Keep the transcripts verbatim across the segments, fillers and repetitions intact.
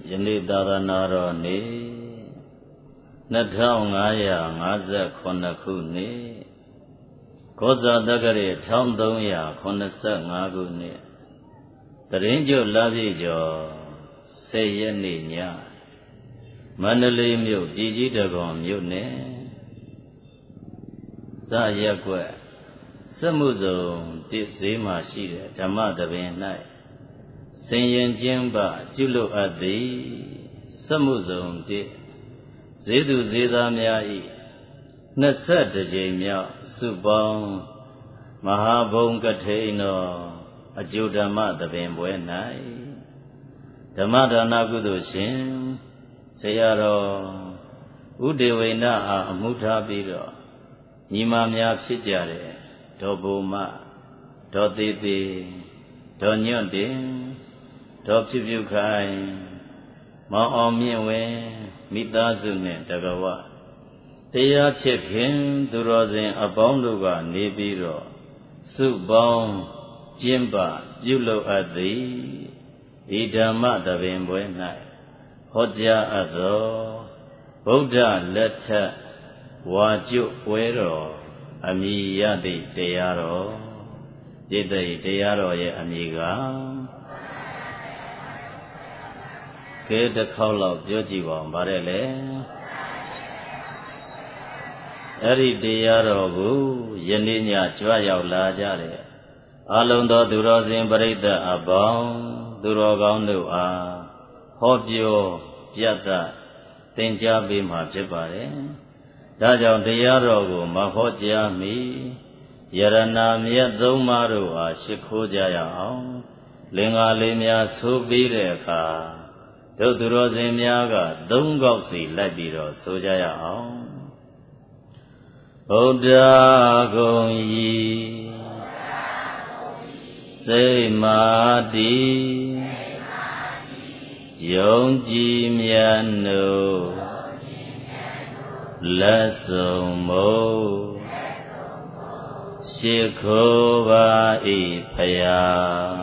ယနေ့သာသနာတော်နေ့နှစ်ထောင်ငါးရာငါးสิบခုခုနှစ်ကောဇာတက္ကရာတစ်ထောင်သုံးရာခုနှစ်ဆယ့်ငါးခုနှစ်တရင်ကျုပ်လပြည့်ကျော်ဆယ်ရက်နေ့ညမန္တလေးမြို့ပြည်ကြီးတကွန်မြို့နယ်စရက်ကွက်စက်မှုစုံတစ်ဈေးမှာရှိတဲ့ဓမ္မသဘင်၌ဆင်ရင်ကျင်းပပြုလုပ်အပ်သည်စက်မှုစုံတစ်ဈေးသူဈေးသားများ၏နှစ်ဆက်တစ်ကြိမ်မြောက်စုပေါင်းမဟာဘုံကထိန်တော်အကျိုးဓမ္မသဘင်ပွဲ၌ဓမ္မဒါနကုသိုလ်ရှင်ဆရာတော်ဥဒေဝိနအားအမှုထားပြီးတော့ညီမများဖြစ်ကြတဲ့ဒေါ်ဘုမဒေါ်သေးသေးဒေါ်ညွန့်တင်ဒေါ်ဖြူဖြူခိုင်မောင်အောင်မြင့်ဝင်းမိသားစုနဲ့တကဝတရားချစ်ခင်သူတော်စင်အပေါင်းတို့ကနေပြီးတော့စုပေါင်းကျင်းပပြုလုပ်အပ်သည်ဤဓမ္မသဘင်ပွဲ၌ဟောကြားအပ်သောဗုဒ္ဓလက်ထက်ဝါကျွတ်ပွဲတော်အမည်ရသည့်တရားတော်ပြည့်တဲ့တရားတော်ရဲ့အမည်ကကဲတစ်ခေါက်လောက်ပြောကြည့်ပါဦးဗါတဲ့လေအဲ့ဒီတရားတော်ကိုယနေ့ညကြွရောက်လာကြတဲ့အာလုံးသောသူတော်စင်ပရိသတ်အပေါင်းသူတော်ကောင်းတို့အားဟောပြောပြသသင်ကြားပေးမှာဖြစ်ပါတယ်ဒါကြောင့်တရားတော်ကိုမဟောကြားမီယရဏမြတ်သုံးပါးတို့အားရှိခိုးကြရအောင်လင်္ကာလေးများဆိုပြီးတဲ့အခါတို့သူတော်စင်များကသုံးခေါက်စီလိုက်ပြီးတော့ဆိုကြရအောင်ဗုဒ္ဓဂုံဤစိတ်မာတိယုံကြည်မြတ်နို့လက်ဆုံးမို့ရှိခိုးပါ၏ဖယား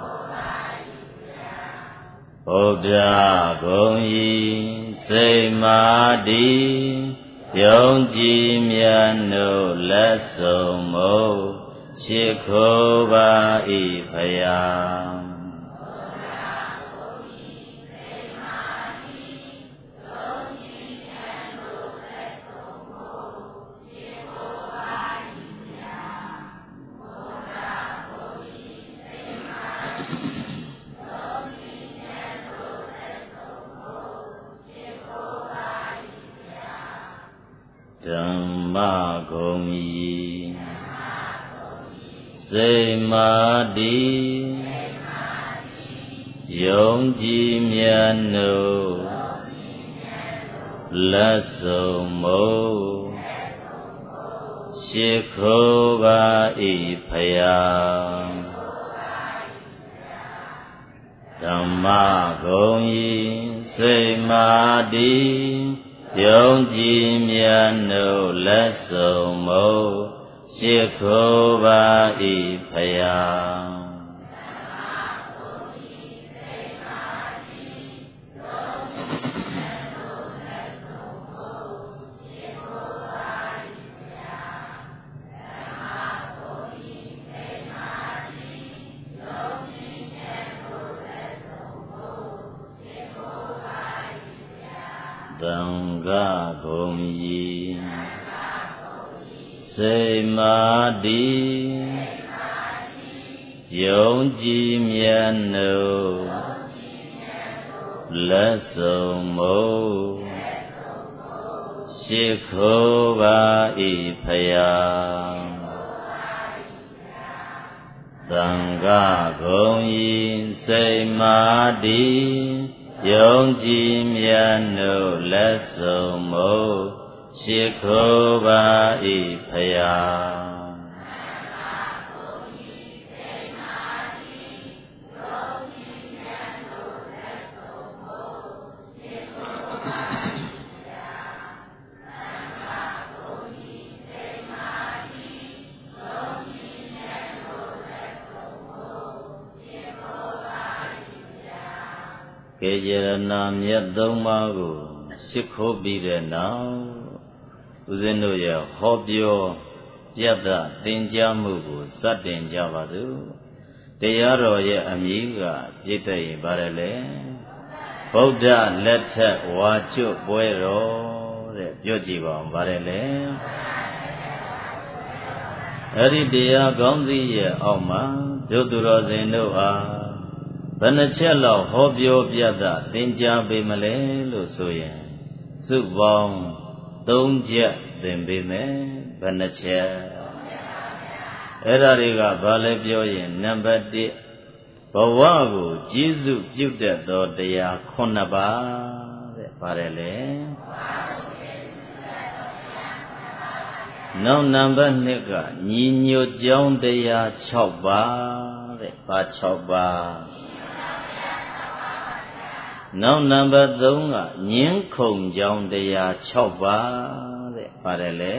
ဗုဒ္ဓဂုံဤစိတ်မာတိယုံကြည်မြတ်နို့လက်ဆုံးမို့ရှိခိုးပါ၏ဖယားဓမ္မဂုံဤစိတ်မာတိယုံကြည်မြတ်နို့လက်ဆုံးမို့ရှိခိုးပါ၏ဖယားဓမ္မဂုံဤစိတ်မာတိယုံကြည်မြတ်နို့လက်ဆုံးမို့ရှိခိုးပါ၏ဖယားသံဃာဂုံဤစိတ်မာတိယုံကြည်မြတ်နို့လက်ဆုံးမို့ရှိခိုးပါ၏ဖယားသံဃာဂုံဤစိတ်မာတိယုံကြည်မြတ်နို့လက်ဆုံးမို့ရှိခိုးပါ၏ဖယားကေယရဏမြတ်သုံးပါးကိုရှစ်ခိုးပြီးတဲ့နောက်ဦးဇင်းတို့ရဲ့ဟောပြောပြတ်သသင်ကြားမှုကိုစတင်ကြပါစို့တရားတော်ရဲ့အမည်ကပြည့်တဲ့ရင်ပါတယ်လေဗုဒ္ဓလက်ထက်ဝါကျွတ်ပွဲတော်တဲ့ပြောကြည့်ပါဦးပါတယ်လေအဲ့ဒီတရားကောင်းစီရဲ့အောက်မှာဒုသူတော်စင်တို့အားဘယ်နှချက်လောက်ဟောပြောပြသသင်ကြားပေးမလဲလို့ဆိုရင်စုပေါင်းသုံးချက်သင်ပေးမယ်ဘယ်နှချက်အဲ့ဒါတွေကဘာလဲပြောရင်နံပါတ်တစ်ဘဝကိုကျေးဇူးပြုတတ်သောတရားခုနှစ်ပါးတဲ့ပါတယ်လေနောက်နံပါတ်နှစ်ကညီညွတ်ကြောင်းတရား၆ပါးတဲ့ဘာ၆ပါးနောက်နံပါတ်သုံးကငင်းခုန်ကြောင်းတရား၆ပါးတဲ့ပါတယ်လေ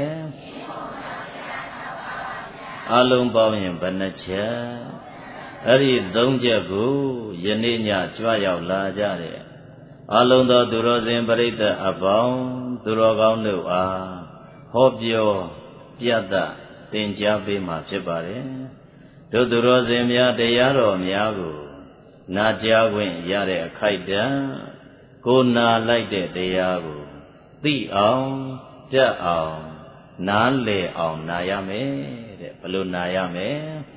အလုံးပေါင်းရင်ဘယ်နှချက်အဲ့ဒီသုံးချက်ကိုယနေ့ညကြွရောက်လာကြတဲ့အလုံးသောသူတော်စင်ပရိသတ်အပေါင်းသူတော်ကောင်းတို့အားဟောပြောပြသသင်ကြားပေးမှာဖြစ်ပါတယ်တို့သူတော်စင်များတရားတော်များကိုနာကြားခွင့်ရတဲ့အခိုက်အတန့်ကိုနာလိုက်တဲ့တရားကိုသိအောင်တတ်အောင်နားလည်အောင်နာရမယ်တဲ့ဘယ်လိုနာရမယ်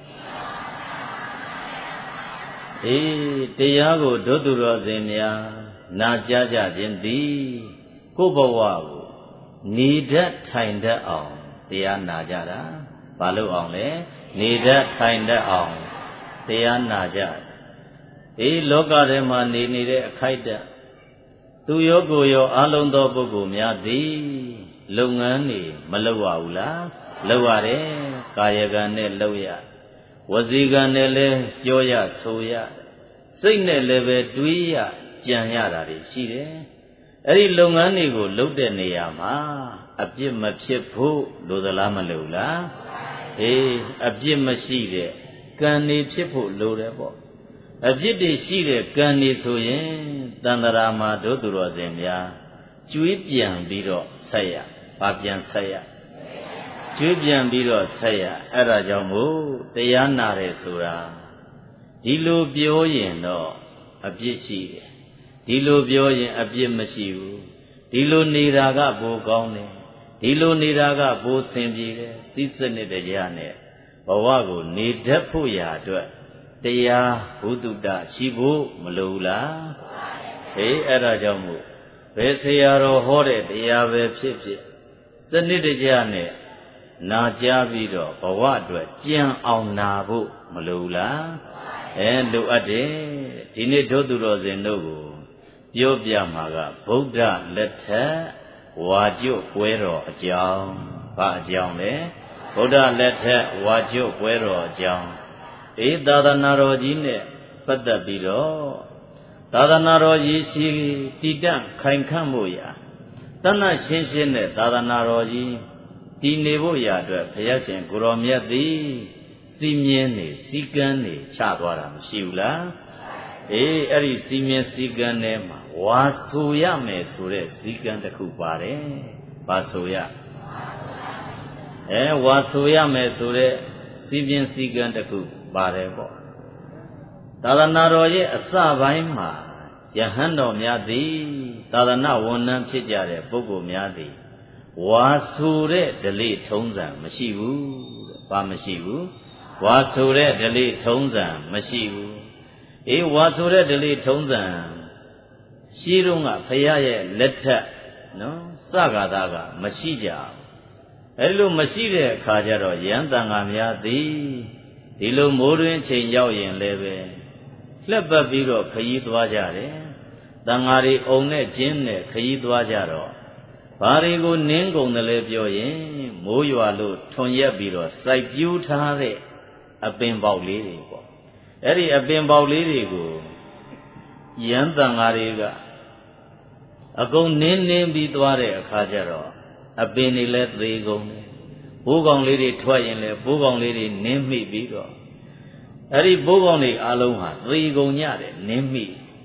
အေးတရားကိုတို့သူတော်စင်များနာကြားကြခြင်းသည်ကိုယ်ဘဝကိုနေတတ်ထိုင်တတ်အောင်တရားနာကြတာဘာလို့အောင်လဲနေတတ်ထိုင်တတ်အောင်တရားနာကြအေးလောကထဲမှာနေနေတဲ့အခိုက်အတန့်သူရောကိုယ်ရောအလုံးသောပုဂ္ဂိုလ်များသည်လုပ်ငန်းတွေမလုပ်ရဘူးလားလုပ်ရတယ်ကာယကံနဲ့လုပ်ရဝစီကံနဲ့လည်းပြောရဆိုရစိတ်နဲ့လည်းပဲတွေးရကြံရတာတွေရှိတယ်အဲ့ဒီလုပ်ငန်းတွေကိုလုပ်တဲ့နေရာမှာအပြစ်မဖြစ်ဖို့လိုသလားမလိုဘူးလားအေးအပြစ်မရှိတဲ့ကံတွေဖြစ်ဖို့လိုတယ်ပေါ့အပြစ်တွေရှိတဲ့ကံတွေဆိုရင်တန်တရာမှာတို့သူတော်စင်များကျွေးပြန်ပြီးတော့ဆက်ရဘာပြန်ဆက်ရကျွေးပြန်ပြီးတော့ဆက်ရအဲ့ဒါကြောင့်မို့တရားနာတယ်ဆိုတာဒီလိုပြောရင်တော့အပြစ်ရှိတယ်ဒီလိုပြောရင်အပြစ်မရှိဘူးဒီလိုနေတာကပိုကောင်းတယ်ဒီလိုနေတာကပိုဆင်ပြေတယ်သိစနစ်တရားနဲ့ဘဝကိုနေတတ်ဖို့ရာအတွက်တရားဘုဒ္ဓတရှိဖို့မလိုဘူးလားဟေးအဲ့ဒါကြောင့်မို့ဘယ်ဆရာတော်ဟောတဲ့တရားပဲဖြစ်ဖြစ်စနစ်တရားနဲ့နာကြားပြီးတော့ဘဝအတွက်ကြံအောင်နာဖို့မလိုဘူးလားအဲလိုအပ်တယ်ဒီနေ့တို့သူတော်စင်တို့ကိုပြောပြမှာကဗုဒ္ဓလက်ထက်ဝါကျွတ်ပွဲတော်အကြောင်းဘာအကြောင်းလဲဗုဒ္ဓလက်ထက်ဝါကျွတ်ပွဲတော်အကြောင်းအေးသာသနာတော်ကြီးနဲ့ပတ်သက်ပြီးတော့သာသနာတော်ကြီးရှိတည်တံ့ခိုင်ခန့်ဖို့ရာတဏ္ဍရှင်းရှင်းနဲ့သာသနာတော်ကြီးတည်နေဖို့ရာအတွက်ဘုရားရှင်ကိုရောမြတ်သည်စီမင်းနေစီကံနေချသွားတာမရှိဘူးလားအေးအဲ့ဒီစီမင်းစီကံထဲမှာဝါဆိုရမယ်ဆိုတဲ့စီကံတစ်ခုပါတယ်ဘာဆိုရအဲဝါဆိုရမယ်ဆိုတဲ့စီမင်းစီကံတစ်ခုပါတယ်ပေါ့သာသနာတော်ရဲ့အစပိုင်းမှာယဟန်တော်များသည်သာသနာဝန်ထမ်းဖြစ်ကြတဲ့ပုဂ္ဂိုလ်များသည်ဝါဆိုတဲ့ဓလေ့ထုံးစံမရှိဘူးတဲ့ဘာမရှိဘူးဝါဆိုတဲ့ဓလေ့ထုံးစံမရှိဘူးအေးဝါဆိုတဲ့ဓလေ့ထုံးစံရှိတော့ကဖရာရဲ့လက်ထက်နော်စကားသားကမရှိကြဘူးအဲလိုမရှိတဲ့အခါကျတော့ယန္တန်ဃာများသည်ဒီလိုမိုးတွင်ချိန်ရောက်ရင်လည်းပဲလှက်ပတ်ပြီးတော့ခရီးသွားကြတယ်တန်ဃာတွေအုံနဲ့ကျင်းနဲ့ခရီးသွားကြတော့ဘာတွေကိုနင်းကုန်တယ်လဲပြောရင်မိုးရွာလို့ထွန်ရက်ပြီးတော့စိုက်ပြူးထားတဲ့အပင်ပေါက်လေးတွေပေါ့အဲ့ဒီအပင်ပေါက်လေးတွေကိုယန္တန်ဃာတွေကအကုန်နင်းနင်းပြီးသွားတဲ့အခါကျတော့အပင်တွေလည်းသေကုန်တယ်ဘိုးကောင်လေးတွေထွက်ရင်လည်းဘိုးကောင်လေးတွေနင်းမိပြီးတော့အဲ့ဒီဘိုးကောင်တွေအလုံးဟာသေကုန်ကြတယ်နင်းမိ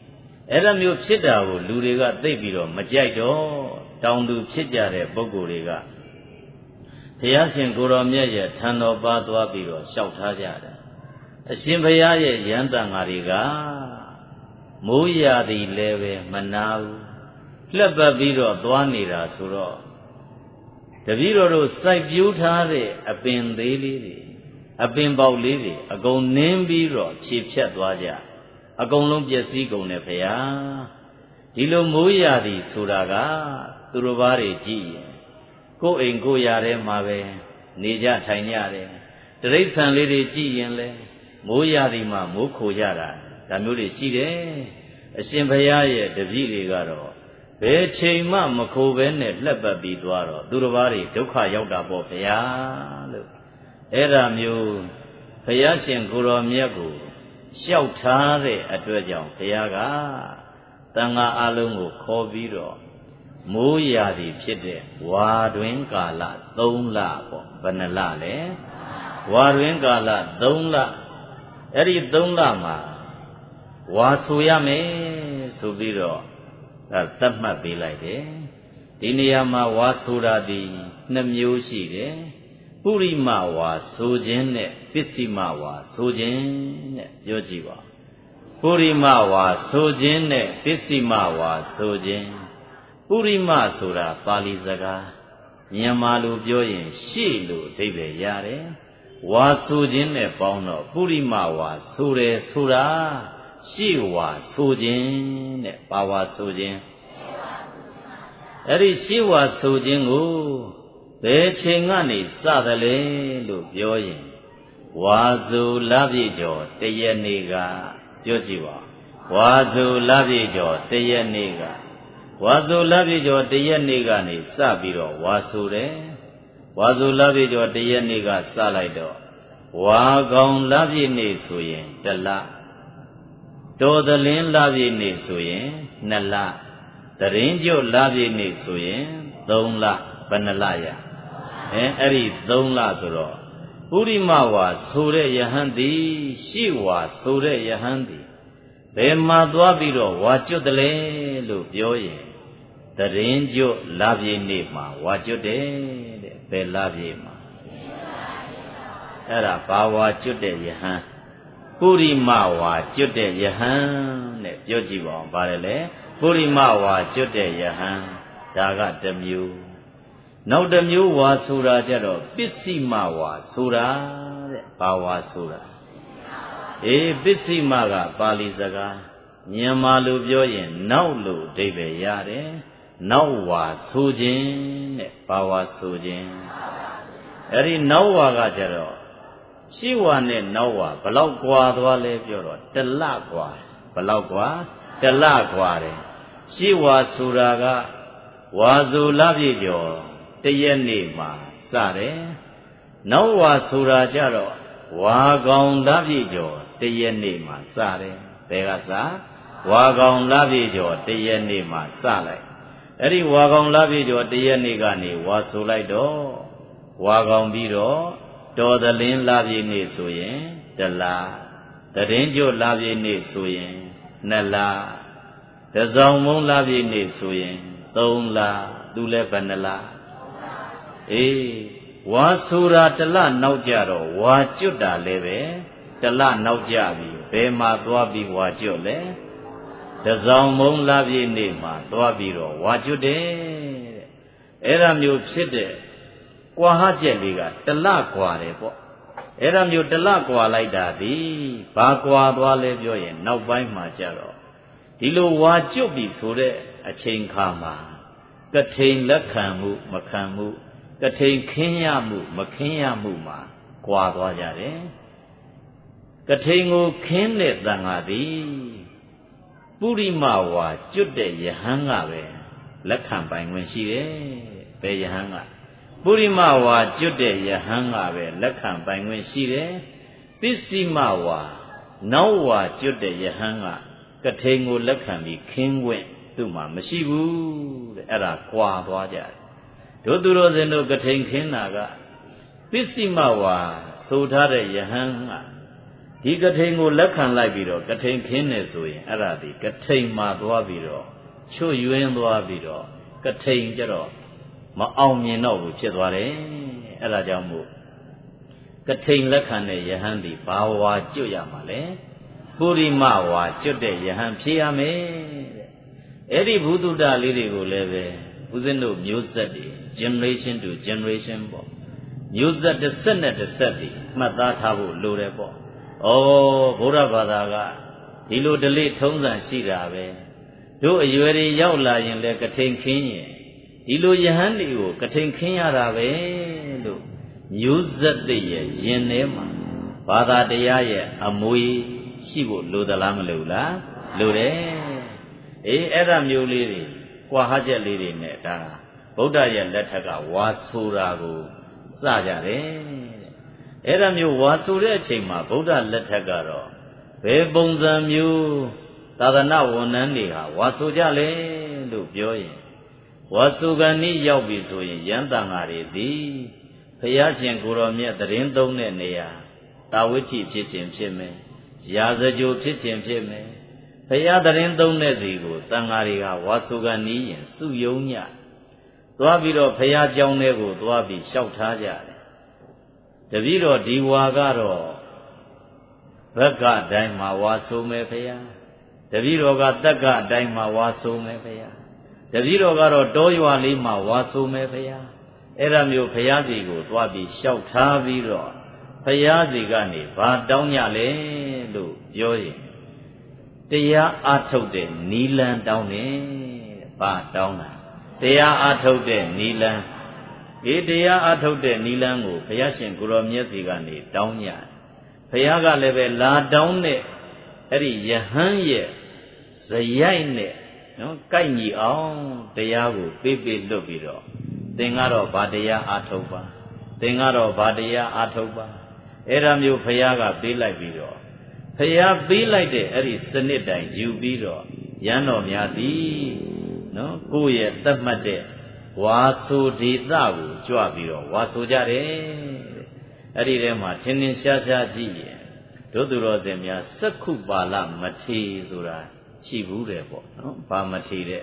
အဲ့ဒါမျိုးဖြစ်တာကိုလူတွေကသိပြီးတော့မကြိုက်တော့တောင်သူဖြစ်ကြတဲ့ပုဂ္ဂိုလ်တွေကဘုရားရှင်ကိုရောမြတ်ရဲ့ထံတော်ပါသွားပြီးတော့လျှောက်ထားကြတယ်အရှင်ဘုရားရဲ့ယန္တန်ဃာတွေကမိုးရာသီလည်းပဲမနာဘူးလှက်ပတ်ပြီးတော့သွားနေတာဆိုတော့တပည့်တော်တို့စိုက်ပျိုးထားတဲ့အပင်သေးလေးတွေအပင်ပေါက်လေးတွေအကုန်နင်းပြီးတော့ခြေဖြတ်သွားကြအကုန်လုံးပျက်စီးကုန်တယ်ဗျာဒီလိုမိုးရာသီဆိုတာကသူတို့ဘာတွေကြည့်ရင်ကိုယ်အိမ်ကိုယ်ရာထဲမှာပဲနေကြထိုင်ကြတယ်တရိษံလေးတွေကြည့်ရင်လဲမိုးရာသီမှာမိုးခိုကြတာဒါမျိုးတွေရှိတယ်အရှင်ဘုရားရဲ့တပည့်တွေကတော့ဘယ်ချိန်မှမခိုဘဲနဲ့လှက်ပတ်ပြီးသွားတော့သူတစ်ပါးတွေဒုက္ခရောက်တာပေါ့ဗျာလို့အဲ့ဒါမျိုးဘုရားရှင်ကိုရောမြတ်ကိုလျှောက်ထားတဲ့အတွက်ကြောင့်ဘုရားကတန်ဃာအလုံးကိုခေါ်ပြီးတော့မိုးရာသီဖြစ်တဲ့ဝါတွင်ကာလသုံးလပေါ့ဘယ်နှလလဲဝါတွင်ကာလသုံးလအဲ့ဒီသုံးလမှာဝါဆိုရမယ်ဆိုပြီးတော့အဲသတ်မှတ်ပေးလိုက်တယ်ဒီနေရာမှာဝါဆိုတာဒီနှစ်မျိုးရှိတယ်ပုရိမဝါဆိုခြင်းနဲ့ပစ္စည်းမဝါဆိုခြင်းနဲ့ပြောကြည့်ပါပုရိမဝါဆိုခြင်းနဲ့ပစ္စည်းမဝါဆိုခြင်းပုရိမဆိုတာပါဠိစကားမြန်မာလိုပြောရင်ရှေ့လို့အဓိပ္ပာယ်ရတယ်ဝါဆိုခြင်းနဲ့ပေါင်းတော့ပုရိမဝါဆိုတယ်ဆိုတာရှေ့ဝါဆိုခြင်းနဲ့ပါဝါဆိုခြင်းအဲ့ဒီရှေ့ဝါဆိုခြင်းကိုဘယ်ချိန်ကနေစသလဲလို့ပြောရင်ဝါဆိုလပြည့်ကျော်တရက်နေ့ကပြောကြည့်ပါဝါဆိုလပြည့်ကျော်တရက်နေ့ကဝါဆိုလပြည့်ကျော်တရက်နေ့ကနေစပြီးတော့ဝါဆိုတယ်ဝါဆိုလပြည့်ကျော်တရက်နေ့ကစလိုက်တော့ဝါကောင်လပြည့်နေ့ဆိုရင်တလတော်သလင်းလပြည့်နေ့ဆိုရင်နှစ်လတရင်ကျုပ်လပြည့်နေ့ဆိုရင်သုံးလဘယ်နှလရအဲအဲ့ဒီသုံးလဆိုတော့ပုရိမဝါဆိုတဲ့ယဟန်သည်ရှေ့ဝါဆိုတဲ့ယဟန်သည်ဘယ်မှာသွားပြီးတော့ဝါကျွတ်တယ်လဲလို့ပြောရင်တရင်ကျုပ်လပြည့်နေ့မှာဝါကျွတ်တယ်တဲ့ဘယ်လပြည့်မှာအဲ့ဒါဘာဝါကျွတ်တဲ့ယဟန်ပုရိမဝါကျွတ်တဲ့ယဟန်တဲ့ပြောကြည့်ပါဦးပါတယ်လေပုရိမဝါကျွတ်တဲ့ယဟန်ဒါကတစ်မျိုးနောက်တစ်မျိုးဝါဆိုတာကြတော့ပစ္စည်းမဝါဆိုတာတဲ့ဘာဝါဆိုတာအေးပစ္စည်းမကပါဠိစကားမြန်မာလိုပြောရင်နောက်လို့အဓိပ္ပာယ်ရတယ်နောက်ဝါဆိုခြင်းတဲ့ဘာဝါဆိုခြင်းအဲ့ဒီနောက်ဝါကကြတော့ရှေ့ဝါနဲ့နောက်ဝါဘလောက်ကွာသွားလဲပြောတော့တလကွာဘလောက်ကွာတလကွာတယ်ရှေ့ဝါဆိုတာကဝါဆိုလပြည့်ကျော်တရက်နေ့မှာစတယ်နောက်ဝါဆိုတာကြတော့ဝါကောင်လပြည့်ကျော်တရက်နေ့မှာစတယ်ဘယ်ကစဝါကောင်လပြည့်ကျော်တရက်နေ့မှာစလိုက်အဲ့ဒီဝါကောင်လပြည့်ကျော်တရက်နေ့ကနေဝါဆိုလိုက်တော့ဝါကောင်ပြီးတော့တော်သလင်းလပြည့်နေ့ဆိုရင်တလတရင်ကျို့လပြည့်နေ့ဆိုရင်နှစ်လတစောင်းမုံလပြည့်နေ့ဆိုရင်သုံးလသူလည်းဘယ်နှလအေးဝါဆိုတာတလနောက်ကြတော့ဝါကျွတ်တာလည်းပဲတလနောက်ကြပြီဘယ်မှာသွားပြီးဝါကျွတ်လဲတစောင်းမုံလပြည့်နေ့မှာသွားပြီးတော့ဝါကျွတ်တယ်တဲ့အဲ့ဒါမျိုးဖြစ်တဲ့ကွာဟချက်လေးကတလကွာတယ်ပေါ့အဲ့ဒါမျိုးတလကွာလိုက်တာဒီဘာကွာသွားလဲပြောရင်နောက်ပိုင်းမှာကြတော့ဒီလိုဝါကျွတ်ပြီဆိုတဲ့အချိန်ခါမှာကထိန်လက်ခံမှုမခံမှုကထိန်ခင်းရမှုမခင်းရမှုမှာကွာသွားကြတယ်ကထိန်ကိုခင်းတဲ့တန်ဃာသည်ပုရိမဝါကျွတ်တဲ့ယဟန်ကပဲလက်ခံပိုင်ခွင့်ရှိတယ်ဘယ်ယဟန်ကပုရိမဝါကျွတ်တဲ့ယဟန်ကပဲလက်ခံပိုင်ခွင့်ရှိတယ်ပစ္စည်းမဝါနောက်ဝါကျွတ်တဲ့ယဟန်ကကထိန်ကိုလက်ခံပြီးခင်းခွင့်သူ့မှာမရှိဘူးတဲ့အဲ့ဒါကွာသွားကြတယ်တို့သူတော်စင်တို့ကထိန်ခင်းတာကပစ္စည်းမဝါဆိုထားတဲ့ယဟန်ကဒီကထိန်ကိုလက်ခံလိုက်ပြီးတော့ကထိန်ခင်းနေဆိုရင်အဲ့ဒါဒီကထိန်မှာသွားပြီးတော့ချွတ်ယွင်းသွားပြီးတော့ကထိန်ကြတော့မအောင်မြင်တော့ဘူးဖြစ်သွားတယ်အဲ့ဒါကြောင့်မို့ကထိန်လက်ခံတဲ့ယဟန်ဒီဘာဝါကျွတ်ရမှာလဲပုရိမဝါကျွတ်တဲ့ယဟန်ဖြစ်ရမယ်တဲ့အဲ့ဒီဘုဒ္ဓတလေးတွေကိုလည်းပဲဦးဇင်းတို့မျိုးဆက်တွေ generation to generation ပေါ့မျိုးဆက်တစ်ဆက်နဲ့တစ်ဆက်တွေမှတ်သားထားဖို့လိုတယ်ပေါ့ဩဘုရားဘာသာကဒီလိုဓလေ့ထုံးစံရှိတာပဲတို့အရွယ်တွေရောက်လာရင်လည်းကထိန်ခင်းရင်ဒီလိုယဟန်တွေကိုကထိန်ခင်းရတာပဲလို့မျိုးဆက်တဲ့ရဲ့ရင်ထဲမှာဘာသာတရားရဲ့အမွေရှိဖို့လိုသလားမလိုလားလိုတယ်အေးအဲ့ဒါမျိုးလေးတွေကွာဟချက်လေးတွေနဲ့ဒါဗုဒ္ဓရဲ့လက်ထက်ကဝါဆိုတာကိုစကြတယ်အဲ့ဒါမျိုးဝါဆိုတဲ့အချိန်မှာဗုဒ္ဓလက်ထက်ကတော့ဘယ်ပုံစံမျိုးသာသနာဝန်ထမ်းတွေဟာဝါဆိုကြလဲလို့ပြောရင်ဝါဆိုကဏီရောက်ပြီဆိုရင်ယန္တန်ဃာတွေသည်ဘုရားရှင်ကိုရောမြတ်တရင်သုံးတဲ့နေရာတာဝိဋ္ဌိဖြစ်ခြင်းဖြစ်မယ်ရာဇကြိုဖြစ်ခြင်းဖြစ်မယ်ဘုရားတရင်သုံးတဲ့စီကိုတန်ဃာတွေကဝါဆိုကဏီရင်စုယုံညသွားပြီးတော့ဘုရားကျောင်းထဲကိုသွားပြီးလျှောက်ထားကြတယ်တပည့်တော်ဒီဝါကတော့ဘက္ခအတိုင်းမှာဝါဆိုမယ်ဘုရားတပည့်တော်ကတက္ကအတိုင်းမှာဝါဆိုမယ်ဘုရားတပည့်တော်ကတော့တောရွာလေးမှာဝါဆိုမယ်ဘုရားအဲ့ဒါမျိုးဘုရားစီကိုသွားပြီးလျှောက်ထားပြီးတော့ဘုရားစီကနေဘာတောင်းကြလဲလို့ပြောရင်တရားအားထုတ်တဲ့နီလန်းတောင်းတယ်ဘာတောင်းတာတရားအားထုတ်တဲ့နီလန်းဒီတရားအားထုတ်တဲ့နီလန်းကိုဘုရားရှင်ကိုရောမြတ်စီကနေတောင်းကြဘုရားကလည်းပဲလာတောင်းတဲ့အဲ့ဒီယဟန်ရဲ့ဇယိုက်နဲ့နော်ကိုက်ညီအောင်တရားကိုပေးပေးလွတ်ပြီးတော့သင်ကတော့ဗာတရားအားထုတ်ပါသင်ကတော့ဗာတရားအားထုတ်ပါအဲ့ဒါမျိုးဘုရားကပေးလိုက်ပြီးတော့ဘုရားပေးလိုက်တဲ့အဲ့ဒီစနစ်တိုင်းယူပြီးတော့ရန်တော်များသည်နော်ကိုယ့်ရဲ့သတ်မှတ်တဲ့ဝါဆိုဒေသကိုကြွပြီးတော့ဝါဆိုကြတယ်အဲ့ဒီထဲမှာထင်းထင်းရှားရှားကြည့်ရင်တို့သူတော်စင်များစက္ခုပါဠမထေဆိုတာရှိဘူးတယ်ပေါ့နော်ဘာမထေတဲ့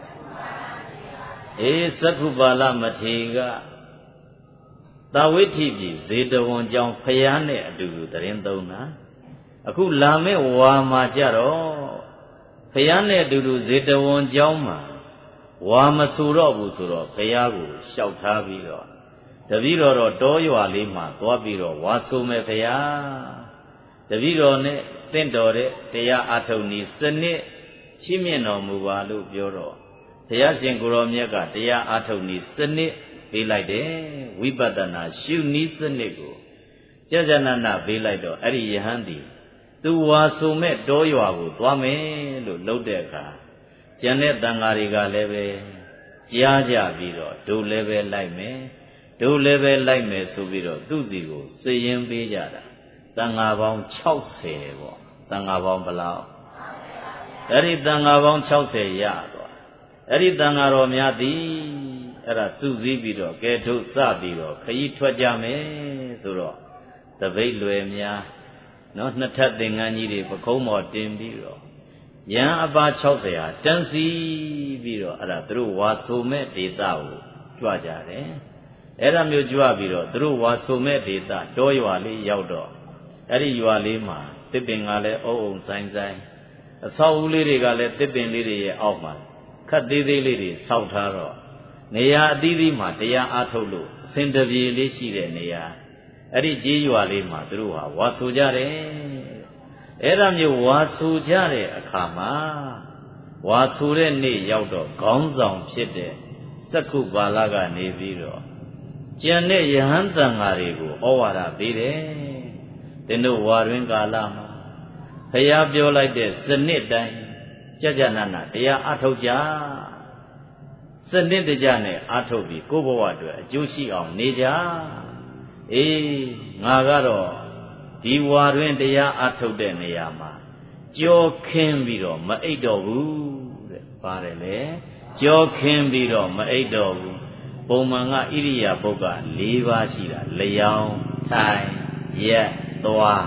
အေးစက္ခုပါဠမထေကသာဝိဋ္ဌိပြည်ဇေတဝန်ကျောင်းဖျားနဲ့အတူတူတရင်သုံးတာအခုလာမဲ့ဝါမှာကြတော့ဖျားနဲ့အတူတူဇေတဝန်ကျောင်းမှာဝါမဆူတော့ဘူးဆိုတော့ဘုရားကိုလျှောက်ထားပြီးတော့တပည့်တော်တော့တောရွာလေးမှာသွားပြီးတော့ဝါဆိုမဲ့ဘုရားတပည့်တော်နဲ့တင့်တော်တဲ့တရားအထုတ်နည်းစနစ်ချီးမြှင့်တော်မူပါလို့ပြောတော့ဘုရားရှင်ကိုရောမြတ်ကတရားအထုတ်နည်းစနစ်ပေးလိုက်တယ်ဝိပဿနာရှုနည်းစနစ်ကိုကြာကြာနာနာပေးလိုက်တော့အဲ့ဒီယဟန်ဒီသူဝါဆိုမဲ့တောရွာကိုသွားမယ်လို့လှုပ်တဲ့အခါကျန်တဲ့တန်ဃာတွေကလည်းပဲကြားကြပြီးတော့တို့လည်းပဲလိုက်မယ်တို့လည်းပဲလိုက်မယ်ဆိုပြီးတော့သူ့စီကိုစည်ရင်ပေးကြတာတန်ဃာပေါင်း၆၀ပေါ့တန်ဃာပေါင်းဘယ်လောက်အဲ့ဒီတန်ဃာပေါင်း၆၀ရသွားအဲ့ဒီတန်ဃာတော်များသည်အဲ့ဒါစုစည်းပြီးတော့ကဲတို့စပြီးတော့ခရီးထွက်ကြမယ်ဆိုတော့တပိတ်လွယ်များနော်နှစ်ထပ်သင်္ကန်းကြီးတွေပခုံးပေါ်တင်ပြီးတော့ယံအပါ၆၀ဟာတန်းစီပြီးတော့အဲ့ဒါသူတို့ဝါဆိုမဲ့ဒေသကိုကြွကြတယ်အဲ့ဒါမျိုးကြွပြီးတော့သူတို့ဝါဆိုမဲ့ဒေသတောရွာလေးရောက်တော့အဲ့ဒီရွာလေးမှာတစ်ပင်ကလည်းအုံအုံဆိုင်ဆိုင်အဆောက်အဦလေးတွေကလည်းတစ်ပင်လေးတွေရဲ့အောက်မှာခတ်သေးသေးလေးတွေဆောက်ထားတော့နေရာအသီးသီးမှာတရားအားထုတ်လို့အစဉ်တပြေလေးရှိတဲ့နေရာအဲ့ဒီကြီးရွာလေးမှာသူတို့ဟာဝါဆိုကြတယ်အဲ့ဒါမျိုးဝါဆိုကြတဲ့အခါမှာဝါဆိုတဲ့နေ့ရောက်တော့ခေါင်းဆောင်ဖြစ်တဲ့စက္ခုပါဠကနေပြီးတော့ကျန်တဲ့ယဟန်တန်ဃာတွေကိုဩဝါဒပေးတယ်သင်တို့ဝါတွင်ကာလမှာဘုရားပြောလိုက်တဲ့စနစ်တိုင်းကြကြနာနာတရားအထုတ်ကြစနစ်တကျနဲ့အထုတ်ပြီးကိုယ့်ဘဝအတွက်အကျိုးရှိအောင်နေကြအေးငါကတော့ဒီဝါတွင်တရားအထုတ်တဲ့နေရာမှာကြောခင်းပြီးတော့မအိပ်တော့ဘူးတဲ့ပါတယ်လေကြောခင်းပြီးတော့မအိပ်တော့ဘူးပုံမှန်ကဣရိယာပုဂ္ဂ၄ပါးရှိတာလျောင်းထိုင်ရက်သွားဘ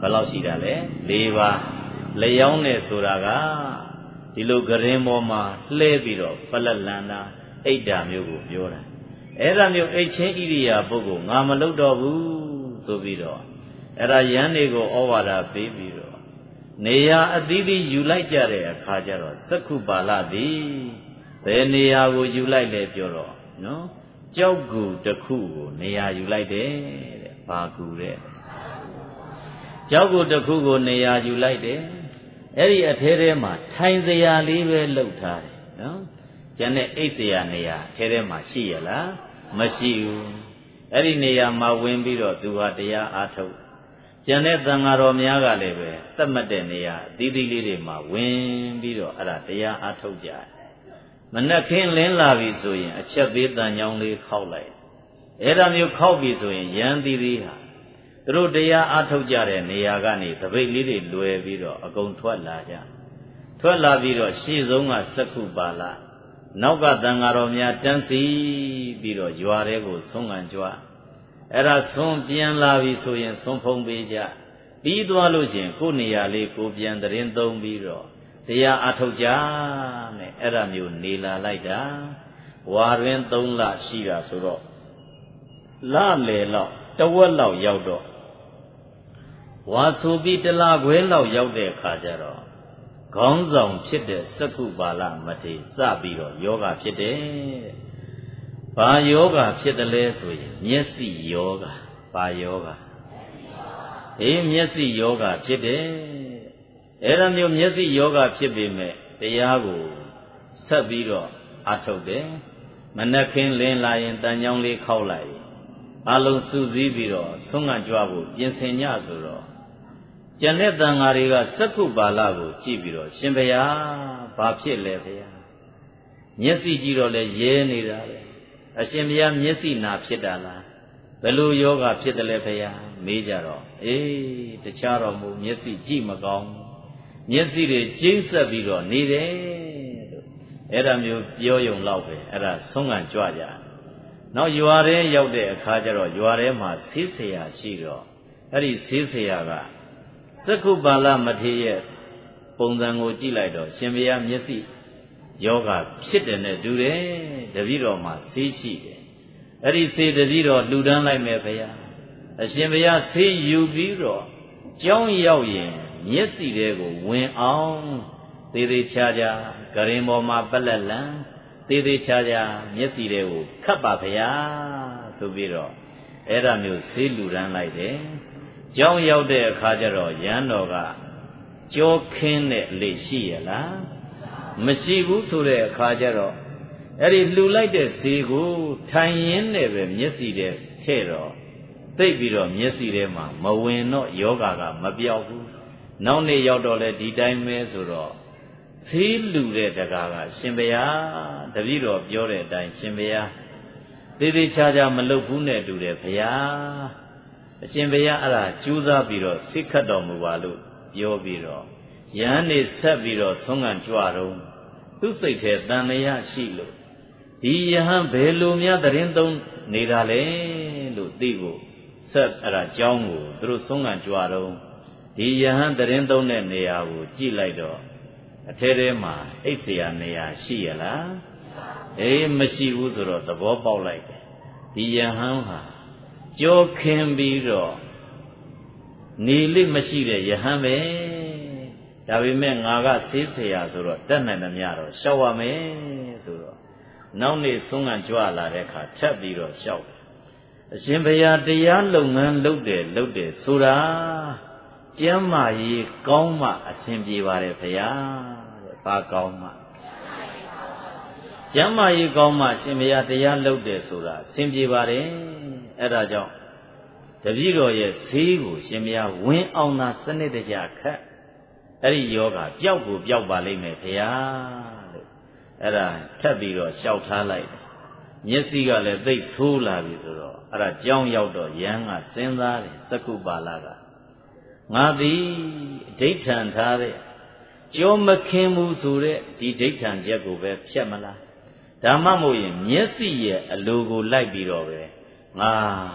ယ်လောက်ရှိတာလဲ၄ပါးလျောင်းနေဆိုတာကဒီလိုဂရင်ပေါ်မှာလှဲပြီးတော့ပလက်လန်တာအိတ်တာမျိုးကိုပြောတာအဲ့ဒါမျိုးအိတ်ချင်းဣရိယာပုဂ္ဂိုလ်ငါမလုပ်တော့ဘူးဆိုပြီးတော့အဲ့ဒါယန်းတွေကိုဩဝါဒပေးပြီးတော့နေရာအသီးသီးယူလိုက်ကြတဲ့အခါကျတော့သက္ခုပါဠသည်ဘယ်နေရာကိုယူလိုက်လဲပြောတော့နော်ကြောက်ကူတစ်ခုကိုနေရာယူလိုက်တယ်တဲ့ဘာကူတဲ့ကြောက်ကူတစ်ခုကိုနေရာယူလိုက်တယ်အဲ့ဒီအထဲထဲမှာထိုင်စရာလေးပဲလှုပ်ထားတယ်နော်ကျန်တဲ့အိတ်စရာနေရာအထဲထဲမှာရှိရလားမရှိဘူးအဲ့ဒီနေရာမှာဝင်ပြီးတော့သူဟာတရားအားထုတ်ကျန်တဲ့သံဃာတော်များကလည်းပဲသတ်မှတ်တဲ့နေရာအသီးသီးလေးတွေမှာဝင်ပြီးတော့အဲ့ဒါတရားအားထုတ်ကြတယ်မနှက်ခင်းလင်းလာပြီဆိုရင်အချက်သေးတန်ကြောင်းလေးခောက်လိုက်အဲ့ဒါမျိုးခောက်ပြီဆိုရင်ယန္တိသေးဟာသူတို့တရားအားထုတ်ကြတဲ့နေရာကနေသပိတ်လေးတွေလွယ်ပြီးတော့အကုန်ထွက်လာကြထွက်လာပြီးတော့ရှေ့ဆုံးကသက္ခုပါဠနောက်ကသံဃာတော်များတန်းစီပြီးတော့ရွာထဲကိုဆုံးခံကြွအဲ့ဒါဆုံးပြန်လာပြီဆိုရင်ဆုံးဖုံးပေးကြပြီးသွားလို့ရှိရင်ကိုယ်နေရာလေးကိုပြန်တရင်သုံးပြီးတော့တရားအားထုတ်ကြနဲ့အဲ့ဒါမျိုးနေလာလိုက်တာဝါတွင်သုံးလရှိတာဆိုတော့လလေလောက်တဝက်လောက်ရောက်တော့ဝါဆိုပြီးတလခွဲလောက်ရောက်တဲ့အခါကျတော့ခေါင်းဆောင်ဖြစ်တဲ့သက္ခုပါဠမထေရစပြီးတော့ယောဂဖြစ်တယ်။ဘာယောဂဖြစ်တယ်လဲဆိုရင်မျက်စိယောဂဘာယောဂအေးမျက်စိယောဂဖြစ်တယ်။အဲ့ဒါမျိုးမျက်စိယောဂဖြစ်ပေမဲ့တရားကိုဆက်ပြီးတော့အားထုတ်တယ်။မနှက်ခင်းလင်းလာရင်တန်ကြောင်းလေးခောက်လိုက်အလုံးစုစည်းပြီးတော့ဆုံးခံကြွဖို့ပြင်ဆင်ညဆိုတော့ကျန်တဲ့တန်ဃာတွေကသက္ခုပါဠကိုကြည့်ပြီးတော့ရှင်ဘုရားဘာဖြစ်လဲဘုရားမျက်စိကြည့်တော့လဲရဲနေတာပဲအရှင်ဘုရားမျက်စိနာဖြစ်တာလားဘယ်လိုယောဂဖြစ်တယ်လဲဘုရားမေးကြတော့အေးတခြားတော့မဟုတ်မျက်စိကြည့်မကောင်းမျက်စိတွေကျိမ့်ဆက်ပြီးတော့နေတယ်လို့အဲ့ဒါမျိုးပြောယုံတော့ပဲအဲ့ဒါဆုံးခံကြွကြနောက်ရွာထဲရောက်တဲ့အခါကျတော့ရွာထဲမှာဆေးဆရာရှိတော့အဲ့ဒီဆေးဆရာကသက္ခုပါဠမထေရရဲ့ပုံစံကိုကြည့်လိုက်တော့ရှင်ဘုရားမျက်စိယောဂဖြစ်တယ်နဲ့တူတယ်တပည့်တော်မှာဆေးရှိတယ်အဲ့ဒီဆေးတပည့်တော်လှူဒန်းလိုက်မယ်ဘုရားအရှင်ဘုရားဆေးယူပြီးတော့ကြောင်းရောက်ရင်မျက်စိတွေကိုဝင်အောင်သေးသေးချာချာဂရင်ပေါ်မှာပလက်လန်သေးသေးချာချာမျက်စိတွေကိုခတ်ပါဘုရားဆိုပြီးတော့အဲ့ဒါမျိုးဆေးလှူဒန်းလိုက်တယ်ကျောင်းရောက်တဲ့အခါကျတော့ရဟန်းတော်ကကြောခင်းတဲ့လေရှိရလားမရှိဘူးဆိုတဲ့အခါကျတော့အဲ့ဒီလှူလိုက်တဲ့ဈေးကိုထိုင်ရင်းနဲ့ပဲမျက်စိထဲထည့်တော့သိပ်ပြီးတော့မျက်စိထဲမှာမဝင်တော့ယောဂါကမပြောက်ဘူးနောက်နေ့ရောက်တော့လေဒီတိုင်းပဲဆိုတော့ဈေးလှူတဲ့တကားကရှင်ဘုရားတပည့်တော်ပြောတဲ့အတိုင်းရှင်ဘုရားသေးသေးချာချာမလုပ်ဘူးနဲ့တူတယ်ဘုရားအရှင်ဘုရားအဲ့ဒါကြိုးစားပြီးတော့စိတ်ခတ်တော်မူပါလို့ပြောပြီးတော့ယဟန်နေဆက်ပြီးတော့ဆုံးခံကြွတော့သူ့စိတ်ထဲတန်လျာရှိလို့ဒီယဟန်ဘယ်လိုများတရင်သုံးနေတာလဲလို့သိကိုဆက်အဲ့ဒါကြောင်းကိုသူတို့ဆုံးခံကြွတော့ဒီယဟန်တရင်သုံးတဲ့နေရာကိုကြည့်လိုက်တော့အထဲထဲမှာအိတ်เสียနေရာရှိရလားအေးမရှိဘူးဆိုတော့သဘောပေါက်လိုက်တယ်ဒီယဟန်ဟာကြောခင်ပြီးတော့နေလိမရှိတဲ့ယဟန်ပဲဒါပေမဲ့ငါကဆေးဆရာဆိုတော့တတ်နိုင်သမျှတော့ရှောက်ရမယ်ဆိုတော့နောက်နေ့ဆုံးခံကြွလာတဲ့အခါထပ်ပြီးတော့ရှောက်အရှင်ဘုရားတရားလုပ်ငန်းလုပ်တယ်လုပ်တယ်ဆိုတာကျမ်းမာရေးကောင်းမှအဆင်ပြေပါတယ်ဘုရားတဲ့ဘာကောင်းမှကျမ်းမာရေးကောင်းမှရှင်ဘုရားတရားလုပ်တယ်ဆိုတာအဆင်ပြေပါတယ်အဲ့ဒါကြောင့်တပည့်တော်ရဲ့ဈေးကိုရှင်ဘုရားဝင်အောင်သာစနစ်တကျခတ်အဲ့ဒီယောဂပျောက်ကိုပျောက်ပါလိမ့်မယ်ဘုရားလို့အဲ့ဒါထပ်ပြီးတော့ရှောက်ထားလိုက်တယ်မျက်စိကလည်းသိပ်ဆိုးလာပြီဆိုတော့အဲ့ဒါကြောင်းရောက်တော့ယန်းကစဉ်းစားတယ်သက္ခုပါဠကငါသည်ဒိဋ္ဌံထားတဲ့ကြောမခင်ဘူးဆိုတဲ့ဒီဒိဋ္ဌံချက်ကိုပဲဖြတ်မလားဒါမှမဟုတ်ရင်မျက်စိရဲ့အလိုကိုလိုက်ပြီးတော့ပဲငါ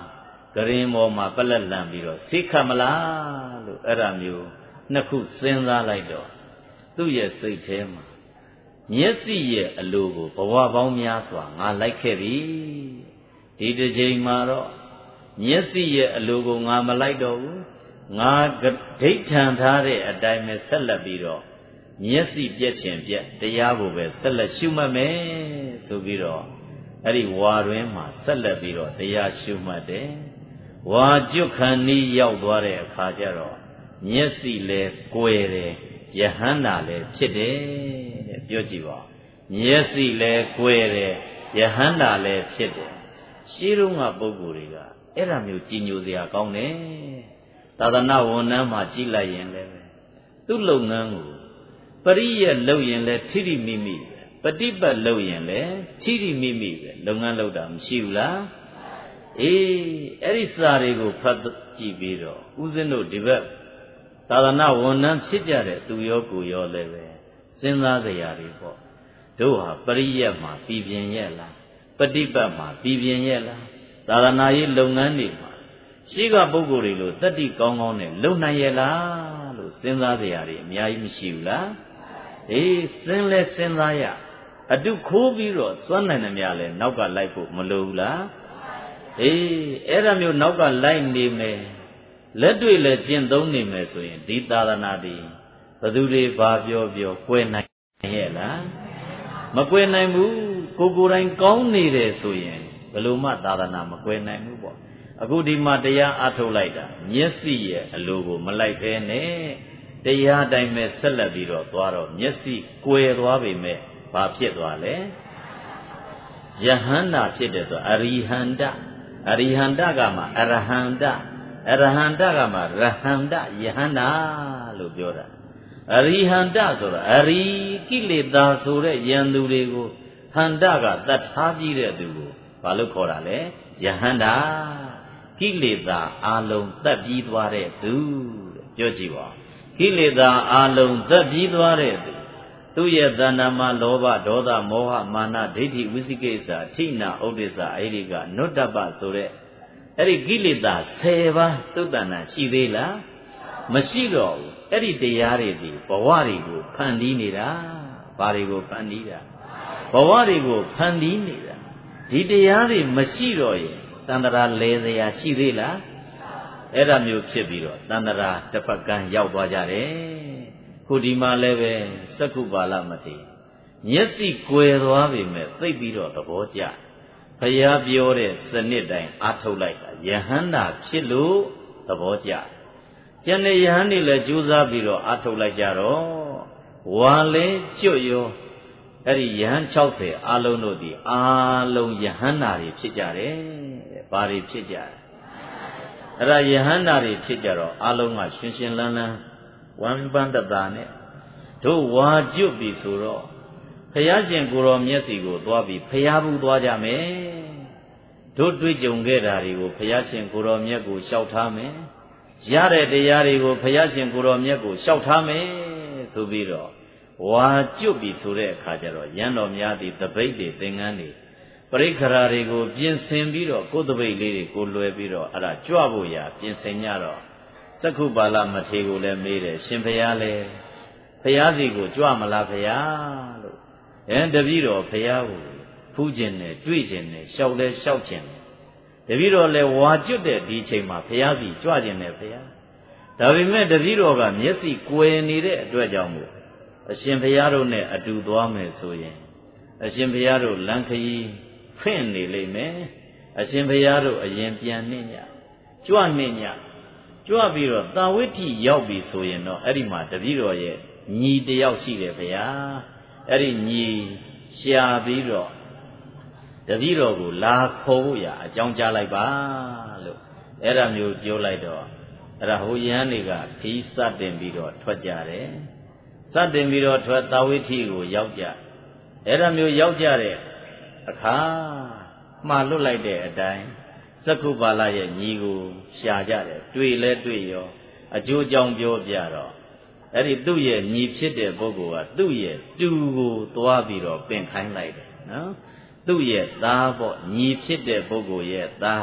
ကရင်ပေါ်မှာပလက်လန်ပြီးတော့စိတ်ခတ်မလားလို့အဲ့ဒါမျိုးနှစ်ခုစဉ်းစားလိုက်တော့သူ့ရဲ့စိတ်ထဲမှာမျက်စိရဲ့အလိုကိုဘဝပေါင်းများစွာငါလိုက်ခဲ့ပြီဒီတစ်ချိန်မှာတော့မျက်စိရဲ့အလိုကိုငါမလိုက်တော့ဘူးငါဒိဋ္ဌံထားတဲ့အတိုင်းပဲဆက်လက်ပြီးတော့မျက်စိပြက်ချင်ပြက်တရားကိုပဲဆက်လက်ရှုမှတ်မယ်ဆိုပြီးတော့အဲ့ဒီဝါတွင်မှာဆက်လက်ပြီးတော့တရားရှုမှတ်တယ်ဝါကျွတ်ခဏီးရောက်သွားတဲ့အခါကျတော့မျက်စိလဲကွယ်တယ်ယဟန္တာလည်းဖြစ်တယ်တဲ့ပြောကြည့်ပါမျက်စိလည်းကွယ်တယ်ယဟန္တာလည်းဖြစ်တယ်ရှင်းတော့ကပုဂ္ဂိုလ်တွေကအဲ့ဒါမျိုးကြည်ညိုစရာကောင်းတယ်သာသနာဝန်ထမ်းမှာကြည်လိုက်ရင်လည်းသူ့လုပ်ငန်းကိုပရိယက်လုပ်ရင်လည်းထိထိမိမိပฏิပတ်လုပ်ရင်လည်းထိထိမိမိပဲလုပ်ငန်းလုပ်တာမရှိဘူးလားအေးအဲ့ဒီစာတွေကိုဖတ်ကြည့်ပြီးတော့ဦးဇင်းတို့ဒီဘက်သာသနာဝန်ထမ်းဖြစ်ကြတဲ့သူရောကိုရောလည်းပဲစဉ်းစားစရာတွေပေါ့တို့ဟာပရိယက်မှာပြည်ပြင်းရဲ့လားပฏิပတ်မှာပြည်ပြင်းရဲ့လားသာသနာရေးလုပ်ငန်းတွေမှာရှိကပုဂ္ဂိုလ်တွေလို့တတ္တိကောင်းကောင်းနဲ့လုံနိုင်ရဲ့လားလို့စဉ်းစားစရာတွေအများကြီးမရှိဘူးလားအေးစဉ်းလဲစဉ်းစားရအတုခိုးပြီးတော့စွမ်းနိုင်တယ်များလဲနောက်ကလိုက်ဖို့မလိုဘူးလားအေးအဲ့ဒါမျိုးနောက်ကလိုက်နေမယ်လက်တွေ့လည်းကျင့်သုံးနေမယ်ဆိုရင်ဒီသာသနာတွေဘသူတွေဘာပြောပြောကွယ်နိုင်ရဲ့လားမကွယ်နိုင်ဘူးကိုကိုယ်တိုင်ကောင်းနေတယ်ဆိုရင်ဘယ်လိုမှသာသနာမကွယ်နိုင်ဘူးပေါ့အခုဒီမှာတရားအားထုတ်လိုက်တာမျက်စိရဲ့အလိုကိုမလိုက်ဘဲနဲ့တရားတိုင်းပဲဆက်လက်ပြီးတော့သွားတော့မျက်စိကွယ်သွားပေမဲ့ဘာဖြစ်သွားလဲယဟန္တာဖြစ်တယ်ဆိုအရိဟန္တအရိဟန္တကမှအရဟန္တအရဟန္တကမှရဟန္တယဟန္တာလို့ပြောတာအရိဟန္တဆိုတာအရိကိလေသာဆိုတဲ့ယန္သူတွေကိုဟန္တကတတ်ထားပြီးတဲ့သူကိုဘာလို့ခေါ်တာလဲယဟန္တာကိလေသာအလုံးတတ်ပြီးသွားတဲ့သူပြောကြည့်ပါကိလေသာအလုံးတတ်ပြီးသွားတဲ့သူသူရဲ့တဏ္ဍာမှာလောဘဒေါသမောဟမာနဒိဋ္ဌိဝိသိကိစ္စအဋ္ဌိနာဥဒ္ဒစ္စအဲ့ဒီကနုတ္တပဆိုတဲ့အဲ့ဒီကိလေသာဆယ်ပါးသုတ္တနာရှိသေးလားမရှိတော့ဘူးအဲ့ဒီတရားတွေဒီဘဝတွေကိုဖန်တီးနေတာဘာတွေကိုဖန်တီးတာဘဝတွေကိုဖန်တီးနေတာဒီတရားတွေမရှိတော့ရင်တန္တရာလဲစရာရှိသေးလားအဲ့ဒါမျိုးဖြစ်ပြီးတော့တန္တရာတစ်ဖက်ကန်းရောက်သွားကြတယ်ခုဒီမှာလည်းပဲစက္ခုပါဠမထေမျက်စိကွယ်သွားပြီမဲ့သိပြီးတော့သဘောကျဘုရားပြောတဲ့စနစ်တိုင်းအားထုတ်လိုက်တာယဟန္တာဖြစ်လို့သဘောကျကျန်တဲ့ယဟန်တွေလည်းကြိုးစားပြီးတော့အားထုတ်လိုက်ကြတော့ဝါလဲကျွတ်ရောအဲ့ဒီယဟန်၆၀အားလုံးတို့ဒီအားလုံးယဟန္တာတွေဖြစ်ကြတယ်တဲ့ဘာတွေဖြစ်ကြတယ်အဲ့ဒါယဟန္တာတွေဖြစ်ကြတော့အားလုံးကရှင်ရှင်လန်းလန်းဝမ်းပန်းတသာနဲ့တို့ဝါကျွတ်ပြီဆိုတော့ဘုရားရှင်ကိုယ်တော်မျက်စီကိုသွားပြီးဘုရားဘူးသွားကြမယ်တို့တွေ့ကြုံခဲ့တာတွေကိုဘုရားရှင်ကိုယ်တော်မျက်ကိုလျှောက်ထားမယ်ရတဲ့တရားတွေကိုဘုရားရှင်ကိုယ်တော်မျက်ကိုလျှောက်ထားမယ်ဆိုပြီးတော့ဝါကျွတ်ပြီဆိုတဲ့အခါကျတော့ရန်တော်များသည်တပိတ်တွေသင်္ကန်းတွေပရိခရာတွေကိုပြင်ဆင်ပြီးတော့ကိုယ်တပိတ်လေးတွေကိုလွယ်ပြီးတော့အဲ့ဒါကြွဖို့ရာပြင်ဆင်ကြတော့စက္ခုပါဠမထေကိုလည်းမေးတယ်ရှင်ဘုရားလည်းဘုရားစီကိုကြွမလားဘုရားလို့အဲတပည့်တော်ဘုရားကိုဖူးခြင်းနဲ့တွေ့ခြင်းနဲ့ရှောက်လဲရှောက်ခြင်းနဲ့တပည့်တော်လည်းဝါကျွတ်တဲ့ဒီချိန်မှာဘုရားစီကြွခြင်းနဲ့ဘုရားဒါပေမဲ့တပည့်တော်ကမျက်စိကွယ်နေတဲ့အတွက်ကြောင့်မို့အရှင်ဘုရားတို့နဲ့အတူသွားမယ်ဆိုရင်အရှင်ဘုရားတို့လမ်းခရီးဖွင့်နေလိမ့်မယ်အရှင်ဘုရားတို့အရင်ပြန်နှင့်ညကြွနှင့်ညကြွပြီးတော့တာဝိဋ္ဌိရောက်ပြီဆိုရင်တော့အဲ့ဒီမှာတပည့်တော်ရဲ့ညီတယောက်ရှိတယ်ဗျာအဲ့ဒီညီရှာပြီးတော့တပည့်တော်ကိုလာခေါ်ဖို့ရအကြောင်းကြားလိုက်ပါလို့အဲ့ဒါမျိုးပြောလိုက်တော့အဲ့ဒါဟိုယဟန်တွေကခီးစတင်ပြီးတော့ထွက်ကြတယ်စတင်ပြီးတော့ထွက်တာဝိဋ္ဌိကိုရောက်ကြအဲ့ဒါမျိုးရောက်ကြတဲ့အခါမှားလွတ်လိုက်တဲ့အတိုင်းစက္ခုပါဠရဲ့ညီကိုရှာကြတယ်တွေ့လဲတွေ့ရောအကျိုးကြောင့်ပြောပြတော့အဲ့ဒီသူ့ရဲ့ညီဖြစ်တဲ့ပုဂ္ဂိုလ်ကသူ့ရဲ့တူကိုသွားပြီးတော့ပင်ခိုင်းလိုက်တယ်နော်သူ့ရဲ့သားပေါ့ညီဖြစ်တဲ့ပုဂ္ဂိုလ်ရဲ့သားစ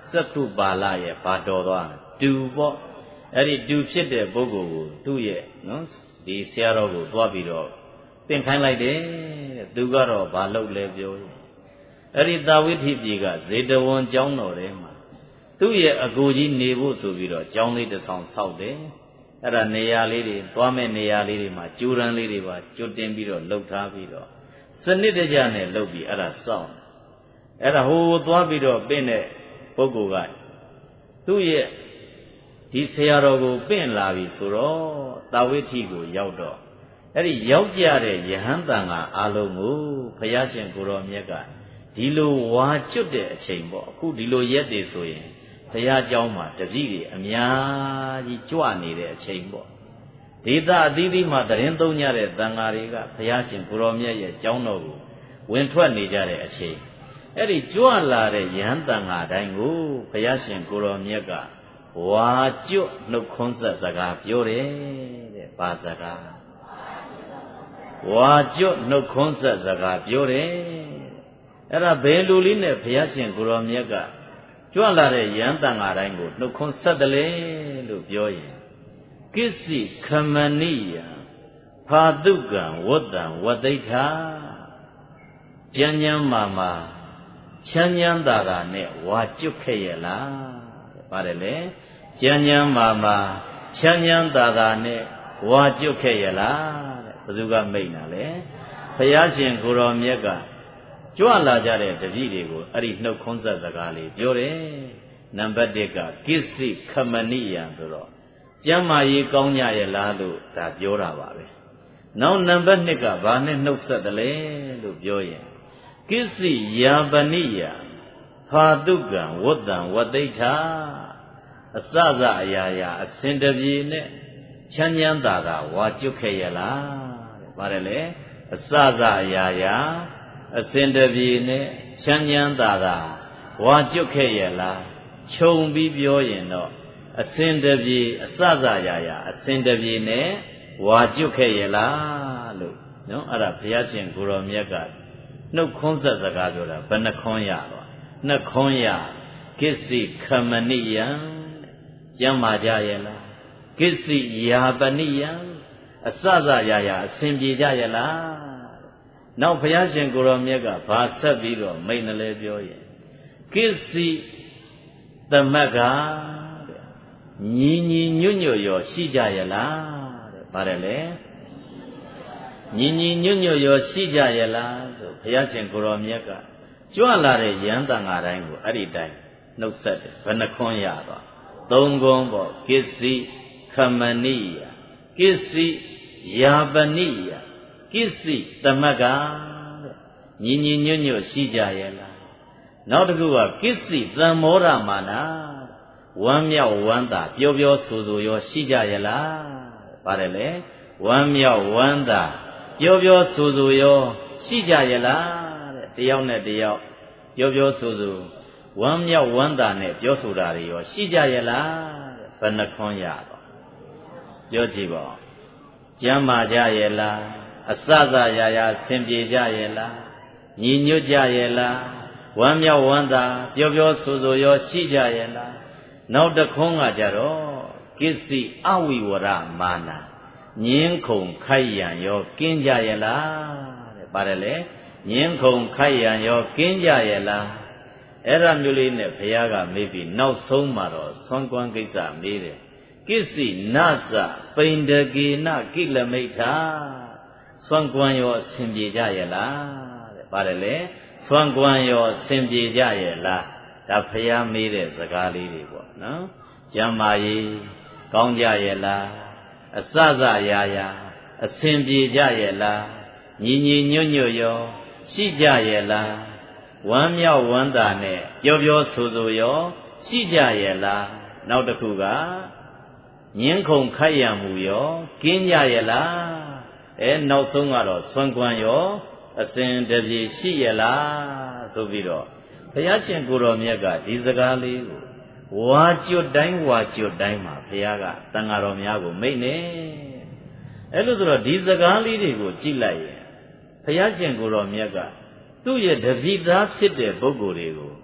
စက္ခုပါဠရဲ့ဘာတော်သွားတူပေါ့အဲ့ဒီတူဖြစ်တဲ့ပုဂ္ဂိုလ်ကိုသူ့ရဲ့နော်ဒီဆရာတော်ကိုသွားပြီးတော့သင်ခိုင်းလိုက်တယ်တဲ့သူကတော့ဘာလုပ်လဲပြောရင်အဲ့ဒီသာဝိထိပြည်ကဇေတဝန်ကျောင်းတော်ထဲမှာသူ့ရဲ့အကူကြီးနေဖို့ဆိုပြီးတော့ကျောင်းလေးတစ်ဆောင်ဆောက်တယ်အဲ့ဒါနေရာလေးတွေသွားမဲ့နေရာလေးတွေမှာကျူရန်လေးတွေပါကျွတ်တင်ပြီးတော့လှုပ်ထားပြီးတော့စနစ်တကျနဲ့လှုပ်ပြီးအဲ့ဒါစောင့်အဲ့ဒါဟိုသွားပြီးတော့ပင့်တဲ့ပုဂ္ဂိုလ်ကသူ့ရဲ့ဒီဆရာတော်ကိုပင့်လာပြီဆိုတော့တာဝိထိကိုရောက်တော့အဲ့ဒီရောက်ကြတဲ့ယဟန်တန်ကအလုံးကိုဘုရားရှင်ကိုရောမြတ်ကဒီလိုဝါကျွတ်တဲ့အချိန်ပေါ့အခုဒီလိုရက်တွေဆိုရင်ဘုရားကျောင်းမှာတပည့်တွေအများကြီးကြွနေတဲ့အချိန်ပေါ့ဒေသအသီးသီးမှာတရင်သုံးကြတဲ့တန်ဃာတွေကဘုရားရှင်ကိုရောမြတ်ရဲ့ကျောင်းတော်ကိုဝင်ထွက်နေကြတဲ့အချိန်အဲ့ဒီကြွလာတဲ့ယဟန်တန်ဃာတိုင်းကိုဘုရားရှင်ကိုရောမြတ်ကဝါကျွတ်နှုတ်ခွန်းဆက်စကားပြောတယ်တဲ့ဘာစကားဝါကျွတ်နှုတ်ခွန်းဆက်စကားပြောတယ်အဲ့ဒါဘယ်လိုလေးနဲ့ဘုရားရှင်ကိုရောမြတ်ကကြွလာတဲ့ယဟန်တန်ဃာတိုင်းကိုနှုတ်ခွန်းဆက်တယ်လေလို့ပြောရင်ကိစ္စခမနိယဖာတုကံဝတ္တံဝတိဋ္ဌာကျမ်းကျမ်းမာမာချမ်းချမ်းသာသာနဲ့ဝါကျွတ်ခဲ့ရလားပါတယ်လေကျမ်းကျမ်းမာမာချမ်းချမ်းသာသာနဲ့ဝါကျွတ်ခဲ့ရလားတဲ့ဘယ်သူကမိတ်နာလဲဘုရားရှင်ကိုရောမြတ်ကကြွလာကြတဲ့တပည့်တွေကိုအဲ့ဒီနှုတ်ခွန်းဆက်စကားလေးပြောတယ်နံပါတ်တစ်ကကိစ္စခမနိယံဆိုတော့ကျမ်းမာရေးကောင်းကြရဲ့လားလို့ဒါပြောတာပါပဲနောက်နံပါတ်နှစ်ကဘာနဲ့နှုတ်ဆက်တယ်လဲလို့ပြောရင်ကိစ္စယာပနိယဖာတုကံဝတ္တံဝတိဋ္ဌာအစစအရာရာအစဉ်တပြေနဲ့ချမ်းချမ်းသာသာဝါကျွတ်ခဲ့ရလားတဲ့ပါတယ်လေအစစအရာရာအစဉ်တပြေနဲ့ချမ်းချမ်းသာသာဝါကျွတ်ခဲ့ရလားခြုံပြီးပြောရင်တော့အစဉ်တပြေအစစအရာရာအစဉ်တပြေနဲ့ဝါကျွတ်ခဲ့ရလားလို့နော်အဲ့ဒါဘုရားရှင်ကိုရောမြတ်ကနှုတ်ခွန်းဆက်စကားပြောတာဘယ်နှခွန်းရတော့နှခွန်းရကိစ္စခမနိယံကျမ်းမာကြရဲ့လားကိစ္စယာပနိယံအစစရာရာအစဉ်ပြေကြရဲ့လားနောက်ဘုရားရှင်ကိုရောမြတ်ကဘာဆက်ပြီးတော့မိန်တယ်လဲပြောရင်ကိစ္စသမတ်ကတဲ့ညီညီညွတ်ညွတ်ရောရှိကြရဲ့လားတဲ့ပါတယ်လေညီညီညွတ်ညွတ်ရောရှိကြရဲ့လားဆိုဘုရားရှင်ကိုရောမြတ်ကကြွလာတဲ့ယန္တန်ဃာတိုင်းကိုအဲ့ဒီတိုင်းနှုတ်ဆက်တယ်ဘယ်နှခွန်းရတော့သုံးခွန်းပေါ့ကိစ္စခမနိယကိစ္စယာပနိယကိစ္စသမဂ္ဂတဲ့ညီညီညွတ်ညွတ်ရှိကြရဲ့လားနောက်တစ်ခုကကိစ္စသံမောရမာနာဝမ်းမြောက်ဝမ်းသာပျော်ပျော်ဆိုဆိုရောရှိကြရဲ့လားပါတယ်လေဝမ်းမြောက်ဝမ်းသာပျော်ပျော်ဆိုဆိုရောရှိကြရဲ့လားတဲ့တယောက်နဲ့တယောက်ပျော်ပျော်ဆိုဆိုဝမ်းမြောက်ဝမ်းသာနဲ့ပြောဆိုတာတွေရောရှိကြရဲ့လားတဲ့ဘယ်နှခွန်းရတော့ပြောကြည့်ပါဦးကျမ်းမာကြရဲ့လားအစစရာရာဆင်ပြေကြရဲ့လားညီညွတ်ကြရဲ့လားဝမ်းမြောက်ဝမ်းသာပျော်ပျော်ဆိုဆိုရောရှိကြရဲ့လားနောက်တစ်ခွန်းကကြတော့ကိစ္စအဝိဝရမာနာငင်းခုန်ခိုက်ရန်ရောကင်းကြရဲ့လားတဲ့ပါတယ်လေငင်းခုန်ခိုက်ရန်ရောကင်းကြရဲ့လားအဲ့ဒါမျိုးလေးနဲ့ဘုရားကမေးပြီးနောက်ဆုံးမှာတော့ဆွမ်းကွမ်းကိစ္စမေးတယ်ကိစ္စနသပိန္ဒကေနကိလမိဋ္ဌာဆွမ်းကွမ်းရောအစဉ်ပြေကြရဲ့လားတဲ့ပါတယ်လေဆွမ်းကွမ်းရောအစဉ်ပြေကြရဲ့လားဒါဘုရားမေးတဲ့စကားလေးတွေပေါ့နော်ကျမ်းမာရေးကောင်းကြရဲ့လားအစစရာရာအစဉ်ပြေကြရဲ့လားညီညီညွတ်ညွတ်ရောရှိကြရဲ့လားဝမ်းမြောက်ဝမ်းသာနဲ့ပျော်ပျော်ဆိုဆိုရောရှိကြရဲ့လားနောက်တစ်ခုကငင်းခုန်ခိုက်ရမှုရောကင်းကြရဲ့လားအဲနောက်ဆုံးကတော့ဆွမ်းကွမ်းရောအစဉ်တပြေရှိရဲ့လားဆိုပြီးတော့ဘုရားရှင်ကိုယ်တော်မြတ်ကဒီစကားလေးကိုဝါကျွတ်တိုင်းဝါကျွတ်တိုင်းမှာဘုရားကတန်ဃာတော်များကိုမိန့်နေအဲ့လိုဆိုတော့ဒီစကားလေးတွေကိုကြည့်လိုက်ရင်ဘုရားရှင်ကိုယ်တော်မြတ်ကသူ့ရဲ့တပည့်သားဖြစ်တဲ့ပုဂ္ဂိုလ်တွေကို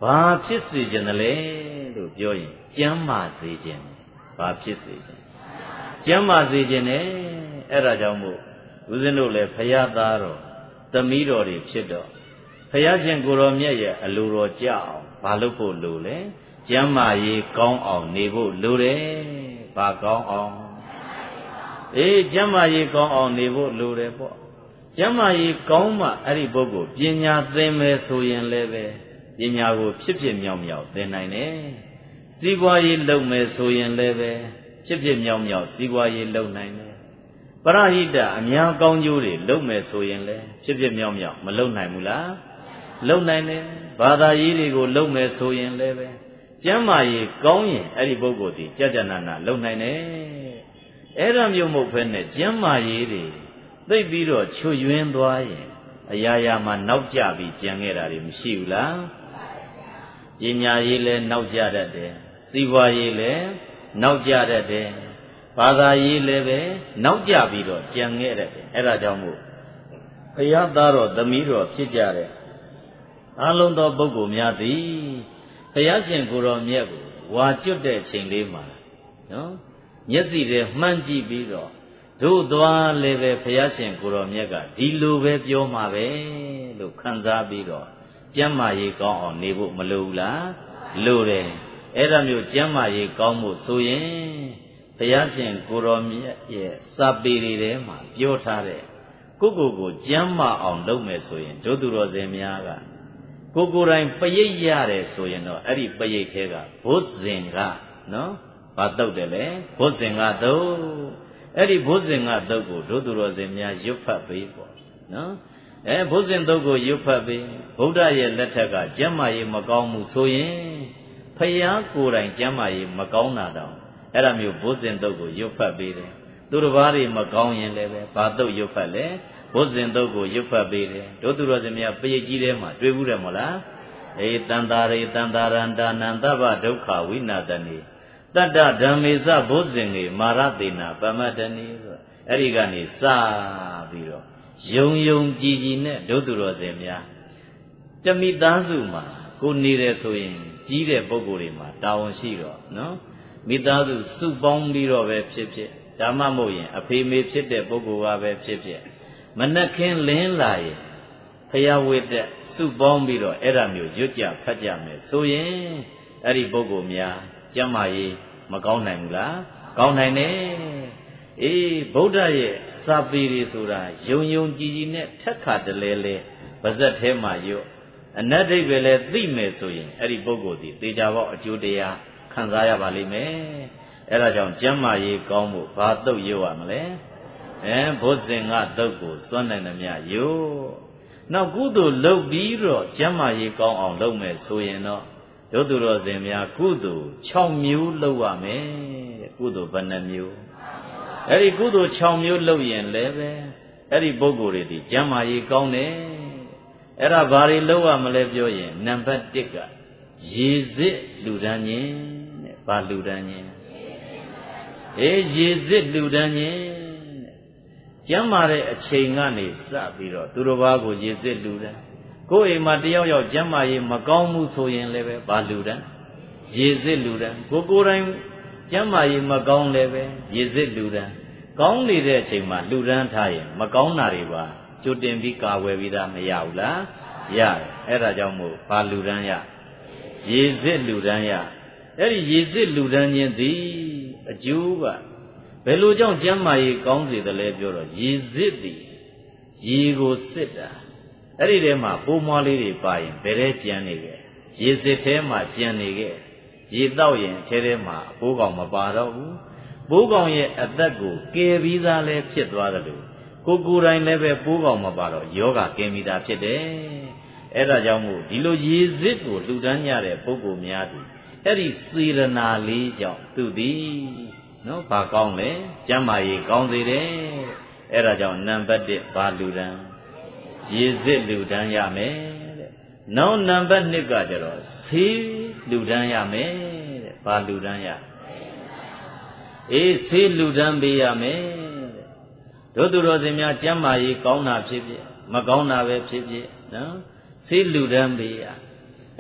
ဘာဖြစ်စေခြင်းလဲလို့ပြောရင်ကျမ်းမာစေခြင်းဘာဖြစ်စေခြင်းကျမ်းမာစေခြင်းနဲ့အဲ့ဒါကြောင့်မို့ဦးဇင်းတို့လည်းဖရာသားတော်သမီးတော်တွေဖြစ်တော့ဖရာရှင်ကိုရောမြတ်ရဲ့အလိုတော်ကြအောင်ဘာလုပ်ဖို့လိုလဲကျမ်းမာရေးကောင်းအောင်နေဖို့လိုတယ်ဘာကောင်းအောင်အေးကျမ်းမာရေးကောင်းအောင်နေဖို့လိုတယ်ပေါ့ကျမ်းမာရေးကောင်းမှအဲ့ဒီပုဂ္ဂိုလ်ပညာသင်မယ်ဆိုရင်လည်းပဲပညာကိုဖြစ်ဖြစ်မြောက်မြောက်သင်နိုင်တယ်စီးပွားရေးလုပ်မယ်ဆိုရင်လည်းပဲဖြစ်ဖြစ်မြောက်မြောက်စီးပွားရေးလုပ်နိုင်တယ်ပရဟိတအများကောင်းကျိုးတွေလုပ်မယ်ဆိုရင်လည်းဖြစ်ဖြစ်မြောက်မြောက်မလုပ်နိုင်ဘူးလားလုပ်နိုင်တယ်ဘာသာရေးတွေကိုလုပ်မယ်ဆိုရင်လည်းပဲကျမ်းမာရေးကောင်းရင်အဲ့ဒီပုဂ္ဂိုလ်ဒီကြကြနာနာလုပ်နိုင်တယ်အဲ့ဒါမျိုးမဟုတ်ဘဲနဲ့ကျမ်းမာရေးတွေသိပြီးတော့ချွတ်ယွင်းသွားရင်အရာရာမှာနောက်ကျပြီးကြံခဲ့တာတွေမရှိဘူးလားပညာရေးလည်းနောက်ကျတတ်တယ်စီးပွားရေးလည်းနောက်ကျတတ်တယ်ဘာသာရေးလည်းပဲနောက်ကျပြီးတော့ကြံခဲ့တတ်တယ်အဲ့ဒါကြောင့်မို့ဘုရားသားတော်သမီးတော်ဖြစ်ကြတဲ့အလုံးသောပုဂ္ဂိုလ်များသည်ဘုရားရှင်ကိုယ်တော်မြတ်ကိုဝါကျွတ်တဲ့အချိန်လေးမှာနော်မျက်စိထဲမှန်းကြည့်ပြီးတော့တို့သွားလည်းပဲဘုရားရှင်ကိုယ်တော်မြတ်ကဒီလိုပဲပြောမှာပဲလို့ခံစားပြီးတော့ကျမ်းမာရေးကောင်းအောင်နေဖို့မလိုဘူးလားလိုတယ်အဲ့ဒါမျိုးကျမ်းမာရေးကောင်းဖို့ဆိုရင်ဘုရားရှင်ကိုယ်တော်မြတ်ရဲ့စာပေတွေထဲမှာပြောထားတဲ့ကိုကိုကိုကျမ်းမာအောင်လုပ်မယ်ဆိုရင်တို့သူတော်စင်များကကိုကိုယ်တိုင်ပရိတ်ရတယ်ဆိုရင်တော့အဲ့ဒီပရိတ်ထဲကဘုဇင်ကနော်ဘာတုတ်တယ်လဲဘုဇင်ကတုတ်အဲ့ဒီဘုဇင်ကတုတ်ကိုတို့သူတော်စင်များရွတ်ဖတ်ပေးပေါ့နော်အဲဘုဇင်တုတ်ကိုရွတ်ဖတ်ပေးဗုဒ္ဓရဲ့လက်ထက်ကကျမ်းမာရေးမကောင်းမှုဆိုရင်ဖယားကိုယ်တိုင်ကျမ်းမာရေးမကောင်းတာတောင်အဲ့ဒါမျိုးဘုဇင်တုတ်ကိုရွတ်ဖတ်ပေးတယ်သူတစ်ပါးတွေမကောင်းရင်လည်းပဲဘာတုတ်ရွတ်ဖတ်လဲဘုဇင်တုတ်ကိုရွတ်ဖတ်ပေးတယ်တို့သူတော်စင်များပရိတ်ကြီးထဲမှာတွေ့ဘူးတယ်မဟုတ်လားအေတန္တာရေတန္တာရန္တာနန္တဗဒုက္ခဝိနာတနိတတ္တဓမ္မေဇဘုဇင်ေမာရတေနာပမတ္တနိဆိုအဲ့ဒီကနေစပြီးတော့ယုံယုံကြည်ကြည်နဲ့တို့သူတော်စင်များတမိသားစုမှာကိုနေတယ်ဆိုရင်ကြီးတဲ့ပုဂ္ဂိုလ်တွေမှာတာဝန်ရှိတော့နော်မိသားစုစုပေါင်းပြီးတော့ပဲဖြစ်ဖြစ်ဒါမှမဟုတ်ရင်အဖေမေဖြစ်တဲ့ပုဂ္ဂိုလ်ကပဲဖြစ်ဖြစ်မနှက်ခင်းလင်းလာရင်ဖယားဝိတ္တစုပေါင်းပြီးတော့အဲ့ဒါမျိုးရွတ်ကြဖတ်ကြမယ်ဆိုရင်အဲ့ဒီပုဂ္ဂိုလ်များကျမ်းမာရေးမကောင်းနိုင်ဘူးလားကောင်းနိုင်တယ်အေးဗုဒ္ဓရဲ့စာပေတွေဆိုတာယုံယုံကြည်ကြည်နဲ့ထက်ခါတလဲလဲပါဇက်ထဲမှာရွတ်အနတ္တိပဲလဲသိမယ်ဆိုရင်အဲ့ဒီပုဂ္ဂိုလ်ဒီသေချာပေါက်အကျိုးတရားခံစားရပါလိမ့်မယ်အဲ့ဒါကြောင့်ကျမ်းမာရေးကောင်းဖို့ဘာတုတ်ရွတ်ရမလဲအဲဘုဇင်ကတုတ်ကိုစွန့်နိုင်သမျှရွတ်နောက်ကုသိုလ်လုပ်ပြီးတော့ကျမ်းမာရေးကောင်းအောင်လုပ်မယ်ဆိုရင်တော့တို့သူတော်စင်များကုသိုလ်၆မျိုးလုပ်ရမယ်တဲ့ကုသိုလ်ဘယ်နှမျိုးအဲ့ဒီကုသိုလ်၆မျိုးလုပ်ရင်လည်းပဲအဲ့ဒီပုဂ္ဂိုလ်တွေဒီကျမ်းမာရေးကောင်းတယ်အဲ့ဒါဘာတွေလုပ်ရမလဲပြောရင်နံပါတ်၁ကရေစစ်လူဒန်းခြင်းတဲ့ဘာလူဒန်းခြင်းအေးရေစစ်လူဒန်းခြင်းတဲ့ကျမ်းမာတဲ့အချိန်ကနေစပြီးတော့သူတော်ဘာကိုရေစစ်လူဒန်းကိုယ်အိမ်မှာတယောက်ယောက်ကျမ်းမာရေးမကောင်းမှုဆိုရင်လည်းပဲဘာလူဒန်းရေစစ်လူဒန်းကိုကိုယ်တိုင်ကျမ်းမာရေးမကောင်းလည်းပဲရေစစ်လူဒန်းကောင်းနေတဲ့အချိန်မှာလူဒန်းထားရင်မကောင်းတာတွေပါကြိုတင်ပြီးကာဝယ်ပြီးသားမရဘူးလားရတယ်အဲ့ဒါကြောင့်မို့ဘာလူဒန်းရရေစစ်လူဒန်းရအဲ့ဒီရေစစ်လူဒန်းခြင်းသည်အကျိုးကဘယ်လိုကြောင့်ကျမ်းမာရေးကောင်းစေတယ်လဲပြောတော့ရေစစ်သည်ရေကိုစစ်တာအဲ့ဒီထဲမှာပိုးမွားလေးတွေပါရင်ဘယ်ထဲကျန်နေခဲ့ရေစစ်ထဲမှာကျန်နေခဲ့ရေတောက်ရင်ထဲထဲမှာပိုးကောင်မပါတော့ဘူးပိုးကောင်ရဲ့အသက်ကိုကယ်ပြီးသားလဲဖြစ်သွားတယ်လို့ကိုကိုယ်တိုင်လည်းပဲပိုးကောင်မပါတော့ယောဂကင်ပြီးသားဖြစ်တယ်အဲ့ဒါကြောင့်မို့ဒီလိုရေစစ်ကိုလှူဒန်းကြတဲ့ပုဂ္ဂိုလ်များသည်အဲ့ဒီစေရနာလေးကြောင့်သူသည်နော်ဘာကောင်းလဲကျမ်းမာရေးကောင်းစေတယ်အဲ့ဒါကြောင့်နံပါတ်၁ဘာလူဒန်းရေစစ်လူဒန်းရမယ်တဲ့နောက်နံပါတ်၂ကကျတော့ဆေးလူဒန်းရမယ်တဲ့ဘာလူဒန်းရအေးဆေးလူဒန်းပေးရမယ်တဲ့တို့သူတော်စင်များကျမ်းမာရေးကောင်းတာဖြစ်ဖြစ်မကောင်းတာပဲဖြစ်ဖြစ်နော်ဆေးလူဒန်းပေးရ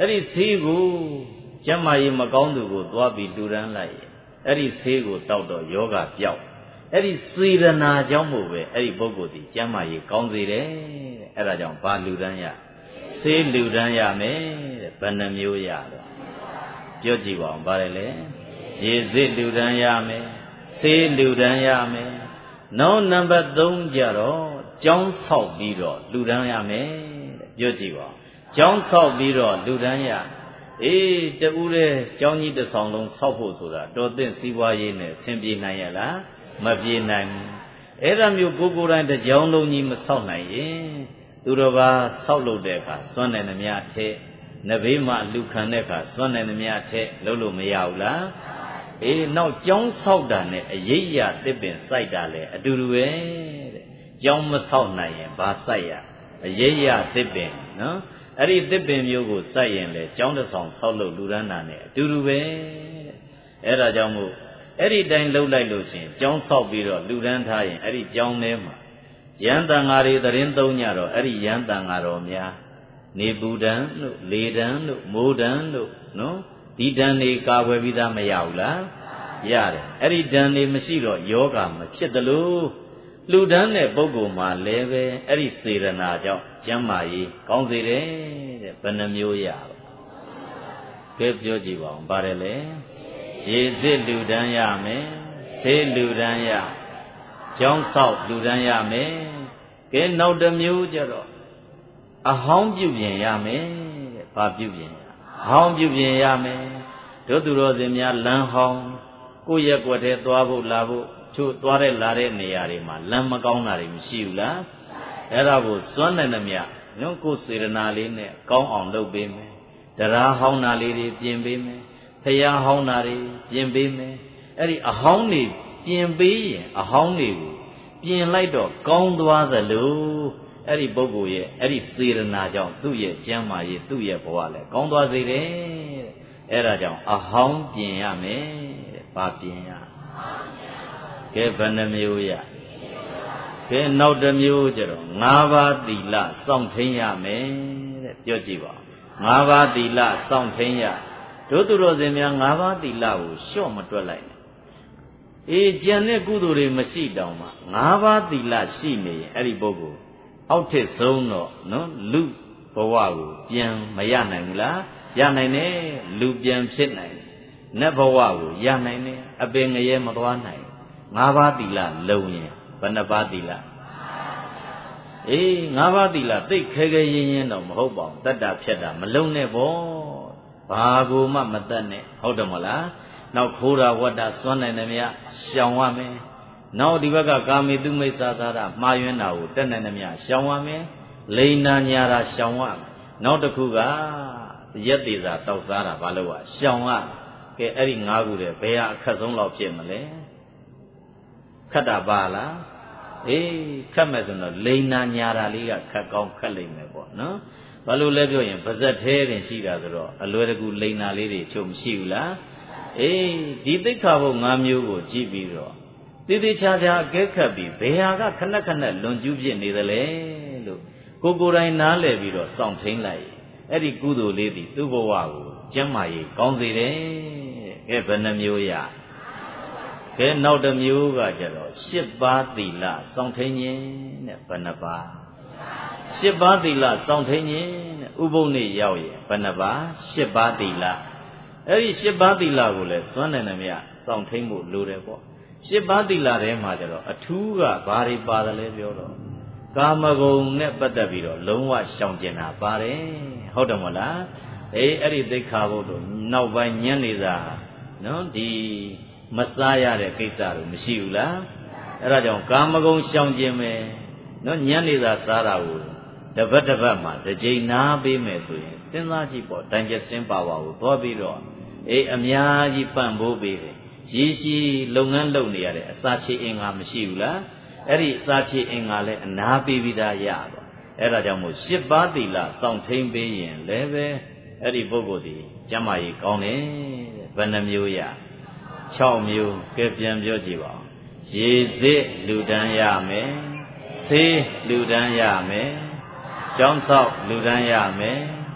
အဲ့ဒီဆေးကိုကျမ်းမာရေးမကောင်းသူကိုသွားပြီးလူရန်လိုက်အဲ့ဒီဆေးကိုတောက်တော့ယောဂပြောက်အဲ့ဒီစေရနာကြောင့်မို့ပဲအဲ့ဒီပုဂ္ဂိုလ်ဒီကျမ်းမာရေးကောင်းစေတယ်တဲ့အဲ့ဒါကြောင့်ဘာလူရန်ရဆေးလူရန်ရမယ်တဲ့ဘယ်နှမျိုးရတော့ပြောကြည့်ပါဦးဗါတယ်လေရေစစ်လူရန်ရမယ်ဆေးလူရန်ရမယ်နောက်နံပါတ်သုံးကြတော့ကျောင်းဆောက်ပြီးတော့လူရန်ရမယ်တဲ့ပြောကြည့်ပါဦးကျောင်းဆောက်ပြီးတော့လူရန်ရအေးတူတဲ့ကျောင်းကြီးတစ်ဆောင်လုံးဆောက်ဖို့ဆိုတာတော်သင့်စည်းဝါးရေးနဲ့ဆင်ပြေနိုင်ရလားမပြေနိုင်ဘူးအဲ့ဒါမျိုးကိုကိုယ်တိုင်တစ်ကျောင်းလုံးကြီးမဆောက်နိုင်ရင်သူတော်ဘာဆောက်လုပ်တဲ့အခါစွန့်နိုင်သမျှထဲနဘေးမှာလူခံတဲ့အခါစွန့်နိုင်သမျှထဲလုပ်လို့မရဘူးလားအေးနောက်ကျောင်းဆောက်တာနဲ့အရေးရတစ်ပင်စိုက်တာလေအတူတူပဲတဲ့ကျောင်းမဆောက်နိုင်ရင်ဘာစိုက်ရအရေးရတစ်ပင်နော်အဲ့ဒီတစ်ပင်မျိုးကိုစိုက်ရင်လေကျောင်းတစ်ဆောင်ဆောက်လို့လူရန်တာနဲ့အတူတူပဲတဲ့အဲ့ဒါကြောင့်မို့အဲ့ဒီတိုင်းလှုပ်လိုက်လို့ရှိရင်ကျောင်းဆောက်ပြီးတော့လူရန်ထားရင်အဲ့ဒီကျောင်းထဲမှာရန်တန်ဃာတွေသတင်းသုံးကြတော့အဲ့ဒီရန်တန်ဃာတော်များနေပူဒံလို့လေဒံလို့မိုးဒံလို့နော်ဒီဒံတွေကာကွယ်ပြီးသားမရဘူးလားရတယ်အဲ့ဒီဒံတွေမရှိတော့ယောဂမဖြစ်သလိုလူဒန်းတဲ့ပုဂ္ဂိုလ်မှာလည်းပဲအဲ့ဒီစေရနာကြောင့်ကျမ်းမာရေးကောင်းစေတယ်တဲ့ဘယ်နှမျိုးရတော့ကဲပြောကြည့်ပါဦးပါတယ်လေရေစစ်လူဒန်းရမယ်ဆေးလူဒန်းရကျောင်းဆောက်လူဒန်းရမယ်ကဲနောက်တစ်မျိုးကြတော့အဟောင်းပြုပြင်ရမယ်တဲ့ဘာပြုပြင်ရအဟောင်းပြုပြင်ရမယ်တို့သူတော်စင်များလမ်းဟောင်းကိုယ့်ရက်ွက်ထဲသွားဖို့လာဖို့ချို့သွားတဲ့လာတဲ့နေရာတွေမှာလမ်းမကောင်းတာတွေမရှိဘူးလားအဲ့ဒါကိုစွန့်နိုင်သမျှနော်ကိုယ်စေရနာလေးနဲ့ကောင်းအောင်လုပ်ပေးမယ်တရားဟောင်းတာလေးတွေပြင်ပေးမယ်ဖျားဟောင်းတာတွေပြင်ပေးမယ်အဲ့ဒီအဟောင်းတွေပြင်ပေးရင်အဟောင်းတွေကိုပြင်လိုက်တော့ကောင်းသွားသလိုအဲ့ဒီပုဂ္ဂိုလ်ရဲ့အဲ့ဒီစေရနာကြောင့်သူ့ရဲ့ကျမ်းမာရေးသူ့ရဲ့ဘဝလည်းကောင်းသွားစေတယ်တဲ့အဲ့ဒါကြောင့်အဟောင်းပြင်ရမယ်တဲ့ဘာပြင်ရကဲဘယ်နှမျိုးရကဲနောက်တစ်မျိုးကျတော့၅ပါးသီလစောင့်ထိန်ရမယ်တဲ့ပြောကြည့်ပါ၅ပါးသီလစောင့်ထိန်ရတို့သူတော်စင်များ၅ပါးသီလကိုလျှော့မတွက်လိုက်အေးကျန်တဲ့ကုသိုလ်တွေမရှိတောင်မှ၅ပါးသီလရှိနေရင်အဲ့ဒီပုဂ္ဂိုလ်အောက်ထစ်ဆုံးတော့နော်လူဘဝကိုပြန်မရနိုင်ဘူးလားရနိုင်တယ်လူပြန်ဖြစ်နိုင်တယ်နတ်ဘဝကိုရနိုင်တယ်အပင်ငရဲမသွားနိုင်ငါးပါးသီလလုံရင်ဘယ်နှပါးသီလအေးငါးပါးသီလသိခဲခဲရင်းရင်းတော့မဟုတ်ပါဘူးတတ္တဖြတ်တာမလုံနဲ့ပေါ့ဘာကိုမှမတတ်နဲ့ဟုတ်တယ်မလားနောက်ခိုးတာဝတ္တစွန့်နိုင်တယ်မြတ်ရှောင်ရမယ်နောက်ဒီဘက်ကကာမေတုမိစ္ဆာသာရမှားယွင်းတာကိုတက်နိုင်တယ်မြတ်ရှောင်ရမယ်လိန်နာညာတာရှောင်ရမယ်နောက်တစ်ခုကရက်သေးစာတောက်စားတာဘာလို့ ਆ ရှောင်ရကဲအဲ့ဒီ၅ခုတည်းဘယ်ဟာအခက်ဆုံးလောက်ဖြစ်မလဲခတ်တာပါလားအေးခတ်မယ်ဆိုတော့လိန်နာညာတာလေးကခတ်ကောင်းခတ်လိမ့်မယ်ပေါ့နော်ဘာလို့လဲပြောရင်ပါဇက်သေးတင်ရှိတာဆိုတော့အလွယ်တကူလိန်နာလေးတွေချုပ်မရှိဘူးလားအေးဒီသိက္ခာပုဒ်၅မျိုးကိုကြည့်ပြီးတော့တိတိကျကျအကဲခတ်ပြီးဘယ်ဟာကခဏခဏလွန်ကျူးဖြစ်နေသလဲလို့ကိုကိုယ်တိုင်နားလည်ပြီးတော့စောင့်ထိန်လိုက်အဲ့ဒီကုသိုလ်လေးဒီသူ့ဘဝကိုကျမ်းမာရေးကောင်းစေတယ်ကဲဘယ်နှမျိုးရကဲနောက်တစ်မျိုးကကြတော့၈ပါးသီလစောင့်ထိန်ခြင်းတဲ့ဘယ်နှပါး၈ပါးသီလစောင့်ထိန်ခြင်းတဲ့ဥပုသ်နေ့ရောက်ရင်ဘယ်နှပါး၈ပါးသီလအဲ့ဒီ၈ပါးသီလကိုလည်းစွန့်နိုင်တယ်မြတ်စောင့်ထိန်ဖို့လိုတယ်ပေါ့၈ပါးသီလထဲမှာကြတော့အထူးကဘာတွေပါတယ်လဲပြောတော့ကာမဂုဏ်နဲ့ပတ်သက်ပြီးတော့လုံးဝရှောင်ကျင်တာပါတယ်ဟုတ်တယ်မလားအေးအဲ့ဒီသိက္ခာပုဒ်တို့နောက်ပိုင်းညံ့နေသာနော်ဒီမစားရတဲ့ကိစ္စတွေမရှိဘူးလားအဲ့ဒါကြောင့်ကာမဂုဏ်ရှောင်ကျင်မယ်နော်ညံ့နေသာစားတာကိုတပတ်တစ်ပတ်မှာတစ်ကြိမ်နားပေးမယ်ဆိုရင်စဉ်းစားကြည့်ပေါ့ digestion power ကိုသွားပြီးတော့အေးအများကြီးပံ့ပိုးပေးတယ်ရည်ရှိလုပ်ငန်းလုပ်နေရတဲ့အစာချေအင်္ဂါမရှိဘူးလားအဲ့ဒီအစာချေအင်္ဂါလည်းအနာပေးပြီးသားရတော့အဲ့ဒါကြောင့်မို့၈ပါးသီလစောင့်ထိန်ပေးရင်လည်းပဲအဲ့ဒီပုဂ္ဂိုလ်ဒီကျမ်းမာရေးကောင်းတယ်တဲ့ဘယ်နှမျိုးရ၆မျိုးကဲပြန်ပြောကြည့်ပါဦးရေစစ်လူတန်းရမယ်ဆေးလူတန်းရမယ်ကျောင်းဆောက်လူတန်းရမယ်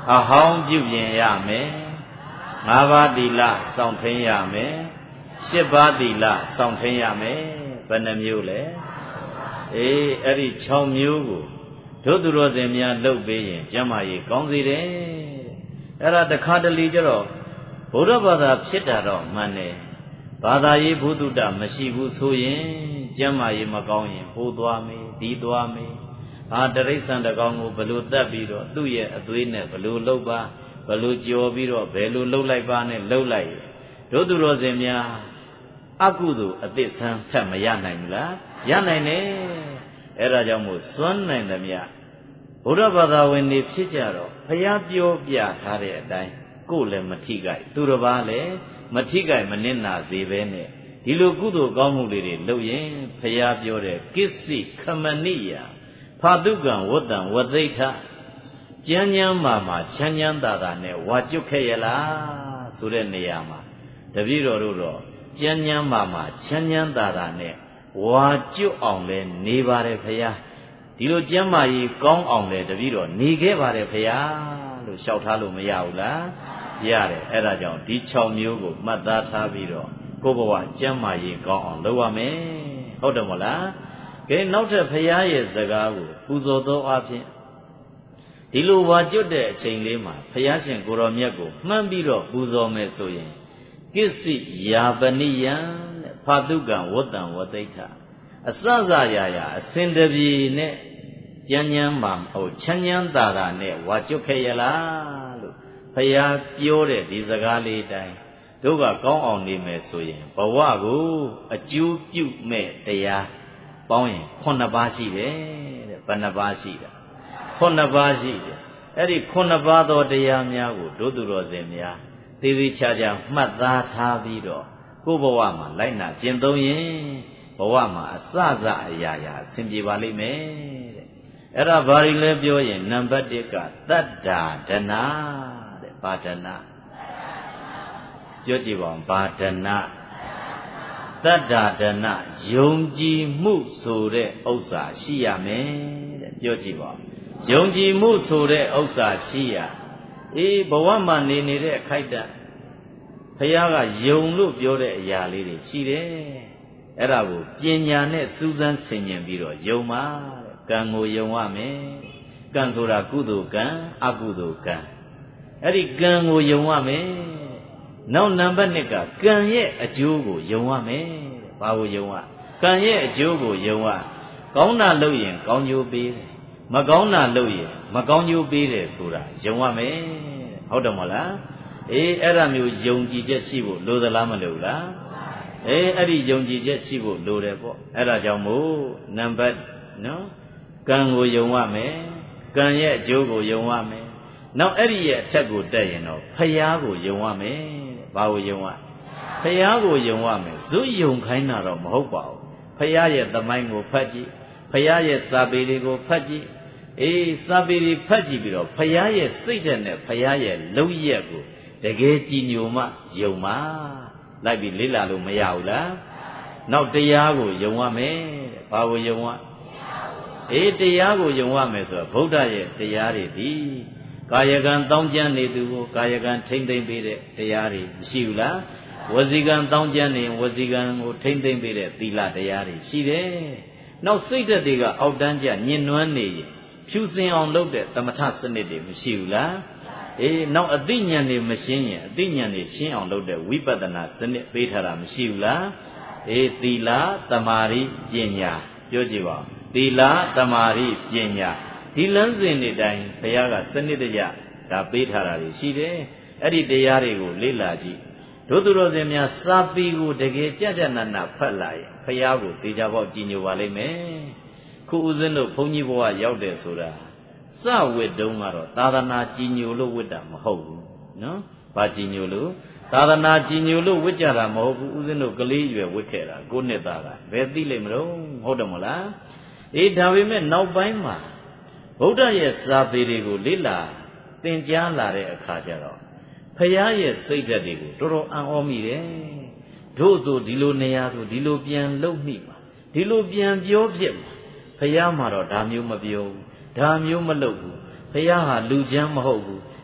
အဟောင်းပြုပြင်ရမယ်ငါးပါးသီလစောင့်ထိန်ရမယ်ရှစ်ပါးသီလစောင့်ထိန်ရမယ်ဘယ်နှမျိုးလဲအေးအဲ့ဒီ၆မျိုးကိုတို့သူတော်စင်များလုပ်ပေးရင်ကျမ်းမာရေးကောင်းစေတယ်အဲ့ဒါတခါတလေကျတော့ဘုရားဘာသာဖြစ်တာတော့မှန်တယ်ဘာသာရေးဘုဒ္ဓတမရှိဘူးဆိုရင်ကျမ်းမာရေးမကောင်းရင်ဟိုသွားမေးဒီသွားမေးဟာတရိစ္ဆန်တကောင်ကိုဘယ်လိုတတ်ပြီးတော့သူ့ရဲ့အသွေးနဲ့ဘယ်လိုလှုပ်ပါဘယ်လိုကြော်ပြီးတော့ဘယ်လိုလှုပ်လိုက်ပါနဲ့လှုပ်လိုက်တို့သူတော်စင်များအကုသိုလ်အသစ်ဆန်းထပ်မရနိုင်ဘူးလားရနိုင်တယ်အဲ့ဒါကြောင့်မို့စွန့်နိုင်သမျှဘုရားဘာသာဝင်တွေဖြစ်ကြတော့ဘုရားပြောပြထားတဲ့အတိုင်းကိုယ်လည်းမထိကြိုက်သူတစ်ပါးလည်းမထိကြိုက်မနစ်နာစေပဲနဲ့ဒီလိုကုသိုလ်ကောင်းမှုလေးတွေလုပ်ရင်ဘုရားပြောတဲ့ကိစ္စခမနိယဖာတုကံဝတ္တံဝသိဋ္ဌကျမ်းကျမ်းမာမှာချမ်းချမ်းသာသာနဲ့ဝါကျွတ်ခဲ့ရလားဆိုတဲ့နေရာမှာတပည့်တော်တို့တော့ကျမ်းကျမ်းမာမှာချမ်းချမ်းသာသာနဲ့ဝါကျွတ်အောင်လဲနေပါတယ်ဘုရားဒီလိုကျမ်းမာရေးကောင်းအောင်လဲတပည့်တော်နေခဲ့ပါတယ်ဘုရားလို့လျှောက်ထားလို့မရဘူးလားရတယ်အဲ့ဒါကြောင့်ဒီ၆မျိုးကိုမှတ်သားထားပြီးတော့ကိုယ်ဘဝကျမ်းမာရေးကောင်းအောင်လုပ်ရမယ်ဟုတ်တယ်မဟုတ်လားကဲနောက်ထပ်ဘုရားရဲ့စကားကိုပူဇော်သောအဖြစ်ဒီလိုဝါကျွတ်တဲ့အချိန်လေးမှာဘုရားရှင်ကိုရောမြတ်ကိုမှန်းပြီးတော့ပူဇော်မယ်ဆိုရင်ကိစ္စယာပနိယံတဲ့ဖာတုကံဝတ္တံဝသိဋ္ဌအစစရာရာအစင်တပြေနဲ့ကျမ်းကျမ်းမှာဟိုချမ်းချမ်းသာသာနဲ့ဝါကျွတ်ခဲ့ရလားလို့ဘုရားပြောတဲ့ဒီစကားလေးတိုင်းတို့ကကောင်းအောင်နေမယ်ဆိုရင်ဘဝကိုအကျိုးပြုမဲ့တရားပေါင်းရင်ခုနှစ်ပါးရှိတယ်တဲ့ဘယ်နှပါးရှိတာခုနှစ်ပါးရှိတယ်အဲ့ဒီခုနှစ်ပါးသောတရားများကိုတို့သူတော်စင်များသေသေးချာချာမှတ်သားထားပြီးတော့ကိုယ်ဘဝမှာလိုက်နာကျင့်သုံးရင်ဘဝမှာအစစအရာရာအဆင်ပြေပါလိမ့်မယ်တဲ့အဲ့ဒါဘာတွေလဲပြောရင်နံပါတ်တစ်ကတတ္တာဒနာတဲ့ဘာဒနာပြောကြည့်ပါဦးဘာဒနာတတ္တာဒနာယုံကြည်မှုဆိုတဲ့ဥစ္စာရှိရမယ်တဲ့ပြောကြည့်ပါဦးယုံကြည်မှုဆိုတဲ့ဥစ္စာရှိရအေးဘဝမှာနေနေတဲ့အခိုက်အတန့်ဘုရားကယုံလို့ပြောတဲ့အရာလေးတွေရှိတယ်အဲ့ဒါကိုပညာနဲ့စူးစမ်းဆင်ခြင်ပြီးတော့ယုံပါတဲ့ကံကိုယုံရမယ်ကံဆိုတာကုသိုလ်ကံအကုသိုလ်ကံအဲ့ဒီကံကိုယုံရမယ်နောက်နံပါတ်နှစ်ကကံရဲ့အကျိုးကိုယုံရမယ်ဘာကိုယုံရကံရဲ့အကျိုးကိုယုံရကောင်းတာလုပ်ရင်ကောင်းကျိုးပေးတယ်မကောင်းတာလုပ်ရင်မကောင်းကျိုးပေးတယ်ဆိုတာယုံရမယ်ဟုတ်တယ်မဟုတ်လားအေးအဲ့ဒါမျိုးယုံကြည်ချက်ရှိဖို့လိုသလားမလိုဘူးလားအေးအဲ့ဒီယုံကြည်ချက်ရှိဖို့လိုတယ်ပေါ့အဲ့ဒါကြောင့်မို့နံပါတ်နော်ကံကိုယုံရမယ်ကံရဲ့အကျိုးကိုယုံရမယ်နောက်အဲ့ဒီရဲ့အထက်ကိုတက်ရင်တော့ဖယားကိုယုံရမယ်ဘာကိုယုံရဖယားကိုယုံရမယ်ဇွတ်ယုံခိုင်းတာတော့မဟုတ်ပါဘူးဖယားရဲ့သမိုင်းကိုဖတ်ကြည့်ဖယားရဲ့စာပေတွေကိုဖတ်ကြည့်အေးစာပေတွေဖတ်ကြည့်ပြီးတော့ဖယားရဲ့စိတ်ဓာတ်နဲ့ဖယားရဲ့လုံရက်ကိုတကယ်ကြည်ညိုမှယုံပါလိုက်ပြီးလေ့လာလို့မရဘူးလားနောက်တရားကိုယုံရမယ်ဘာကိုယုံရအေးတရားကိုယုံရမယ်ဆိုတော့ဗုဒ္ဓရဲ့တရားတွေဒီကာယကံတောင်းကျမ်းနေသူကိုကာယကံထိမ့်သိမ့်ပေးတဲ့တရားတွေမရှိဘူးလားဝစီကံတောင်းကျမ်းနေဝစီကံကိုထိမ့်သိမ့်ပေးတဲ့သီလတရားတွေရှိတယ်နောက်စိတ်ဓာတ်တွေကအောက်တန်းကျညှဉ်းနွမ်းနေရင်ဖြူစင်အောင်လုပ်တဲ့သမထစနစ်တွေမရှိဘူးလားအေးနောက်အသိဉာဏ်တွေမရှင်းရင်အသိဉာဏ်တွေရှင်းအောင်လုပ်တဲ့ဝိပဿနာစနစ်ပေးထားတာမရှိဘူးလားအေးသီလသမာဓိပညာပြောကြည့်ပါဦးသီလသမာဓိပညာဒီလမ်းစဉ်တွေတိုင်းဘုရားကစနစ်တကျဒါပေးထားတာတွေရှိတယ်အဲ့ဒီတရားတွေကိုလေ့လာကြည့်တို့သူတော်စင်များစာပေကိုတကယ်ကြကြနာနာဖတ်လာရင်ဘုရားကိုသေချာပေါက်ကြည်ညိုပါလိမ့်မယ်ခုဦးဇင်းတို့ဘုန်းကြီးဘဝရောက်တယ်ဆိုတာစဝတ်တုံးကတော့သာသနာကြည်ညိုလို့ဝတ်တာမဟုတ်ဘူးနော်ဘာကြည်ညိုလို့သာသနာကြည်ညိုလို့ဝတ်ကြတာမဟုတ်ဘူးဦးဇင်းတို့ကလေးရွယ်ဝတ်ခဲ့တာကိုနှစ်သားကဘယ်သိလိမ့်မလို့ဟုတ်တယ်မဟုတ်လားအေးဒါပေမဲ့နောက်ပိုင်းမှာဗုဒ္ဓရဲ့စာပေတွေကိုလေ့လာသင်ကြားလာတဲ့အခါကျတော့ဖရာရဲ့စိတ်ဓာတ်တွေကိုတော်တော်အံ့ဩမိတယ်တို့ဆိုဒီလိုနေရာဆိုဒီလိုပြန်လုပ်မိမှာဒီလိုပြန်ပြောဖြစ်မှာဖရာမှာတော့ဒါမျိုးမပြောဘူးဒါမျိုးမလုပ်ဘူးဖရာဟာလူချမ်းမဟုတ်ဘူး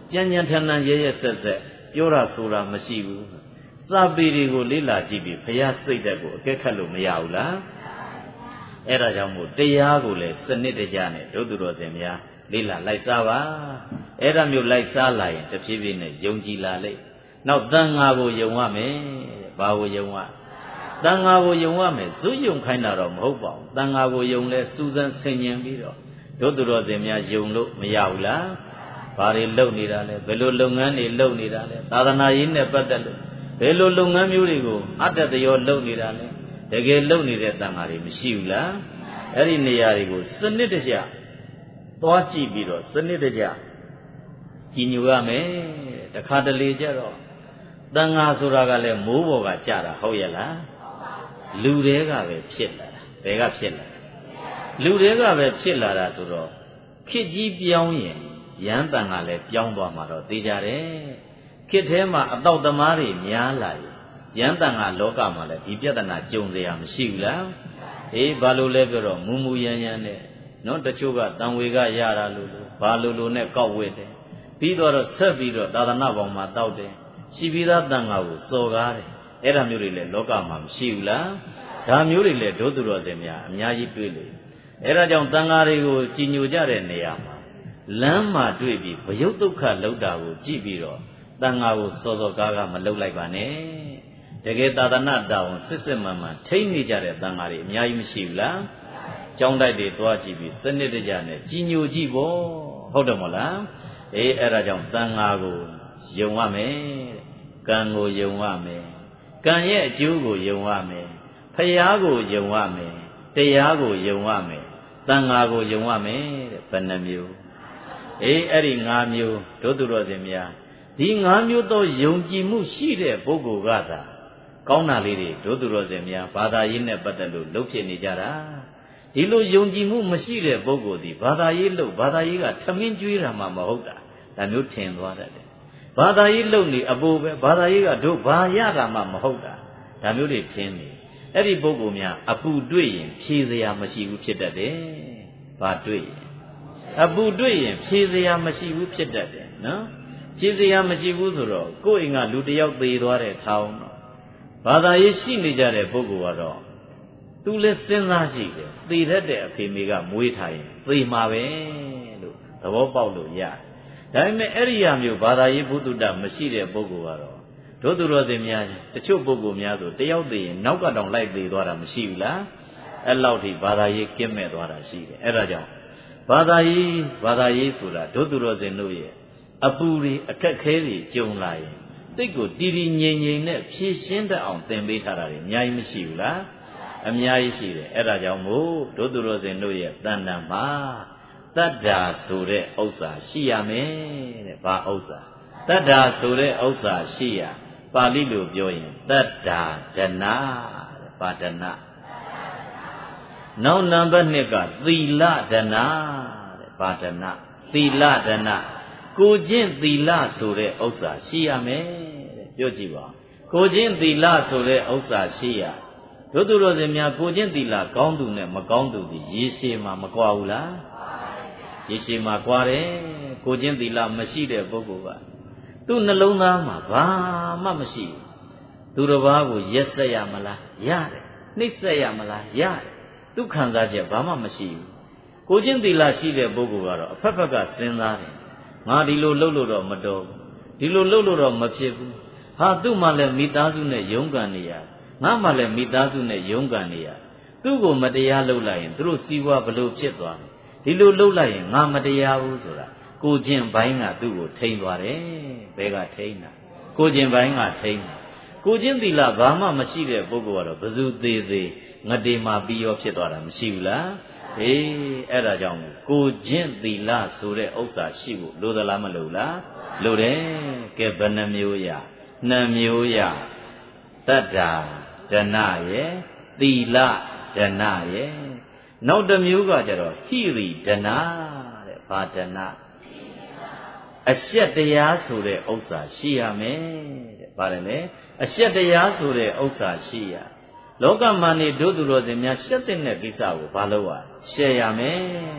ကြံ့ကြံ့ထန်ထန်ရဲရဲဆက်ဆက်ပြောတာဆိုတာမရှိဘူးစာပေတွေကိုလေ့လာကြည့်ပြီးဘုရားစိတ်ဓာတ်ကိုအကဲခတ်လို့မရဘူးလားအဲ့ဒါကြောင့်မို့တရားကိုလည်းစနစ်တကျနဲ့ဒုသူတော်စင်များလေ့လာလိုက်စားပါအဲ့ဒါမျိုးလိုက်စားလာရင်တဖြည်းဖြည်းနဲ့ယုံကြည်လာလိမ့်နောက်သံဃာကိုယုံရမယ်ဘာကိုယုံရသံဃာကိုယုံရမယ်ဇွတ်ယုံခိုင်းတာတော့မဟုတ်ပါဘူးသံဃာကိုယုံလဲစူးစမ်းဆင်ခြင်ပြီးတော့ဒုသူတော်စင်များယုံလို့မရဘူးလားဘာတွေလုပ်နေတာလဲဘယ်လိုလုပ်ငန်းတွေလုပ်နေတာလဲသာသနာရေးနဲ့ပတ်သက်လို့ဘယ်လိုလုပ်ငန်းမျိုးတွေကိုအတ္တတရောလုပ်နေတာလဲတကယ်လုပ်နေတဲ့တန်ဃာတွေမရှိဘူးလားအဲ့ဒီနေရာတွေကိုစနစ်တကျသွားကြည့်ပြီးတော့စနစ်တကျကြည်ညိုရမယ်တခါတလေကျတော့တန်ဃာဆိုတာကလည်းမိုးပေါ်ကကြတာဟုတ်ရဲ့လားလူတွေကပဲဖြစ်လာတာဘယ်ကဖြစ်လာလူတွေကပဲဖြစ်လာတာဆိုတော့ခေတ်ကြီးပြောင်းရင်ရန်တန်ဃာလည်းပြောင်းသွားမှာတော့သိကြတယ်ခေတ်ထဲမှာအတော့သမားတွေများလာရင်ရန်တန်ဃာလောကမှာလည်းဒီပြဿနာကြုံစရာမရှိဘူးလားအေးဘာလို့လဲပြောတော့မူမူရန်ရန်နဲ့နော်တချို့ကတန်ဝေကရတာလို့လို့ဘာလို့လို့နဲ့ကောက်ဝဲတယ်ပြီးတော့ဆက်ပြီးတော့သာသနာပေါင်းမှာတောက်တယ်ရှိပြီးသားတန်ဃာကိုစော်ကားတယ်အဲ့ဒါမျိုးတွေလည်းလောကမှာမရှိဘူးလားဒါမျိုးတွေလည်းဒုသူတော်စင်များအများကြီးတွေ့လို့အဲ့ဒါကြောင့်တန်ဃာတွေကိုကြည်ညိုကြတဲ့နေရာမှာလမ်းမှာတွေ့ပြီးဘယုတ်ဒုက္ခလောက်တာကိုကြည့်ပြီးတော့တန်ဃာကိုစောစောကားကားမလုပ်လိုက်ပါနဲ့တကယ်သာသနာတောင်းစစ်စစ်မှန်မှန်ထိန်းနေကြတဲ့တန်ဃာတွေအများကြီးမရှိဘူးလားကျောင်းတိုက်တွေတွားကြည့်ပြီးစနစ်တကျနဲ့ကြည်ညိုကြည့်ဖို့ဟုတ်တယ်မဟုတ်လားအေးအဲ့ဒါကြောင့်တန်ဃာကိုယုံရမယ်ကံကိုယုံရမယ်ကံရဲ့အကျိုးကိုယုံရမယ်ဖယားကိုယုံရမယ်တရားကိုယုံရမယ်တန်ဃာကိုယုံရမယ်တဲ့ဘယ်နှမျိုးအေးအဲ့ဒီ၅မျိုးဒုသူတော်စင်များဒီ၅မျိုးသောယုံကြည်မှုရှိတဲ့ပုဂ္ဂိုလ်ကသာကောင်းတာလေးတွေဒုသူတော်စင်များဘာသာရေးနဲ့ပတ်သက်လို့လှုပ်ဖြစ်နေကြတာဒီလိုယုံကြည်မှုမရှိတဲ့ပုဂ္ဂိုလ်ဒီဘာသာရေးလှုပ်ဘာသာရေးကထမင်းကျွေးတာမှမဟုတ်တာဒါမျိုးထင်သွားတတ်တယ်ဘာသာရေးလှုပ်နေအပိုးပဲဘာသာရေးကတို့ဘာရတာမှမဟုတ်တာဒါမျိုးတွေထင်နေအဲ့ဒီပုဂ္ဂိုလ်များအပူတွေ့ရင်ဖြေစရာမရှိဘူးဖြစ်တတ်တယ်ဘာတွေ့ရင်အပူတွေ့ရင်ဖြေစရာမရှိဘူးဖြစ်တတ်တယ်နော်ဖြေစရာမရှိဘူးဆိုတော့ကိုယ့်အိမ်ကလူတယောက်သေသွားတဲ့ထောင်းတော့ဘာသာရေးရှိနေကြတဲ့ပုဂ္ဂိုလ်ကတော့သူလည်းစဉ်းစားကြည့်တယ်သေတတ်တဲ့အဖေမေကမွေးထားရင်သေမှာပဲလို့သဘောပေါက်လို့ရတယ်ဒါပေမဲ့အဲ့ဒီအမျိုးဘာသာရေးဘုဒ္ဓတမရှိတဲ့ပုဂ္ဂိုလ်ကတော့ဒုသူတော်စင်များတချို့ပုဂ္ဂိုလ်များဆိုတယောက်သေရင်နောက်ကတော့လိုက်သေသွားတာမရှိဘူးလားအဲ့လောက်ထိဘာသာရေးကင်းမဲ့သွားတာရှိတယ်အဲ့ဒါကြောင့်ဘာသာရေးဘာသာရေးဆိုတာဒုသူတော်စင်တို့ရဲ့အပူတွေအခက်ခဲတွေကြုံလာရင်စိတ်ကိုတည်တည်ငြိမ်ငြိမ်နဲ့ဖြည့်ရှင်းတတ်အောင်သင်ပေးထားတာတွေအများကြီးမရှိဘူးလားအများကြီးရှိတယ်အဲ့ဒါကြောင့်မို့ဒုသူတော်စင်တို့ရဲ့တဏ္ဍာမှာတတ္တာဆိုတဲ့ဥစ္စာရှိရမယ်တဲ့ဘာဥစ္စာတတ္တာဆိုတဲ့ဥစ္စာရှိရပါဠိလိုပြောရင်တတ္တာဒနာတဲ့ပါဒနာနောက်နံပါတ်နှစ်ကသီလဒနာတဲ့ပါဒနာသီလဒနာကိုချင်းသီလဆိုတဲ့ဥစ္စာရှိရမယ်တဲ့ပြောကြည့်ပါကိုချင်းသီလဆိုတဲ့ဥစ္စာရှိရဒုသူတော်စင်များကိုချင်းသီလကောင်းသူနဲ့မကောင်းသူဒီရေရှည်မှာမကွာဘူးလားရေရှည်မှာကွာတယ်ကိုချင်းသီလမရှိတဲ့ပုဂ္ဂိုလ်ကသူ့နှလုံးသားမှာဘာမှမရှိဘူးသူတစ်ပါးကိုရက်ဆက်ရမလားရတယ်နှိပ်ဆက်ရမလားရတယ်သူခံစားချက်ဘာမှမရှိဘူးကိုချင်းသီလရှိတဲ့ပုဂ္ဂိုလ်ကတော့အဖက်ဖက်ကစဉ်းစားတယ်ငါဒီလိုလှုပ်လို့တော့မတော်ဘူးဒီလိုလှုပ်လို့တော့မဖြစ်ဘူးဟာသူ့မှလည်းမိသားစုနဲ့ရုန်းကန်နေရငါမှလည်းမိသားစုနဲ့ရုန်းကန်နေရသူ့ကိုမတရားလှုပ်လိုက်ရင်သူတို့စီးပွားဘလို့ဖြစ်သွားတယ်ဒီလိုလှုပ်လိုက်ရင်ငါမတရားဘူးဆိုတာကိုချင်းဘိုင်းကသူ့ကိုထိန်းသွားတယ်ဘယ်ကထိန်းတာကိုချင်းဘိုင်းကထိန်းတာကိုချင်းသီလဘာမှမရှိတဲ့ပုဂ္ဂိုလ်ကတော့ဘယ်သူသေးသေးငတေမာပြီးရောဖြစ်သွားတာမရှိဘူးလားအေးအဲ့ဒါကြောင့်ကိုချင်းသီလဆိုတဲ့ဥစ္စာရှိဖို့လိုသလားမလိုလားလိုတယ်ကဲဘယ်နှမျိုးရနှစ်မျိုးရတတ္တာဒနာရဲ့သီလဒနာရဲ့နောက်တစ်မျိုးကကြတော့ဟိရိဒနာတဲ့ဘာဒနာအရှက်တရားဆိုတဲ့ဥစ္စာရှိရမယ်တဲ့ဗါတယ်လေအရှက်တရားဆိုတဲ့ဥစ္စာရှိရလောကမှာနေဒုသူတော်စင်များရှက်တဲ့ကိစ္စကိုဘာလို့ ਆ ရှက်ရမယ်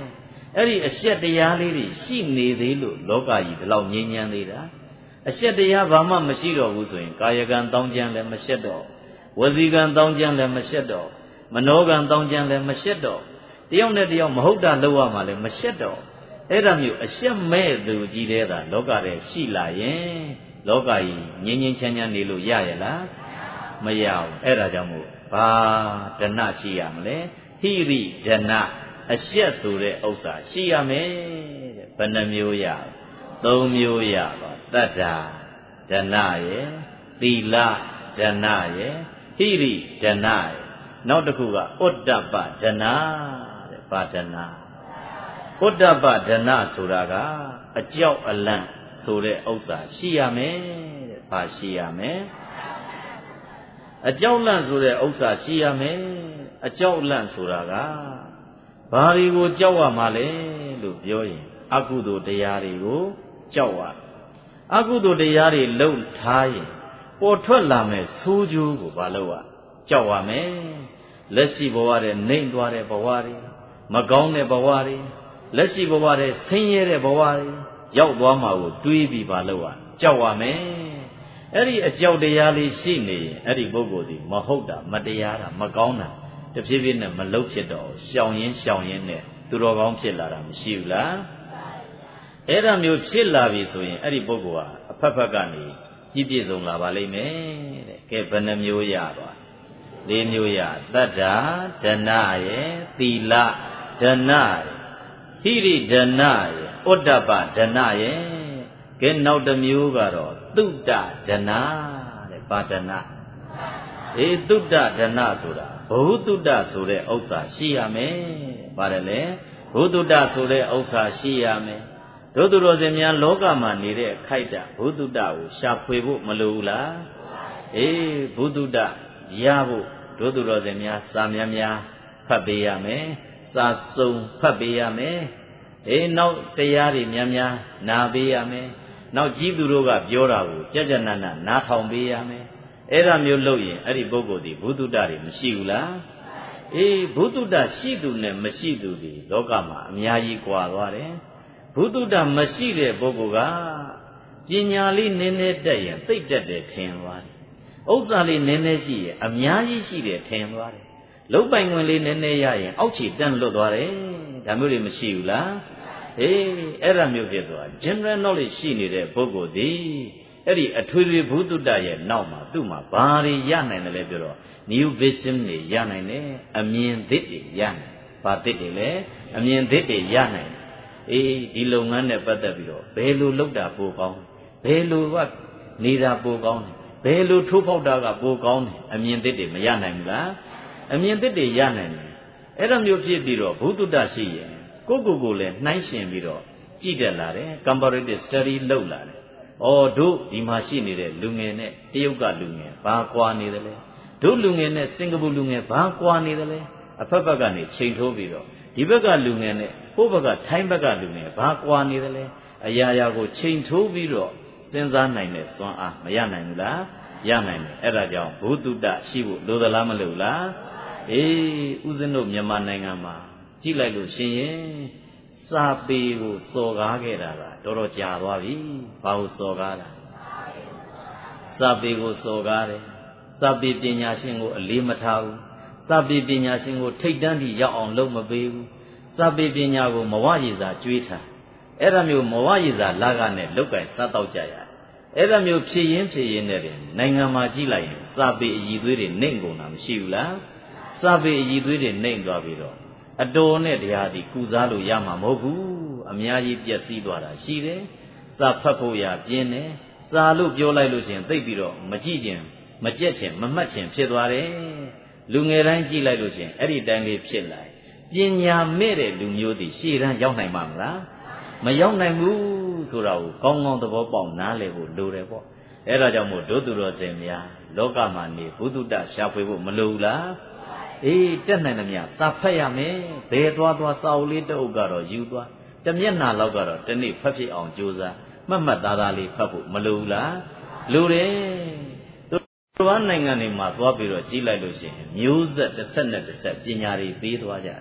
အဲ့ဒီအရှက်တရားလေးတွေရှိနေသေးလို့လောကကြီးဒီလောက်ငြိမ်းချမ်းသေးတာအရှက်တရားဘာမှမရှိတော့ဘူးဆိုရင်ကာယကံတောင်းကြမ်းလည်းမရှက်တော့ဝစီကံတောင်းကြမ်းလည်းမရှက်တော့မနောကံတောင်းကြမ်းလည်းမရှက်တော့တယောက်နဲ့တယောက်မဟုတ်တာလုပ်ရမှလည်းမရှက်တော့အဲ့ဒါမျိုးအရှက်မဲ့သူကြီးတဲ့သာလောကထဲရှိလာရင်လောကကြီးငြိမ်းငြိမ်းချမ်းချမ်းနေလို့ရရလားမရဘူးအဲ့ဒါကြောင့်မို့ဘာဒဏရှိရမလဲဟိရိဒဏအရှက်ဆိုတဲ့ဥစ္စာရှိရမယ်တဲ့ဘယ်နှမျိုးရသုံးမျိုးရပါတတ္တာဒဏရဲ့သီလဒဏရဲ့ဟိရိဒဏရဲ့နောက်တစ်ခုကဥဒ္ဒပဒဏတဲ့ဘာဒဏဥဒ္ဒပဒဏဆိုတာကအကြောက်အလန့်ဆိုတဲ့ဥစ္စာရှိရမယ်တဲ့ဘာရှိရမယ်အကြောက်လန့်ဆိုတဲ့ဥစ္စာရှိရမယ်အကြောက်လန့်ဆိုတာကဘာတွေကိုကြောက်ရမှာလဲလို့ပြောရင်အကုသိုလ်တရားတွေကိုကြောက်ရအကုသိုလ်တရားတွေလုံထားရင်ပေါ်ထွက်လာမဲ့ဆိုးကျိုးကိုဘာလို့ရကြောက်ရမယ်လက်ရှိဘဝတဲ့နှိမ့်သွားတဲ့ဘဝတွေမကောင်းတဲ့ဘဝတွေလက်ရှိဘဝတဲ့ဆင်းရဲတဲ့ဘဝတွေရောက်သွားမှာကိုတွေးပြီးဘာလို့ရကြောက်ရမယ်အဲ့ဒီအကြောက်တရားလေးရှိနေရင်အဲ့ဒီပုဂ္ဂိုလ်ဒီမဟုတ်တာမတရားတာမကောင်းတာတဖြည်းဖြည်းနဲ့မလုဖြစ်တော့ရှောင်ရင်းရှောင်ရင်းနဲ့သူတော်ကောင်းဖြစ်လာတာမရှိဘူးလားအဲ့ဒါမျိုးဖြစ်လာပြီဆိုရင်အဲ့ဒီပုဂ္ဂိုလ်ဟာအဖက်ဖက်ကနေကြီးပြည့်စုံလာပါလိမ့်မယ်တဲ့ကဲဘယ်နှမျိုးရပါလေးမျိုးရတတ္တာဒဏရဲ့သီလဒဏရဲ့ဟိရိဒဏရဲ့ဥဒ္ဒပဒဏရဲ့ကဲနောက်တစ်မျိုးကတော့သုတ္တဒဏတဲ့ဘာဒဏအေးသုတ္တဒဏဆိုတာဘုသုတ္တဆိုတဲ့ဥစ္စာရှိရမယ်ပါတယ်လေဘုသုတ္တဆိုတဲ့ဥစ္စာရှိရမယ်တို့သူတော်စင်များလောကမှာနေတဲ့ခိုက်တာဘုသုတ္တကိုရှာဖွေဖို့မလိုဘူးလားအေးဘုသုတ္တရဖို့တို့သူတော်စင်များစာများများဖတ်ပေးရမယ်စာစုံဖတ်ပေးရမယ်အေးနောက်တရားတွေများများနာပေးရမယ်နောက်ကြီးသူတို့ကပြောတာကိုကြကြနနနားထောင်ပေးရမယ်အဲ့ဒါမျိုးလုပ်ရင်အဲ့ဒီပုဂ္ဂိုလ်ဒီဘုသုတ္တတွေမရှိဘူးလားအေးဘုသုတ္တရှိသူနဲ့မရှိသူဒီလောကမှာအများကြီးကွာသွားတယ်ဘုသုတ္တမရှိတဲ့ပုဂ္ဂိုလ်ကပညာလေးနည်းနည်းတက်ရင်သိတက်တယ်ထင်သွားတယ်ဥစ္စာလေးနည်းနည်းရှိရင်အများကြီးရှိတယ်ထင်သွားတယ်လုတ်ပိုင်ဝင်လေးနည်းနည်းရရင်အောက်ခြေတန်းလွတ်သွားတယ်ဒါမျိုးတွေမရှိဘူးလားအေးအဲ့ဒါမျိုးဖြစ်သွား general knowledge ရှိနေတဲ့ပုဂ္ဂိုလ်ဒီအဲ့ဒီအထွေထွေဘုသုတ္တရဲ့နောက်မှာသူ့မှာဘာတွေရနိုင်တယ်လဲပြောတော့ new vision တွေရနိုင်တယ်အမြင်သစ်တွေရနိုင်ဘာသစ်တွေလဲအမြင်သစ်တွေရနိုင်အေးဒီလုပ်ငန်းနဲ့ပတ်သက်ပြီးတော့ဘယ်လိုလုပ်တာပိုကောင်းဘယ်လိုကနေတာပိုကောင်းဘယ်လိုထိုးဖောက်တာကပိုကောင်းတယ်အမြင်သစ်တွေမရနိုင်ဘူးလားအမြင်သစ်တွေရနိုင်တယ်အဲ့ဒါမျိုးဖြစ်ပြီးတော့ဘုသုတ္တရှိရင်ကိုယ့်ကိုယ်ကိုလည်းနှိုင်းရှင်ပြီးတော့ကြည့်တက်လာတယ် comparative study လုပ်လာတယ်။အော်တို့ဒီမှာရှိနေတဲ့လူငယ်နဲ့တရုတ်ကလူငယ်ဘာကွာနေသလဲ။တို့လူငယ်နဲ့စင်ကာပူလူငယ်ဘာကွာနေသလဲ။အဖက်ဖက်ကနေချိန်ထိုးပြီးတော့ဒီဘက်ကလူငယ်နဲ့ဟိုဘက်ကထိုင်းဘက်ကလူငယ်ဘာကွာနေသလဲ။အရာရာကိုချိန်ထိုးပြီးတော့စဉ်းစားနိုင်တဲ့စွမ်းအားမရနိုင်ဘူးလား။ရနိုင်တယ်။အဲ့ဒါကြောင့်ဘုသုတ္တရှိဖို့လိုသလားမလိုလား။အေးဦးဇင်းတို့မြန်မာနိုင်ငံမှာကြည့်လိုက်လို့ရှင်ရင်စာပေကိုစော်ကားခဲ့တာကတော်တော်ကြာသွားပြီ။ဘာလို့စော်ကားတာ။စာပေကိုစော်ကားတယ်။စာပေပညာရှင်ကိုအလေးမထားဘူး။စာပေပညာရှင်ကိုထိတ်တန်းထိရောက်အောင်လုပ်မပေးဘူး။စာပေပညာကိုမဝရည်စာကျွေးထား။အဲ့ဒါမျိုးမဝရည်စာလာကနဲ့လုတ်ကင်စားတော့ကြရတယ်။အဲ့ဒါမျိုးဖြစ်ရင်းဖြစ်ရင်းနဲ့နိုင်ငံမှာကြည့်လိုက်ရင်စာပေအည်သွေးတွေနှိမ့်ကုန်တာမရှိဘူးလား။စာပေအည်သွေးတွေနှိမ့်သွားပြီးတော့အတော်နဲ့တရားဒီကုစားလို့ရမှာမဟုတ်ဘူးအများကြီးပြည့်စည်သွားတာရှိတယ်စာဖတ်ဖို့ရပြင်းတယ်စာလို့ပြောလိုက်လို့ရှိရင်သိပ်ပြီးတော့မကြည့်ခြင်းမကြက်ခြင်းမမှတ်ခြင်းဖြစ်သွားတယ်လူငယ်တိုင်းကြည့်လိုက်လို့ရှိရင်အဲ့ဒီတိုင်းလေးဖြစ်လာပညာမဲ့တဲ့လူမျိုးတွေရှေ့တန်းရောက်နိုင်မှာမလားမရောက်နိုင်ဘူးဆိုတာကိုကောင်းကောင်းသဘောပေါက်နားလည်ဖို့လိုတယ်ပေါ့အဲ့ဒါကြောင့်မို့ဒုသူတော်စင်များလောကမှာနေဘုဒ္ဓတရှာဖွေဖို့မလိုဘူးလားအေးတက်နိုင်သမျှစာဖတ်ရမယ်ဘယ်သွားသွားစာအုပ်လေးတအုပ်ကတော့ယူသွားတမျက်နှာလောက်ကတော့တနေ့ဖတ်ဖြစ်အောင်ကြိုးစားမှတ်မှတ်သားသားလေးဖတ်ဖို့မလိုဘူးလားလိုတယ်သူတို့နိုင်ငံတွေမှာသွားပြီးတော့ကြည့်လိုက်လို့ရှိရင်မျိုးဆက်တစ်ဆက်နဲ့တစ်ဆက်ပညာတွေပေးသွားကြတယ်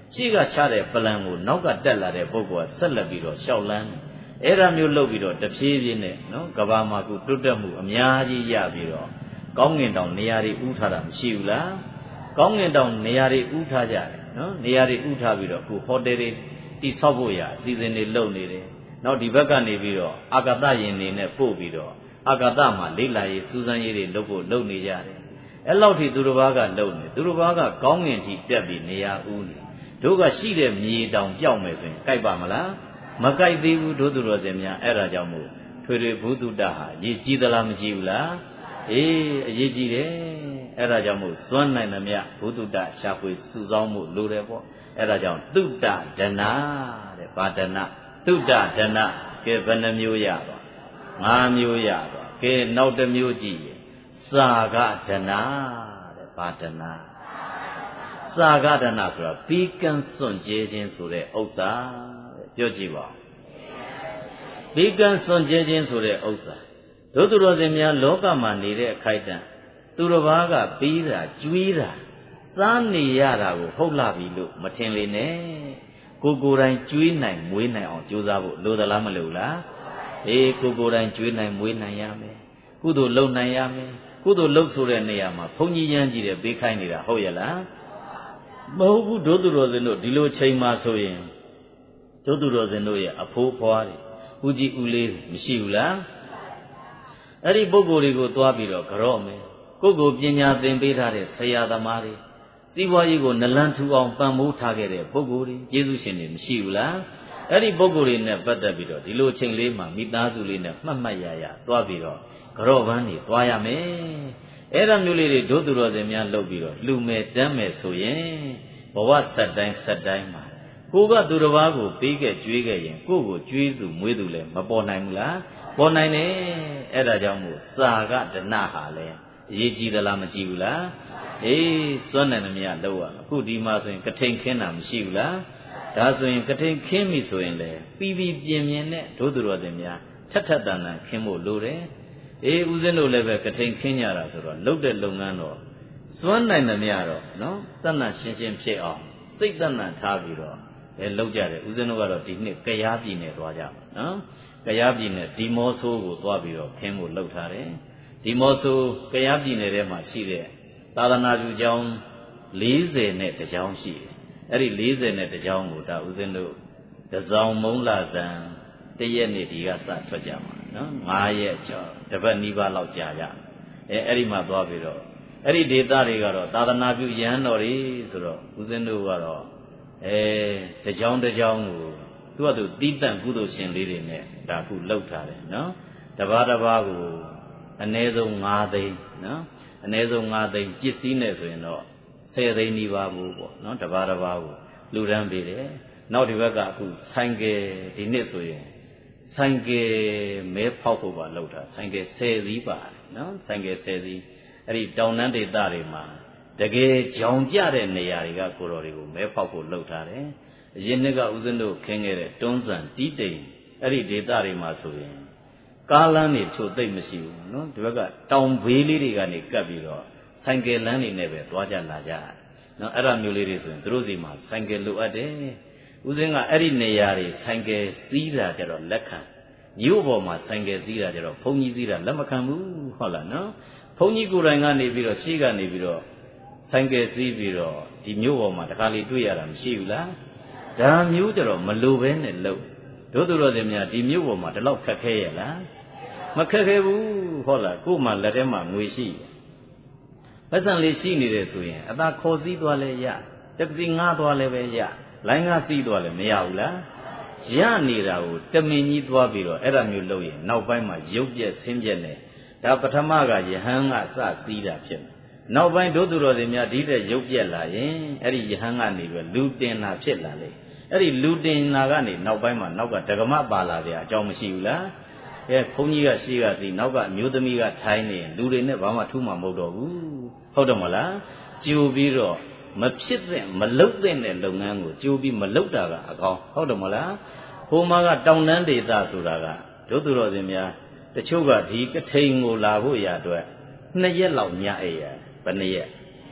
ရှိကချတဲ့ပလန်ကိုနောက်ကတက်လာတဲ့ပုဂ္ဂိုလ်ကဆက်လက်ပြီးတော့ရှောက်လန်းအဲ့ဒါမျိုးလုပ်ပြီးတော့တဖြည်းဖြည်းနဲ့နော်ကဘာမှာကုတွတ်တက်မှုအများကြီးရပြီးတော့ကောင်းငင်တောင်နေရာတွေဥထားတာမရှိဘူးလားကောင်းငင်တောင်နေရာတွေဥထားကြတယ်နော်နေရာတွေဥထားပြီးတော့အခုဟိုတယ်တွေတိဆောက်ဖို့ရအစီအစဉ်တွေလုပ်နေတယ်နောက်ဒီဘက်ကနေပြီးတော့အာကာသယာဉ်တွေနဲ့ပို့ပြီးတော့အာကာသမှာလိလာရေးစူးစမ်းရေးတွေလုပ်ဖို့လုပ်နေကြတယ်အဲ့လောက်ထိသူတစ်ပါးကလုပ်နေသူတစ်ပါးကကောင်းငင်ထိတက်ပြီးနေရာဥနေတို့ကရှိတဲ့မြေတောင်ပြောက်မယ်ဆိုရင်ကြိုက်ပါမလားမကြိုက်သေးဘူးတို့သူတော်စင်များအဲ့ဒါကြောင့်မို့ထွေထွေဘုဒ္ဓတာဟာရည်ကြီးသလားမကြီးဘူးလားအေးအရေးကြီးတယ်အဲ့ဒါကြောင့်မို့စွန့်နိုင်သမျှဘုဒ္ဓတာရှာဖွေစုဆောင်းမှုလိုတယ်ပေါ့အဲ့ဒါကြောင့်တုတ္တဒနာတဲ့ဗာဒနာတုတ္တဒနာကဲဘယ်နှမျိုးရပါငါးမျိုးရပါကဲနောက်တစ်မျိုးကြည့်ရင်စာဂဒနာတဲ့ဗာဒနာစာဂဒနာဆိုတာပြီးကန်းစွန့်ကြဲခြင်းဆိုတဲ့ဥစ္စာတဲ့ပြောကြည့်ပါပြီးကန်းစွန့်ကြဲခြင်းဆိုတဲ့ဥစ္စာတို့သူတော်စင်များလောကမှာနေတဲ့အခိုက်အတန့်သူတစ်ပါးကပြီးတာကျွေးတာစားနေရတာကိုဟုတ်လာပြီလို့မထင်လေနဲ့ကိုကိုယ်တိုင်ကျွေးနိုင်မွေးနိုင်အောင်ကြိုးစားဖို့လိုသလားမလိုလားအေးကိုကိုယ်တိုင်ကျွေးနိုင်မွေးနိုင်ရမယ်ကုသိုလ်လုပ်နိုင်ရမယ်ကုသိုလ်လုပ်ဆိုတဲ့နေရာမှာဘုန်းကြီးရမ်းကြည့်တယ်ပေးခိုင်းနေတာဟုတ်ရဲ့လားမဟုတ်ဘူးတို့သူတော်စင်တို့ဒီလိုချိန်မှဆိုရင်တို့သူတော်စင်တို့ရဲ့အဖိုးဖွားတွေဦးကြီးဦးလေးမရှိဘူးလားအဲ့ဒီပုဂ္ဂိုလ်တွေကိုသွားပြီးတော့ကြော့မယ်ကိုယ့်ကိုပညာသင်ပေးထားတဲ့ဆရာသမားတွေစီးပွားရေးကိုနလန်းထူအောင်ပံ့ပိုးထားခဲ့တဲ့ပုဂ္ဂိုလ်တွေကျေးဇူးရှင်တွေမရှိဘူးလားအဲ့ဒီပုဂ္ဂိုလ်တွေနဲ့ပတ်သက်ပြီးတော့ဒီလိုချိန်လေးမှာမိသားစုလေးနဲ့မှတ်မှတ်ရရသွားပြီးတော့ကြော့ပန်းနေသွားရမယ်အဲ့ဒါမျိုးလေးတွေဒုသူတော်စင်များလုပ်ပြီးတော့လှူမယ်တမ်းမယ်ဆိုရင်ဘဝဆက်တိုင်းဆက်တိုင်းမှာကိုကသူတစ်ပါးကိုပေးခဲ့ကြွေးခဲ့ရင်ကိုကိုကြွေးသူမွေးသူလည်းမပေါ်နိုင်ဘူးလားပေါ်နိုင်တယ်အဲ့ဒါကြောင့်မို့စာကဒနာဟာလည်းအရေးကြီးသလားမကြီးဘူးလားအေးစွန့်နိုင်သမျှလောက်ရမယ်အခုဒီမှာဆိုရင်ကထိန်ခင်းတာမရှိဘူးလားဒါဆိုရင်ကထိန်ခင်းပြီဆိုရင်လေပြီးပြီးပြင်းပြင်းနဲ့ဒုသူတော်စင်များထက်ထက်တန်တန်ခင်းဖို့လိုတယ်အေးဦးဇင်းတို့လည်းပဲကထိန်ခင်းကြတာဆိုတော့လုပ်တဲ့လုပ်ငန်းတော့စွန့်နိုင်သမျှတော့နော်တဏ္ဍရှင်းရှင်းဖြစ်အောင်စိတ်တဏ္ဍထားပြီးတော့အဲလုပ်ကြတယ်ဦးဇင်းတို့ကတော့ဒီနှစ်ကရားပြည်နယ်သွားကြပါနော်ကရားပြည်နယ်ဒီမောဆိုးကိုသွားပြီးတော့ခင်းဖို့လုပ်ထားတယ်ဒီမောဆိုးကရားပြည်နယ်ထဲမှာရှိတဲ့သာသနာ့ပြုကျောင်း၄၀နဲ့တစ်ကျောင်းရှိတယ်အဲ့ဒီ၄၀နဲ့တစ်ကျောင်းကိုဒါဦးဇင်းတို့တစောင်းမုံလာဇံတရက်နေ့ဒီကစထွက်ကြမှာနော်၅ရက်ကျော်တစ်ပတ်နီးပါးလောက်ကြာကြအဲအဲ့ဒီမှာသွားပြီးတော့အဲ့ဒီဒေသတွေကတော့သာသနာ့ပြုရဟန်းတော်တွေဆိုတော့ဦးဇင်းတို့ကတော့အဲတစ်ကျောင်းတစ်ကျောင်းကိုသူကသူတီးတန့်ကုသိုလ်ရှင်လေးတွေနဲ့ဒါခုလှုပ်ထားတယ်နော်တပါးတပါးကိုအနည်းဆုံး၅သိန်းနော်အနည်းဆုံး၅သိန်းပစ္စည်းနဲ့ဆိုရင်တော့၁၀သိန်းနီးပါးဘူးပေါ့နော်တပါးတပါးကိုလူရန်ပေးတယ်နောက်ဒီဘက်ကအခုဆိုင်ကယ်ဒီနှစ်ဆိုရင်ဆိုင်ကယ်မဲဖောက်ဖို့ပါလှုပ်တာဆိုင်ကယ်၁၀စီးပါနော်ဆိုင်ကယ်၁၀စီးအဲ့ဒီတောင်တန်းဒေသတွေမှာတကယ်ကြောင်ကြတဲ့နေရာတွေကကိုတော်တွေကိုမဲဖောက်ဖို့လှုပ်ထားတယ်အရင်နှစ်ကဦးဇင်းတို့ခင်းခဲ့တဲ့တွန်းဆန်တီးတိမ်အဲ့ဒီဒေသတွေမှာဆိုရင်ကားလမ်းတွေချို့သိမ့်မရှိဘူးနော်ဒီဘက်ကတောင်ဘေးလေးတွေကနေကပ်ပြီးတော့ဆိုင်ကယ်လမ်းတွေနဲ့ပဲသွားကြလာကြနော်အဲ့ဒါမျိုးလေးတွေဆိုရင်တို့စီမှာဆိုင်ကယ်လိုအပ်တယ်ဦးဇင်းကအဲ့ဒီနေရာတွေဆိုင်ကယ်စီးတာကြတော့လက်ခံမြို့ပေါ်မှာဆိုင်ကယ်စီးတာကြတော့ဘုန်းကြီးစီးတာလက်မခံဘူးဟုတ်လားနော်ဘုန်းကြီးကိုယ်တိုင်ကနေပြီးတော့ရှေ့ကနေပြီးတော့ဆိုင်ကယ်စီးပြီးတော့ဒီမြို့ပေါ်မှာတခါလေတွေ့ရတာမရှိဘူးလားဒါမျိုးကြတော့မလိုပဲနဲ့လို့တို့သူတော်စင်များဒီမြို့ပေါ်မှာဒီလောက်ခက်ခဲရလားမခက်ခဲဘူးဟုတ်လားကို့မှာလက်ထဲမှာငွေရှိပတ်စံလေးရှိနေတယ်ဆိုရင်အသာခေါ်စည်းသွားလဲရတက္ကစီငားသွားလဲပဲရလိုင်းငါးစီးသွားလဲမရဘူးလားရနေတာကိုတမင်ကြီးသွားပြီးတော့အဲ့ဒါမျိုးလုပ်ရင်နောက်ပိုင်းမှာရုပ်ပြက်ဆင်းပြက်နေဒါပထမကယဟန်ကစစီးတာဖြစ်တယ်နောက်ပိုင်းတို့သူတော်စင်များဒီတဲ့ရုပ်ပြက်လာရင်အဲ့ဒီယဟန်ကနေပြီးလူတင်လာဖြစ်လာလေအဲ့ဒီလူတင်လာကနေနောက်ပိုင်းမှာနောက်ကဒကမပါလာတယ်အကြောင်းမရှိဘူးလားကဲဘုန်းကြီးကရှိကစီနောက်ကအမျိုးသမီးကထိုင်းနေလူတွေနဲ့ဘာမှထူးမှမဟုတ်တော့ဘူးဟုတ်တယ်မလားကြိုပြီးတော့မဖြစ်တဲ့မလုတ်တဲ့လုပ်ငန်းကိုကြိုပြီးမလုတ်တာကအကောင်းဟုတ်တယ်မလားဟိုမှာကတောင်တန်းဒေသဆိုတာကတို့သူတော်စင်များတချို့ကဒီကထိန်ကိုလာဖို့ရအတွက်နှစ်ရက်လောက်ညအိပ်ရဘယ်နှစ်ရက်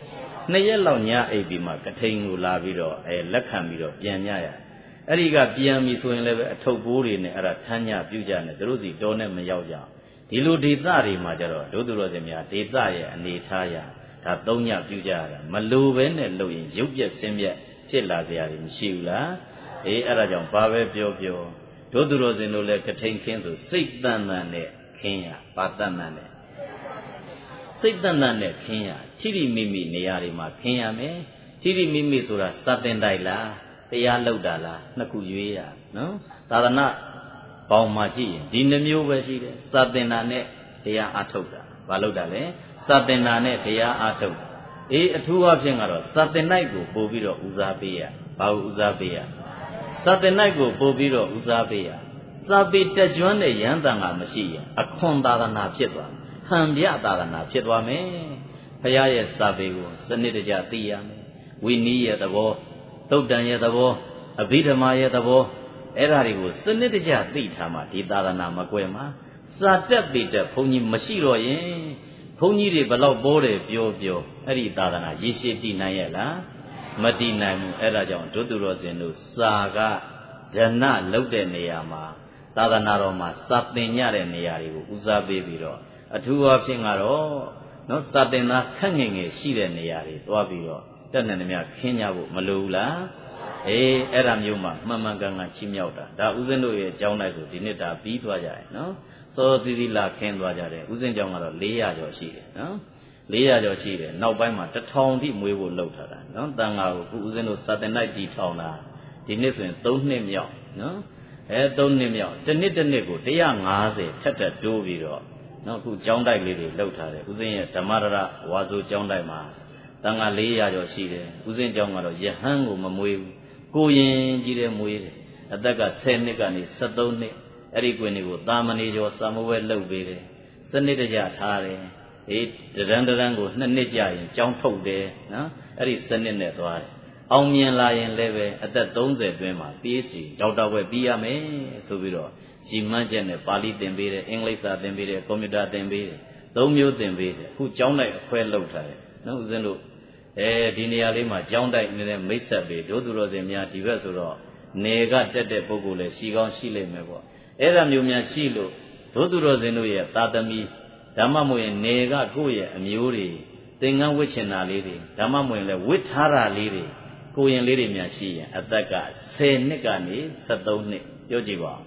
နှစ်ရက်လောက်ညအိပ်ပြီးမှကထိန်ကိုလာပြီးတော့အဲလက်ခံပြီးတော့ပြန်ညရအဲ့ဒီကပြန်ပြီဆိုရင်လည်းပဲအထုပ်ပိုးတွေနဲ့အဲ့ဒါထမ်းညပြုကြတယ်သူတို့စီတော်နဲ့မရောက်ကြဒီလိုဒေသတွေမှာကျတော့ဒုသူတော်စင်များဒေသရဲ့အနေထားရဒါသုံးညပြုကြရတာမလိုပဲနဲ့လုပ်ရင်ရုပ်ပြက်ဆင်းပြက်ဖြစ်လာကြရတယ်မရှိဘူးလားအေးအဲ့ဒါကြောင့်ဘာပဲပြောပြောဒုသူတော်စင်တို့လည်းကထိန်ခင်းဆိုစိတ်တန်တန်နဲ့ခင်းရဘာတန်တန်နဲ့စိတ်တန်တန်နဲ့ခင်းရထိတိမိမိနေရာတွေမှာခင်းရမယ်ထိတိမိမိဆိုတာစတင်တိုက်လားတရားလောက်တာလားနှစ်ခုရွေးရနော်သာသနာပေါင်းမှကြည့်ရင်ဒီနှမျိုးပဲရှိတယ်စတင်တာနဲ့တရားအားထုတ်တာဘာလို့တာလဲစတင်တာနဲ့တရားအားထုတ်အေးအထူးအဖြင့်ကတော့စတင်တိုက်ကိုပို့ပြီးတော့ဦးစားပေးရဘာလို့ဦးစားပေးရစတင်တိုက်ကိုပို့ပြီးတော့ဦးစားပေးရစာပေတက်ကျွမ်းတဲ့ယန္တန်ကမရှိရင်အခွန်သာသနာဖြစ်သွားဟံပြသာသနာဖြစ်သွားမယ်ဘုရားရဲ့စာပေကိုစနစ်တကျသိရမယ်ဝိနည်းရဲ့သဘောသုတ်တန်ရဲ့သဘောအဘိဓမ္မာရဲ့သဘောအဲ့ဒါတွေကိုစနစ်တကျသိထားမှဒီသာသနာမကွယ်မှာစာတက်ပေတက်ဘုန်းကြီးမရှိတော့ရင်ဘုန်းကြီးတွေဘလောက်ပေါ်တယ်ပြောပြောအဲ့ဒီသာသနာရေရှည်တည်နိုင်ရဲ့လားမတည်နိုင်ဘူးအဲ့ဒါကြောင့်ဒုသူတော်စင်တို့စာကဓနလောက်တဲ့နေရာမှာသာသနာတော်မှာစာသင်ညတဲ့နေရာတွေကိုဦးစားပေးပြီးတော့အထူးအဖြင့်ကတော့နော်စာသင်သားခက်ငယ်ငယ်ရှိတဲ့နေရာတွေသွားပြီးတော့တက်နေမြခင်းကြဖို့မလိုဘူးလားအေးအဲ့ဒါမျိုးမှမှန်မှန်ကန်ကန်ချီးမြှောက်တာဒါဦးဇင်းတို့ရဲ့ကျောင်းလိုက်ဆိုဒီနှစ်ဒါပြီးသွားကြတယ်နော်စောသီသီလာခင်းသွားကြတယ်ဦးဇင်းကျောင်းကတော့၄ရာကျော်ရှိတယ်နော်၄ရာကျော်ရှိတယ်နောက်ပိုင်းမှာတစ်ထောင်ထိမွေးဖို့လုပ်ထားတာနော်တန်ဃာကိုခုဦးဇင်းတို့စာသင်လိုက်တီထောင်တာဒီနှစ်ဆိုရင်၃နှစ်မြောက်နော်အဲ၃နှစ်မြောက်တစ်နှစ်တစ်နှစ်ကို၁၅၀ထက်ထက်တိုးပြီးတော့နော်ခုကျောင်းတိုက်လေးတွေလုပ်ထားတယ်ဦးဇင်းရဲ့ဓမ္မရရဝါဆိုကျောင်းတိုက်မှာတန်ဃာ၄ရာကျော်ရှိတယ်ဦးဇင်းကျောင်းကတော့ယဟန်ကိုမမွေးဘူးကိုရင်ကြီးတယ်မွေးတယ်အသက်က၁၀နှစ်ကနေ၁၃နှစ်အဲ့ဒီကွင်တွေကိုသာမဏေကျော်စာမဝဲလှုပ်ပေးတယ်စနစ်တကျထားတယ်အေးတရန်တရန်ကိုနှစ်နှစ်ကြာရင်ကျောင်းထုတ်တယ်နော်အဲ့ဒီစနစ်နဲ့သွားတယ်အောင်မြင်လာရင်လည်းပဲအသက်၃၀တွင်းမှာ ပီအေ့ချ်ဒီ ဒေါက်တာဘွဲ့ပြီးရမယ်ဆိုပြီးတော့ကြီးမှန်းချက်နဲ့ပါဠိသင်ပေးတယ်အင်္ဂလိပ်စာသင်ပေးတယ်ကွန်ပျူတာသင်ပေးတယ်သုံးမျိုးသင်ပေးတယ်အခုကျောင်းလိုက်အခွဲလှုပ်ထားတယ်နော်ဦးဇင်းတို့အဲဒီနေရာလေးမှာကျောင်းတိုက်နေတဲ့မိတ်ဆက်ပေဒုသူတော်စင်များဒီဘက်ဆိုတော့နေကတက်တဲ့ပုဂ္ဂိုလ်လည်းရှိကောင်းရှိလိမ့်မယ်ပေါ့အဲ့ဒါမျိုးများရှိလို့ဒုသူတော်စင်တို့ရဲ့သာသမီဓမ္မမို့ရင်နေကကိုယ့်ရဲ့အမျိုးတွေသင်္ကန်းဝတ်ချင်တာလေးတွေဓမ္မမို့ရင်လည်းဝတ်ထားတာလေးတွေကိုရင်လေးတွေများရှိရင်အသက်က၁၀နှစ်ကနေ၁၃နှစ်ပြောကြည့်ပါ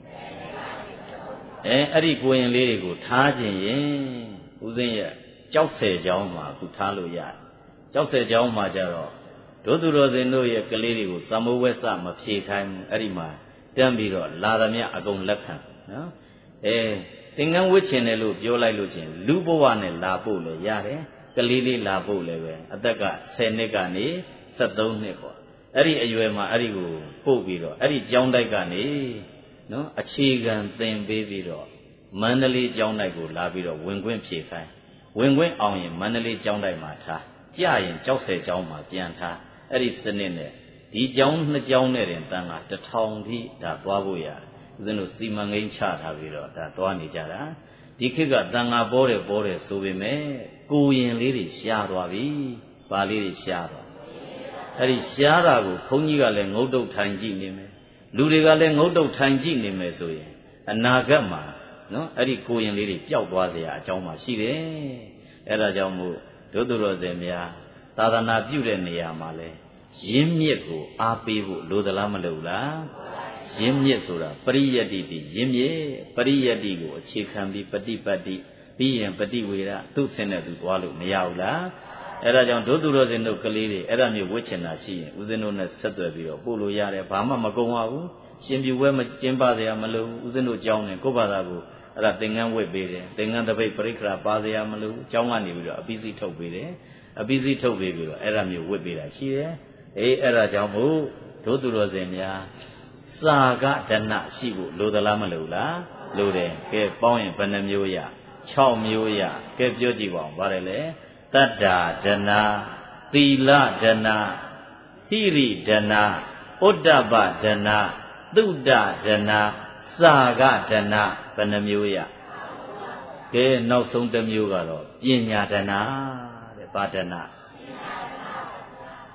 အဲအဲ့ဒီကိုရင်လေးတွေကိုထားခြင်းရင်ဦးဇင်းရဲ့ကြောက်ဆယ်ချောင်းမှာအခုထားလို့ရတယ်ကြောက်ဆယ်ချောင်းမှာကြတော့ဒုသူတော်စင်တို့ရဲ့ကလေးတွေကိုသမိုးဝဲစမဖြေခိုင်းဘူးအဲ့ဒီမှာတန်းပြီးတော့လာသမျှအကုန်လက်ခံနော်အဲသင်္ကန်းဝတ်ချင်တယ်လို့ပြောလိုက်လို့ချင်းလူဘဝနဲ့လာဖို့လည်းရတယ်ကလေးလေးလာဖို့လည်းပဲအသက်က၁၀နှစ်ကနေ၁၃နှစ်ပေါ့အဲ့ဒီအရွယ်မှာအဲ့ဒီကိုပို့ပြီးတော့အဲ့ဒီကျောင်းတိုက်ကနေနော်အခြေခံသင်ပေးပြီးတော့မန္တလေးကျောင်းတိုက်ကိုလာပြီးတော့ဝင်ခွင့်ဖြေခိုင်းဝင်ခွင့်အောင်ရင်မန္တလေးကျောင်းတိုက်မှာထားကြရင်ကြောက်ဆယ်ကျောင်းမှာပြန်ထားအဲ့ဒီစနစ်နဲ့ဒီကျောင်းနှစ်ကျောင်းနဲ့တင်တန်ကတစ်ထောင်ထိဒါသွားဖို့ရဦးဇင်းတို့စီမံကိန်းချထားပြီးတော့ဒါသွားနေကြတာဒီခေတ်ကတန်ဃာပေါ်တယ်ပေါ်တယ်ဆိုပေမဲ့ကိုရင်လေးတွေရှားသွားပြီ။ဘာလေးတွေရှားသွားအဲ့ဒီရှားတာကိုဘုန်းကြီးကလည်းငုတ်တုတ်ထိုင်ကြည့်နေမယ်လူတွေကလည်းငုတ်တုတ်ထိုင်ကြည့်နေမယ်ဆိုရင်အနာဂတ်မှာနော်အဲ့ဒီကိုရင်လေးတွေပျောက်သွားเสียအကြောင်းမှရှိတယ်အဲ့ဒါကြောင့်မို့ဒုသူတော်စင်များသာသနာပြုတဲ့နေရာမှာလဲရင်းမြစ်ကိုအားပေးဖို့လိုသလားမလိုလားရင်းမြစ်ဆိုတာပရိယတ္တိတိရင်းမြစ်ပရိယတ္တိကိုအခြေခံပြီးပฏิပတ်တိပြီးရင်ပฏิဝေဒသူ့ဆင်းတဲ့သူသွားလို့မရဘူးလားအဲ့ဒါကြောင့်ဒုသူတော်စင်တို့ကလေးတွေအဲ့ဒါမျိုးဝှက်ချင်တာရှိရင်ဦးဇင်းတို့နဲ့ဆက်သွယ်ပြီးတော့ပို့လို့ရတယ်ဘာမှမကုန်ပါဘူးရှင်ပြူဝဲမကျင်းပเสียမလို့ဦးဇင်းတို့ကြောင်းတယ်ကိုယ့်ဘာသာကိုအဲ့ဒါသင်္ကန်းဝတ်ပေးတယ်သင်္ကန်းတပိတ်ပရိက္ခရာပါเสียမလို့ကြောင်းကနေပြီးတော့အပိစိထုတ်ပေးတယ်အပိစိထုတ်ပေးပြီးတော့အဲ့ဒါမျိုးဝတ်ပေးတာရှိတယ်အေးအဲ့ဒါကြောင့်မို့ဒုသူတော်စင်များစာကဒဏရှိဖို့လိုသလားမလိုလားလိုတယ်ကဲပေါင်းရင်ဘယ်နှမျိုးရ၆မျိုးရကဲပြောကြည့်ပါဦးဗါတယ်လေတတ္တာဒနာသီလဒနာဟိရိဒနာဥဒ္ဒပဒနာသုဒ္ဒဒနာစာကဒနာဘယ်နှမျိုးရကဲနောက်ဆုံးတစ်မျိုးကတော့ပညာဒနာတဲ့ဗာဒနာ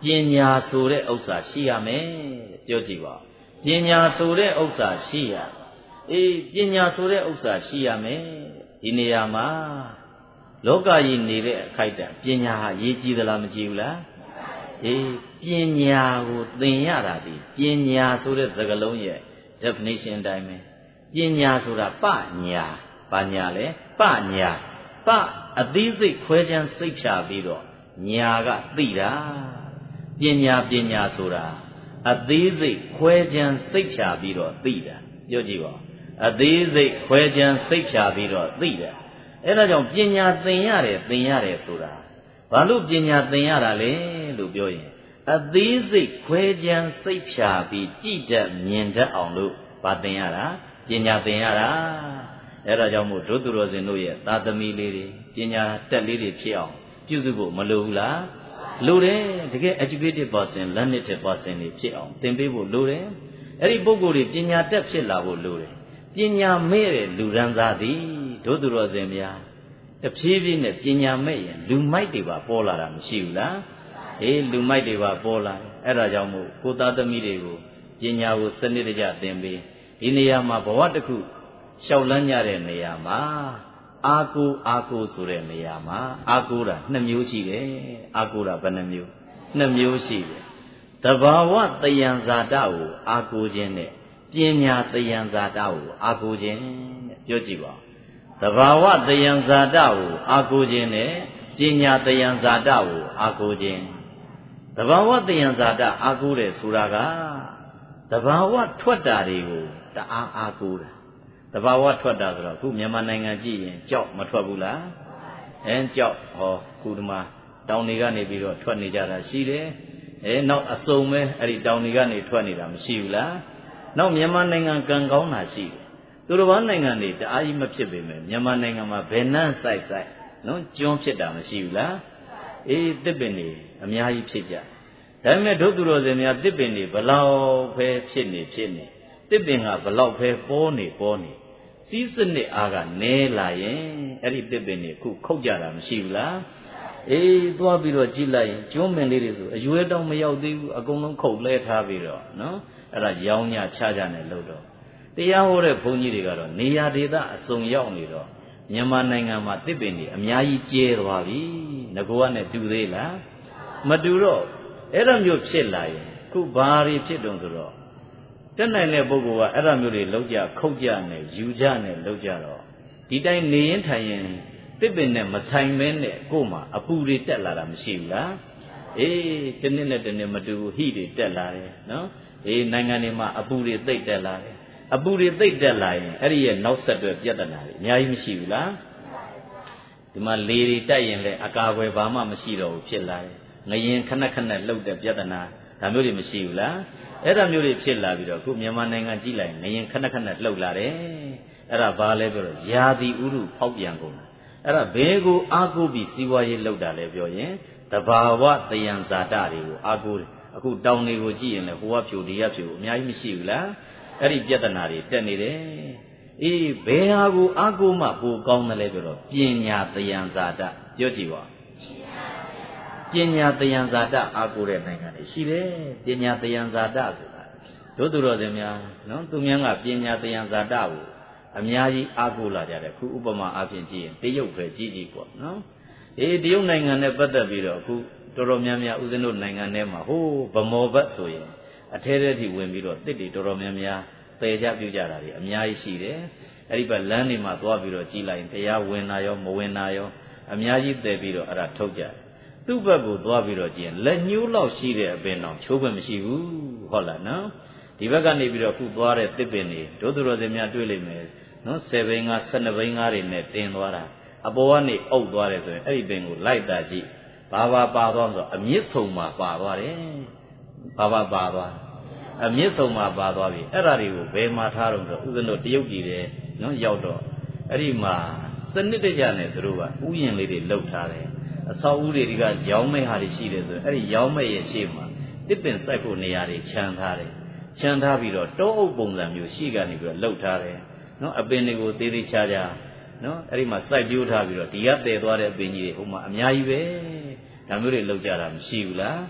ပညာဆိုတဲ့ဥစ္စာရှိရမယ်ပြောကြည့်ပါပညာဆိုတဲ့ဥစ္စာရှိရအေးပညာဆိုတဲ့ဥစ္စာရှိရမယ်ဒီနေရာမှာလောကကြီးနေတဲ့အခိုက်အတန့်ပညာဟာရေးကြည့်သလားမကြည့်ဘူးလားအေးပညာကိုသင်ရတာဒီပညာဆိုတဲ့စကားလုံးရဲ့ definition အတိုင်းပဲပညာဆိုတာပညာပညာလေပညာပအသေးစိတ်ခွဲခြမ်းစိတ်ဖြာပြီးတော့ညာကသိတာပညာပညာဆိုတာအသေးစိတ်ခွဲခြမ်းစိတ်ဖြာပြီးတော့သိတာပြောကြည့်ပါအသေးစိတ်ခွဲခြမ်းစိတ်ဖြာပြီးတော့သိတာအဲ့ဒါကြောင့်ပညာသင်ရတယ်သင်ရတယ်ဆိုတာဘာလို့ပညာသင်ရတာလဲလို့ပြောရင်အသေးစိတ်ခွဲခြမ်းစိတ်ဖြာပြီးကြည်တတ်မြင်တတ်အောင်လို့ဗာသင်ရတာပညာသင်ရတာအဲ့ဒါကြောင့်မို့ဒုသူတော်စင်တို့ရဲ့သာသမီလေးတွေပညာတက်လေးတွေဖြစ်အောင်ပြုစုဖို့မလိုဘူးလားလိုတယ်တကယ် educated person learned person တွေဖြစ်အောင်သင်ပေးဖို့လိုတယ်အဲ့ဒီပုဂ္ဂိုလ်တွေပညာတက်ဖြစ်လာဖို့လိုတယ်ပညာမဲ့တဲ့လူရန်သားသည်ဒုသူတော်စင်များတဖြည်းဖြည်းနဲ့ပညာမဲ့ရင်လူမိုက်တွေပါပေါ်လာတာမရှိဘူးလားအေးလူမိုက်တွေပါပေါ်လာတယ်အဲ့ဒါကြောင့်မို့ကိုသားသမီးတွေကိုပညာကိုစနစ်တကျသင်ပေးဒီနေရာမှာဘဝတစ်ခုလျှောက်လန်းကြတဲ့နေရာမှာအာကိုအာကိုဆိုတဲ့နေရာမှာအာကိုတာနှစ်မျိုးရှိတယ်အာကိုတာဘယ်နှမျိုးနှစ်မျိုးရှိတယ်တဘာဝတယံဇာတကိုအာကိုခြင်းနဲ့ပညာတယံဇာတကိုအာကိုခြင်းတဲ့ပြောကြည့်ပါတဘာဝတယံဇာတကိုအာကိုခြင်းနဲ့ပညာတယံဇာတကိုအာကိုခြင်းတဘာဝတယံဇာတအာကိုတယ်ဆိုတာကတဘာဝထွက်တာတွေကိုတအားအာကိုတာတဘာဝထွက်တာဆိုတော့ခုမြန်မာနိုင်ငံကြည့်ရင်ကြောက်မထွက်ဘူးလားအဲကြောက်ဟောခုဒီမှာတောင်တွေကနေပြီးတော့ထွက်နေကြတာရှိတယ်အဲနောက်အစုံပဲအဲ့ဒီတောင်တွေကနေထွက်နေတာမရှိဘူးလားနောက်မြန်မာနိုင်ငံကံကောင်းတာရှိတယ်သူတို့ဘာနိုင်ငံတွေတအားကြီးမဖြစ်ပေမဲ့မြန်မာနိုင်ငံမှာဘယ်နှမ်းစိုက်စိုက်နော်ကျွန်းဖြစ်တာမရှိဘူးလားအေးတစ်ပင်တွေအများကြီးဖြစ်ကြဒါပေမဲ့ဒုသူတော်စင်များတစ်ပင်တွေဘလောက်ပဲဖြစ်နေဖြစ်နေတစ်ပင်ကဘလောက်ပဲပေါ်နေပေါ်နေစီးစနစ်အားကနဲလာရင်အဲ့ဒီတစ်ပင်တွေခုခုတ်ကြတာမရှိဘူးလားအေးသွားပြီးတော့ကြည့်လိုက်ရင်ကျွန်းပင်လေးတွေဆိုအရွယ်တောင်မရောက်သေးဘူးအကုန်လုံးခုတ်လဲထားပြီးတော့နော်အဲ့ဒါရောင်းညချကြနေလို့တော့တရားဟောတဲ့ဘုန်းကြီးတွေကတော့နေရာဒေသအစုံရောက်နေတော့မြန်မာနိုင်ငံမှာတစ်ပင်တွေအများကြီးကျဲသွားပြီငကောကနဲ့တူသေးလားမတူတော့အဲ့လိုမျိုးဖြစ်လာရင်ခုဘာတွေဖြစ်တုံဆိုတော့တက်နိုင်တဲ့ပုဂ္ဂိုလ်ကအဲ့လိုမျိုးတွေလောက်ကြခုတ်ကြနဲ့ယူကြနဲ့လောက်ကြတော့ဒီတိုင်းနေရင်ထိုင်ရင်တစ်ပင်နဲ့မဆိုင်မဲနဲ့ကို့မှာအပူတွေတက်လာတာမရှိဘူးလားအေးတနည်းနဲ့တနည်းမတူဟိတွေတက်လာတယ်နော်အေးနိုင်ငံတွေမှာအပူတွေသိပ်တက်လာတယ်အပူတွေသိပ်တက်လာရင်အဲ့ဒီရဲ့နောက်ဆက်တွဲပြဿနာတွေအများကြီးမရှိဘူးလားဒီမှာလေတွေတိုက်ရင်လည်းအကာအကွယ်ဘာမှမရှိတော့ဘူးဖြစ်လာတယ်ငရင်ခဏခဏလှုပ်တဲ့ပြဿနာဒါမျိုးတွေမရှိဘူးလားအဲ့ဒါမျိုးတွေဖြစ်လာပြီးတော့ခုမြန်မာနိုင်ငံကြည့်လိုက်ငရင်ခဏခဏလှုပ်လာတယ်အဲ့ဒါဘာလဲပြောတော့ယာတိဥရုဖောက်ပြန်ကုန်တာအဲ့ဒါဘယ်ကိုအာကိုပြီးစီးပွားရေးလှုပ်တာလဲပြောရင်တဘာဝတယံဇာတတွေကိုအာကိုတယ်အခုတောင်တွေကိုကြည့်ရင်လည်းဟိုကဖြူဒီကဖြူအများကြီးမရှိဘူးလားအဲ့ဒီပြဿနာတွေတက်နေတယ်အေးဘယ်ဟာကိုအာကိုမှပိုကောင်းတယ်လဲပြောတော့ပညာတယံဇာတပြောကြည့်ပါပညာတယံဇာတအာကိုတဲ့နိုင်ငံတွေရှိတယ်ပညာတယံဇာတဆိုတာတို့သူတော်စင်များနော်သူများကပညာတယံဇာတကိုအများကြီးအာကိုလာကြတယ်ခုဥပမာအဖြစ်ကြည့်ရင်တရုတ်ပဲကြည့်ကြည့်ပေါ့နော်အေးတရုတ်နိုင်ငံနဲ့ပတ်သက်ပြီးတော့အခုတော်တော်များများဦးဇင်းတို့နိုင်ငံထဲမှာဟိုးဗမောဘတ်ဆိုရင်အထဲထဲထိဝင်ပြီးတော့တစ်တွေတော်တော်များများပယ်ကြပြုကြတာတွေအများကြီးရှိတယ်အဲ့ဒီဘက်လမ်းတွေမှာသွားပြီးတော့ကြည်လိုက်ရင်တရားဝင်တာရောမဝင်တာရောအများကြီးတည်ပြီးတော့အဲ့ဒါထုတ်ကြတယ်သူ့ဘက်ကိုသွားပြီးတော့ကြည့်ရင်လက်ညှိုးလောက်ရှိတဲ့အပင်တော့ချိုးခွင့်မရှိဘူးဟုတ်လားနော်ဒီဘက်ကနေပြီးတော့ခုသွားတဲ့တစ်ပင်တွေတို့သူတော်စင်များတွေ့လိမ့်မယ်နော်ဆယ်ဘိန်းကားဆယ်နှစ်ဘိန်းကားတွေနဲ့တင်သွားတာအပေါ်ကနေအုပ်သွားတယ်ဆိုရင်အဲ့ဒီပင်ကိုလိုက်တာကြည့်ဘာဘာပါသွားဆိုတော့အမြင့်ဆုံးမှာပါသွားတယ်ဘာဘာပါသွားအမြင့်ဆုံးမှာပါသွားပြီအဲ့ဒါတွေကိုဘယ်မှာထားတော့ဆိုဦးဇင်းတို့တရုတ်ပြည်တယ်နော်ရောက်တော့အဲ့ဒီမှာစနစ်တကျနဲ့သူတို့ကဥယျာဉ်လေးတွေလှုပ်ထားတယ်အဆောက်အဦတွေကရောင်းမဲ့ဟာတွေရှိတယ်ဆိုရင်အဲ့ဒီရောင်းမဲ့ရဲ့ရှေ့မှာတစ်ပင်စိုက်ဖို့နေရာတွေခြံထားတယ်ခြံထားပြီးတော့တောအုပ်ပုံစံမျိုးရှိကနေပြီးတော့လှုပ်ထားတယ်နော်အပင်တွေကိုသေးသေးချာချာနော်အဲ့ဒီမှာစိုက်ပြိုးထားပြီးတော့ဒီကတည်သွားတဲ့အပင်ကြီးတွေဟိုမှာအများကြီးပဲဒါမျိုးတွေလှုပ်ကြတာမရှိဘူးလား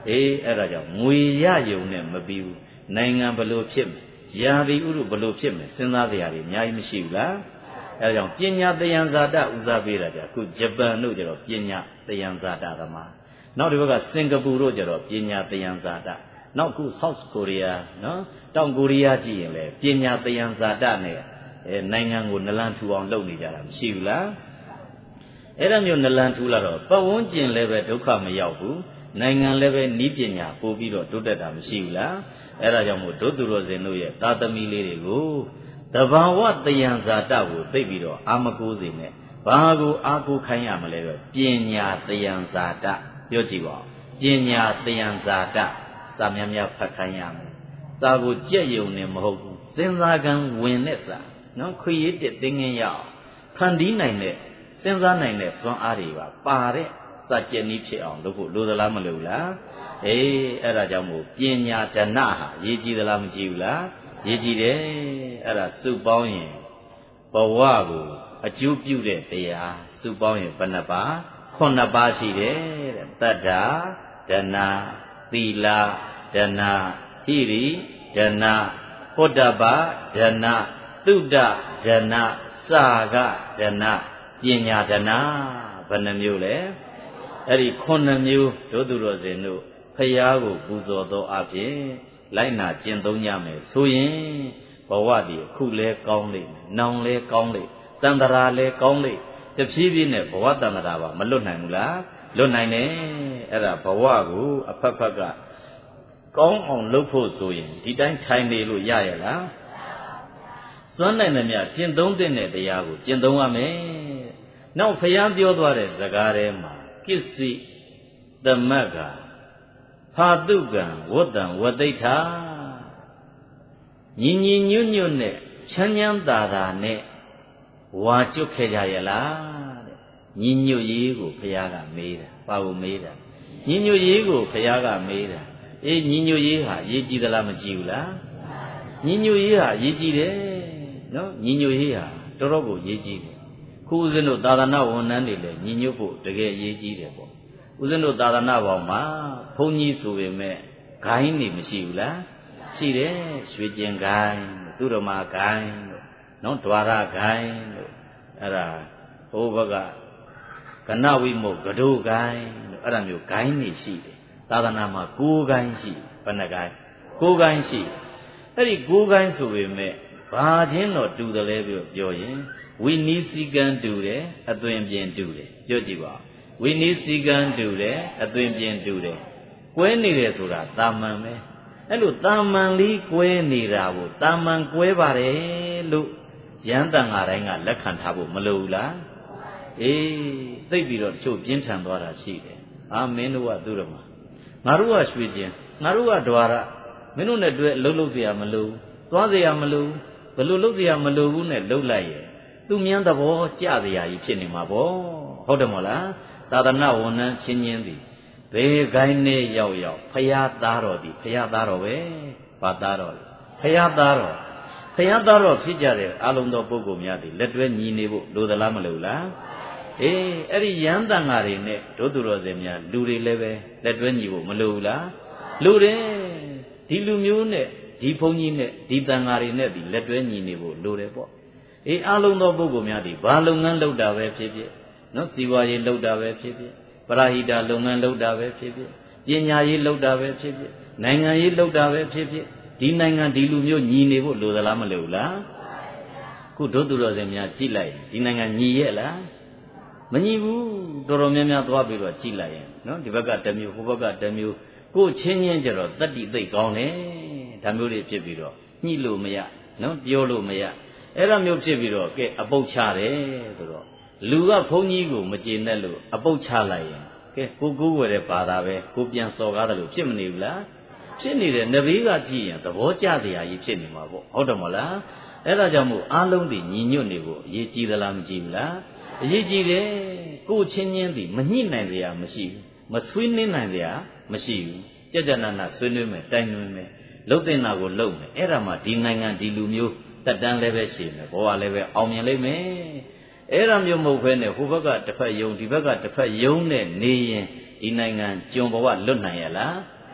အေးအဲ့ဒါကြောင့်ငွေရယုံနဲ့မပြီးဘူးနိုင်ငံဘလို့ဖြစ်မယ်ယာတိဥရုဘလို့ဖြစ်မယ်စဉ်းစားကြရတယ်အများကြီးမရှိဘူးလားအဲ့ဒါကြောင့်ပညာတယံဇာတဥစားပေးတာကြအခုဂျပန်တို့ကျတော့ပညာတယံဇာတသမားနောက်ဒီဘက်ကစင်ကာပူတို့ကျတော့ပညာတယံဇာတနောက်ခု South Korea နော်တောင်ကိုရီးယားကြည့်ရင်လေပညာတယံဇာတနဲ့အဲနိုင်ငံကိုနလန်ထူအောင်လုပ်နေကြတာမရှိဘူးလားအဲ့ဒါမျိုးနလန်ထူလာတော့ပတ်ဝန်းကျင်လည်းပဲဒုက္ခမရောက်ဘူးနိုင်ငံလည်းပဲဤပညာပို့ပြီးတော့တိုးတက်တာမရှိဘူးလားအဲ့ဒါကြောင့်မို့ဒုသူတော်စင်တို့ရဲ့သာသမီလေးတွေကိုတဘာဝတယံဇာတကိုသိပြီးတော့အာမကိုးစေနဲ့ဘာကိုအာကိုခိုင်းရမလဲပဲပညာတယံဇာတပြောကြည့်ပါဦးပညာတယံဇာတစာများများဖတ်ခိုင်းရမယ်စာကိုကြက်ယုံနဲ့မဟုတ်ဘူးစဉ်းစားကံဝင်တဲ့စာနော်ခွေရစ်တဲ့တင်းငင်းရအောင်ဖန်တီးနိုင်တဲ့စဉ်းစားနိုင်တဲ့စွမ်းအားတွေပါပါတဲ့စာကြက်နည်းဖြစ်အောင်လုပ်ဖို့လိုသလားမလိုဘူးလားအေးအဲ့ဒါကြောင့်မို့ပညာဒနာဟာရေးကြည့်သလားမကြည့်ဘူးလားရေးကြည့်တယ်အဲ့ဒါစုပေါင်းရင်ဘဝကိုအကျိုးပြုတဲ့တရားစုပေါင်းရင်ဘယ်နှပါခုနှစ်ပါးရှိတယ်တဲ့တတ္တာဒနာသီလဒနာဟိရိဒနာဟောတ္တပဒနာသုဒ္ဓဒနာစာကဒနာပညာဒနာဘယ်နှမျိုးလဲအဲ့ဒီခုနှစ်မျိုးတို့သူတော်စင်တို့ဖရာကိုပူဇော်သောအဖြစ်လိုက်နာကျင့်သုံးကြမယ်ဆိုရင်ဘဝတည်အခုလဲကောင်းလိမ့်မယ်နောင်လဲကောင်းလိမ့်တန်တရာလဲကောင်းလိမ့်တဖြည်းဖြည်းနဲ့ဘဝတန်တရာပါမလွတ်နိုင်ဘူးလားလွတ်နိုင်တယ်အဲ့ဒါဘဝကိုအဖက်ဖက်ကကောင်းအောင်လုပ်ဖို့ဆိုရင်ဒီတိုင်းထိုင်နေလို့ရရလားစွမ်းနိုင်တယ်မြကျင့်သုံးတဲ့တရားကိုကျင့်သုံးရမယ်နောက်ဖရာပြောသွားတဲ့စကားထဲမှာကိစ္စည်းသမတ်ကဖာတုကံဝတ္တံဝတိဋ္ဌာညီညီညွတ်ညွတ်နဲ့ချမ်းချမ်းသာသာနဲ့ဝါကျွတ်ခဲ့ကြရလားတဲ့ညီညွတ်ရေးကိုဘုရားကမေးတာပါဘူးမေးတာညီညွတ်ရေးကိုဘုရားကမေးတာအေးညီညွတ်ရေးဟာရေးကြည့်သလားမကြည့်ဘူးလားညီညွတ်ရေးဟာရေးကြည့်တယ်နော်ညီညွတ်ရေးဟာတော်တော်ကိုရေးကြည့်တယ်ခုဦးဇင်းတို့သာသနာဝန်ထမ်းတွေလည်းညီညွတ်ဖို့တကယ်ရေးကြည့်တယ်ပေါ့ဦးဇင်းတို့သာသနာပေါင်းမှာဘုန်းကြီးဆိုပေမဲ့ဂိုင်းနေမရှိဘူးလားရှိတယ်ရွှေကျင်ဂိုင်းသူတော်မဂိုင်းတို့နော်ဒွါရဂိုင်းတို့အဲ့ဒါဟိုဘက်ကကနဝိမုတ်ကဒုဂိုင်းတို့အဲ့ဒါမျိုးဂိုင်းနေရှိတယ်သာသနာမှာကိုးဂိုင်းရှိဘယ်နှဂိုင်းကိုးဂိုင်းရှိအဲ့ဒီကိုးဂိုင်းဆိုပေမဲ့ဘာချင်းတော့တူတယ်လဲပြောပြောရင်ဝိနည်းစည်းကမ်းတူတယ်အသွင်ပြင်တူတယ်ပြောကြည့်ပါဝိနည်းစည်းကမ်းတူတယ်အသွင်ပြင်တူတယ်ကွဲနေတယ်ဆိုတာတာမန်ပဲအဲ့လိုတာမန်လေးကွဲနေတာကိုတာမန်ကွဲပါတယ်လို့ရန်တန်ဃာတိုင်းကလက်ခံထားဖို့မလိုဘူးလားအေးသိပြီးတော့တချို့ပြင်းထန်သွားတာရှိတယ်အာမင်းတို့ကသူတော်မှာငါတို့ကရွှေကျင်ငါတို့ကဒွါရမင်းတို့နဲ့တွေ့အလုပ်လုပ်เสียမလို့သွားเสียမလို့ဘလို့လုပ်เสียမလို့ဘူးနဲ့လှုပ်လိုက်ရဲ့သူမြန်းသဘောကြเสียကြီးဖြစ်နေမှာပေါ့ဟုတ်တယ်မို့လားသာသနာဝန်ထမ်းချင်းချင်းသည်ဘယ်ဂိုင်းနဲ့ရောက်ရောက်ဖရာသားတော်သည်ဖရာသားတော်ပဲဘာသားတော်လဲဖရာသားတော်ဖရာသားတော်ဖြစ်ကြတဲ့အလုံးသောပုဂ္ဂိုလ်များသည်လက်တွဲညီနေဖို့လိုသလားမလိုလားအေးအဲ့ဒီရန်တန်ဃာတွေနဲ့ဒုသူတော်စင်များလူတွေလည်းပဲလက်တွဲညီဖို့မလိုဘူးလားလိုတယ်ဒီလူမျိုးနဲ့ဒီဘုန်းကြီးနဲ့ဒီတန်ဃာတွေနဲ့ဒီလက်တွဲညီနေဖို့လိုတယ်ပေါ့အေးအလုံးသောပုဂ္ဂိုလ်များသည်ဘာလုပ်ငန်းလုပ်တာပဲဖြစ်ဖြစ်နော်စီဝါရေးလုပ်တာပဲဖြစ်ဖြစ်ပရဟိတလုပ်ငန်းလုပ်တာပဲဖြစ်ဖြစ်ပညာရေးလုပ်တာပဲဖြစ်ဖြစ်နိုင်ငံရေးလုပ်တာပဲဖြစ်ဖြစ်ဒီနိုင်ငံဒီလူမျိုးညီနေဖို့လိုသလားမလိုဘူးလားခုဒုသူတော်စင်များကြည့်လိုက်ဒီနိုင်ငံညီရဲ့လားမညီဘူးတော်တော်များများသွားပြီးတော့ကြည့်လိုက်ရင်နော်ဒီဘက်ကတစ်မျိုးဟိုဘက်ကတစ်မျိုးကိုချင်းချင်းကြတော့တတ္တိသိပ်ကောင်းတယ်ဒါမျိုးတွေဖြစ်ပြီးတော့ညှိလို့မရနော်ပြောလို့မရအဲ့ဒါမျိုးဖြစ်ပြီးတော့ကဲအပုတ်ချတယ်ဆိုတော့လူကဘုန်းကြီးကိုမကျေနပ်လို့အပုတ်ချလိုက်ရင်ကဲကိုကိုဝယ်တဲ့ဘာသာပဲကိုပြန်စော်ကားတယ်လို့ဖြစ်မနေဘူးလားဖြစ်နေတယ်နဘေးကကြည့်ရင်သဘောကျတရားကြီးဖြစ်နေမှာပေါ့ဟုတ်တယ်မလားအဲ့ဒါကြောင့်မို့အားလုံးဒီညီညွတ်နေဖို့အရေးကြီးသလားမကြီးဘူးလားအရေးကြီးတယ်ကိုချင်းချင်းဒီမညှိနိုင်ကြရမရှိဘူးမဆွေးနွေးနိုင်ကြရမရှိဘူးကြကြနာနာဆွေးနွေးမယ်တိုင်နွေးမယ်လှုပ်တဲ့နာကိုလှုပ်မယ်အဲ့ဒါမှဒီနိုင်ငံဒီလူမျိုးတက်တန်းလည်းပဲရှိမယ်ဘဝလည်းပဲအောင်မြင်လိမ့်မယ်အဲ့ဒါမျိုးမဟုတ်ဘဲနဲ့ဟိုဘက်ကတစ်ဖက်ယုံဒီဘက်ကတစ်ဖက်ယုံနဲ့နေရင်ဒီနိုင်ငံကျွန်ဘဝလွတ်နိုင်ရလား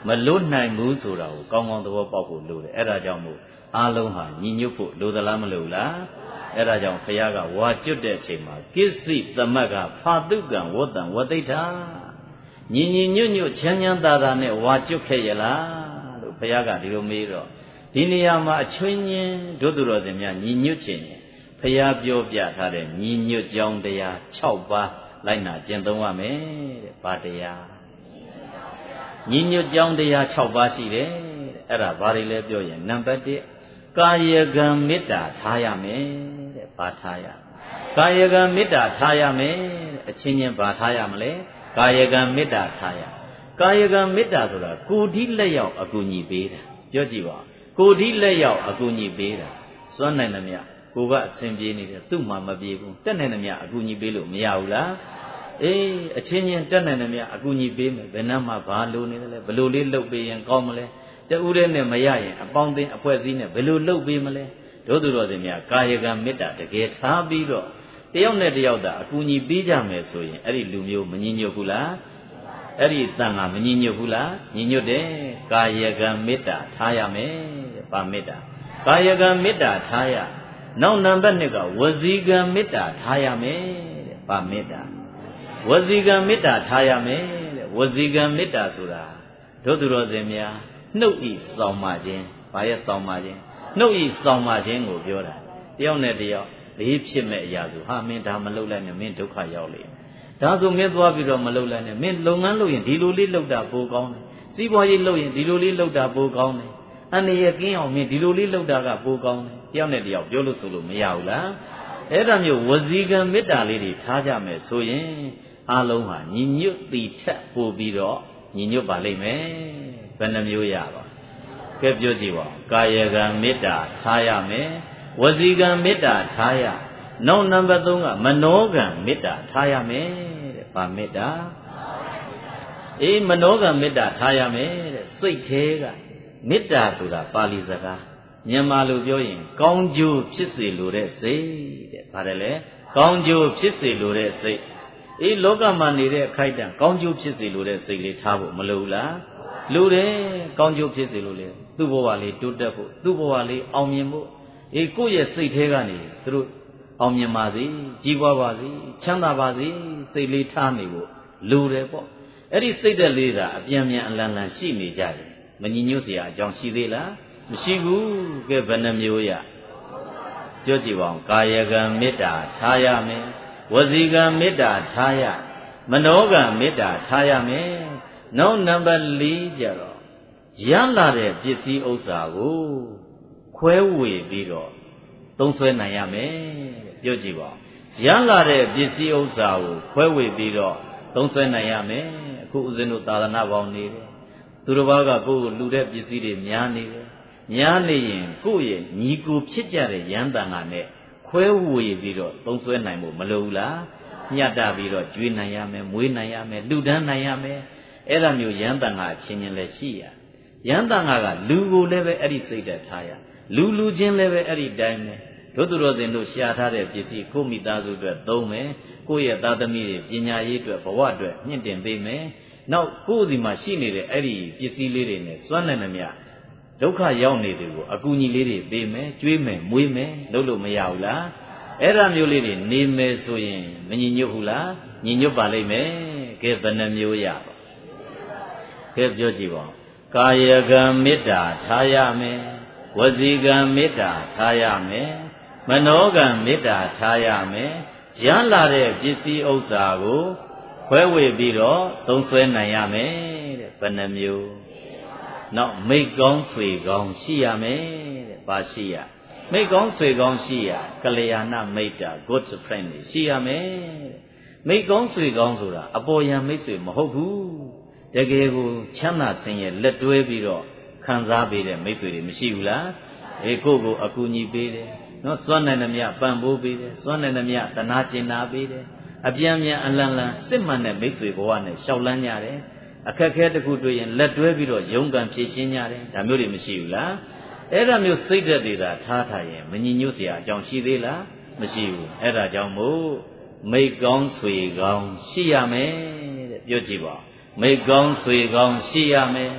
မလွတ်နိုင်ဘူးဆိုတာကိုကောင်းကောင်းသဘောပေါက်ဖို့လိုတယ်အဲ့ဒါကြောင့်မို့အားလုံးဟာညီညွတ်ဖို့လိုသလားမလိုလားအဲ့ဒါကြောင့်ဘုရားကဝါကျွတ်တဲ့အချိန်မှာကိစ္စသမတ်ကဖာတုကံဝတ္တံဝတိဋ္ဌာညီညီညွတ်ညွတ်ချမ်းချမ်းသာသာနဲ့ဝါကျွတ်ခဲ့ရလားလို့ဘုရားကဒီလိုမေးတော့ဒီနေရာမှာအချွင်းချင်းတို့သူတော်စင်များညီညွတ်ခြင်းဘုရားပြောပြထားတဲ့ညီညွတ်ကြောင်းတရား၆ပါးလိုက်နာကျင့်သုံးရမယ်တဲ့ဘာတရားညီညွတ်ကြောင်းတရား၆ပါးရှိတယ်အဲ့ဒါဘာတွေလဲပြောရင်နံပါတ်၁ကာယကံမေတ္တာထားရမယ်တဲ့ဘာထားရကာယကံမေတ္တာထားရမယ်တဲ့အချင်းချင်းဘာထားရမလဲကာယကံမေတ္တာထားရကာယကံမေတ္တာဆိုတာကိုယ်ဒီလက်ရောက်အကူအညီပေးတာပြောကြည့်ပါကိုယ်ဒီလက်ရောက်အကူအညီပေးတာစွမ်းနိုင်သမျှကိုကအစဉ်ပြေနေတယ်သူ့မှာမပြေဘူးတက်နိုင်သမျှအကူအညီပေးလို့မရဘူးလားအေးအချင်းချင်းတက်နိုင်သမျှအကူအညီပေးမယ်ဘယ်နှမှာဘာလို့နေတယ်လဲဘယ်လိုလေးလှုပ်ပေးရင်ကောင်းမလဲတူးတဲ့နဲ့မရရင်အပေါင်းအသင်းအဖွဲ့အစည်းနဲ့ဘယ်လိုလှုပ်ပေးမလဲတို့သူတော်စင်များကာယကံမေတ္တာတကယ်ထားပြီးတော့တယောက်နဲ့တယောက်သာအကူအညီပေးကြမယ်ဆိုရင်အဲ့ဒီလူမျိုးမညီညွတ်ဘူးလားအဲ့ဒီတန်ခါမညီညွတ်ဘူးလားညီညွတ်တယ်ကာယကံမေတ္တာထားရမယ်ဗာမေတ္တာကာယကံမေတ္တာထားရနောက်နံပါတ်နှစ်ကဝစီကံမေတ္တာထားရမယ်တဲ့ဗာမေတ္တာဝစီကံမေတ္တာထားရမယ်တဲ့ဝစီကံမေတ္တာဆိုတာတို့သူတော်စင်များနှုတ်ဤစောင့်မှခြင်းဘာရဲ့စောင့်မှခြင်းနှုတ်ဤစောင့်မှခြင်းကိုပြောတာတယောက်နဲ့တယောက်လေးဖြစ်မဲ့အရာဆိုဟာမင်းဒါမလုပ်လိုက်နဲ့မင်းဒုက္ခရောက်လိမ့်မယ်ဒါဆိုမင်းသွားပြီးတော့မလုပ်လိုက်နဲ့မင်းလုပ်ငန်းလုပ်ရင်ဒီလိုလေးလုပ်တာပိုကောင်းတယ်စီးပွားရေးလုပ်ရင်ဒီလိုလေးလုပ်တာပိုကောင်းတယ်အန္တရာယ်ကင်းအောင်မင်းဒီလိုလေးလုပ်တာကပိုကောင်းတယ်တယောက်နဲ့တယောက်ပြောလို့ဆိုလို့မရဘူးလားအဲ့ဒါမျိုးဝစီကံမေတ္တာလေးတွေထားကြမယ်ဆိုရင်အားလုံးဟာညီညွတ်တိထက်ပို့ပြီးတော့ညီညွတ်ပါလိမ့်မယ်ဘယ်နှမျိုးရပါကဲပြောကြည့်ပါကာယကံမေတ္တာထားရမယ်ဝစီကံမေတ္တာထားရနောက်နံပါတ်သုံးကမနောကံမေတ္တာထားရမယ်တဲ့ဗာမေတ္တာအေးမနောကံမေတ္တာထားရမယ်တဲ့စိတ်သေးကမေတ္တာဆိုတာပါဠိစကားမြန်မာလိုပြောရင်ကောင်းကျိုးဖြစ်စေလိုတဲ့စိတ်တဲ့ဗါတယ်လေကောင်းကျိုးဖြစ်စေလိုတဲ့စိတ်အေးလောကမှာနေတဲ့အခိုက်အတန့်ကောင်းကျိုးဖြစ်စေလိုတဲ့စိတ်လေးထားဖို့မလိုဘူးလားလိုတယ်ကောင်းကျိုးဖြစ်စေလို့လေသူ့ဘဝလေးတိုးတက်ဖို့သူ့ဘဝလေးအောင်မြင်ဖို့အေးကိုယ့်ရဲ့စိတ်ထဲကနေသူတို့အောင်မြင်ပါစေကြီးပွားပါစေချမ်းသာပါစေစိတ်လေးထားနေဖို့လိုတယ်ပေါ့အဲ့ဒီစိတ်သက်လေးသာအပြန်ပြန်အလန်လန်ရှိနေကြတယ်မညီညွတ်เสียအကြောင်းရှိသေးလားမရှိဘူးကဲဘယ်နှမျိုးရပြောကြည့်ပါဦးကာယကံမေတ္တာထားရမယ်ဝစီကံမေတ္တာထားရမနောကံမေတ္တာထားရမယ်နောက်နံပါတ်၄ကျတော့ရလာတဲ့ပစ္စည်းဥစ္စာကိုခွဲဝေပြီးတော့သုံးဆွဲနိုင်ရမယ်ပြောကြည့်ပါရလာတဲ့ပစ္စည်းဥစ္စာကိုခွဲဝေပြီးတော့သုံးဆွဲနိုင်ရမယ်အခုဦးဇင်းတို့သာသနာပေါင်းနေတယ်သူတစ်ပါးကကိုယ်ကိုလူတဲ့ပစ္စည်းတွေများနေတယ်များနေရင်ကိုယ့်ရဲ့ညီကိုဖြစ်ကြတဲ့ရန်တန်ကနဲ့ခွဲဝေပြီးတော့သုံးဆွဲနိုင်ဖို့မလိုဘူးလားညှတ်တာပြီးတော့ကျွေးနိုင်ရမယ်မွေးနိုင်ရမယ်လူဒန်းနိုင်ရမယ်အဲ့ဒါမျိုးရန်တန်ကအချင်းချင်းလည်းရှိရရန်တန်ကကလူကိုလည်းပဲအဲ့ဒီစိတ်သက်ထားရလူလူချင်းလည်းပဲအဲ့ဒီတိုင်းပဲတို့သူတော်စင်တို့ရှာထားတဲ့ပစ္စည်းကိုမိသားစုအတွက်သုံးမယ်ကိုယ့်ရဲ့သားသမီးတွေပညာရေးအတွက်ဘဝအတွက်မြင့်တင်ပေးမယ်နောက်ကိုယ့်ဒီမှာရှိနေတဲ့အဲ့ဒီပစ္စည်းလေးတွေနဲ့စွမ်းနိုင်သမျှဒုက္ခရောက်နေတယ်ကိုအကူအညီလေးတွေပေးမယ်ကျွေးမယ်မွေးမယ်လုပ်လို့မရဘူးလားအဲ့ဒါမျိုးလေးတွေနေမယ်ဆိုရင်မညီညွတ်ဘူးလားညီညွတ်ပါလိမ့်မယ်ကဲဘယ်နှမျိုးရပါကဲပြောကြည့်ပါကာယကံမေတ္တာထားရမယ်ဝစီကံမေတ္တာထားရမယ်မနောကံမေတ္တာထားရမယ်ရလာတဲ့ပစ္စည်းဥစ္စာကိုခွဲဝေပြီးတော့သုံးဆွဲနိုင်ရမယ်တဲ့ဘယ်နှမျိုးနောက်မိတ်ကောင်းဆွေကောင်းရှိရမယ်တဲ့ဘာရှိရမိတ်ကောင်းဆွေကောင်းရှိရကလျာဏမိတ်တာ good friend ရှိရမယ်တဲ့မိတ်ကောင်းဆွေကောင်းဆိုတာအပေါ်ယံမိတ်ဆွေမဟုတ်ဘူးတကယ်ကိုချမ်းသာခြင်းရဲ့လက်တွဲပြီးတော့ခံစားပေးတဲ့မိတ်ဆွေတွေမရှိဘူးလားအေးကိုယ့်ကိုအကူအညီပေးတယ်နော်စွမ်းနိုင်သမျှပံ့ပိုးပေးတယ်စွမ်းနိုင်သမျှတနာကျင်နာပေးတယ်အပြန်ပြန်အလန်လန်စစ်မှန်တဲ့မိတ်ဆွေဘဝနဲ့ရှောက်လန်းကြတယ်အခက်ခဲတစ်ခုတွေ့ရင်လက်တွဲပြီးတော့ရုန်းကန်ဖြေရှင်းကြတယ်ဒါမျိုးတွေမရှိဘူးလားအဲ့ဒါမျိုးစိတ်ဓာတ်တွေသာထားထားရင်မညီညွတ်เสียအကြောင်းရှိသေးလားမရှိဘူးအဲ့ဒါကြောင့်မို့မိတ်ကောင်းဆွေကောင်းရှိရမယ်တဲ့ပြောကြည့်ပါမိတ်ကောင်းဆွေကောင်းရှိရမယ်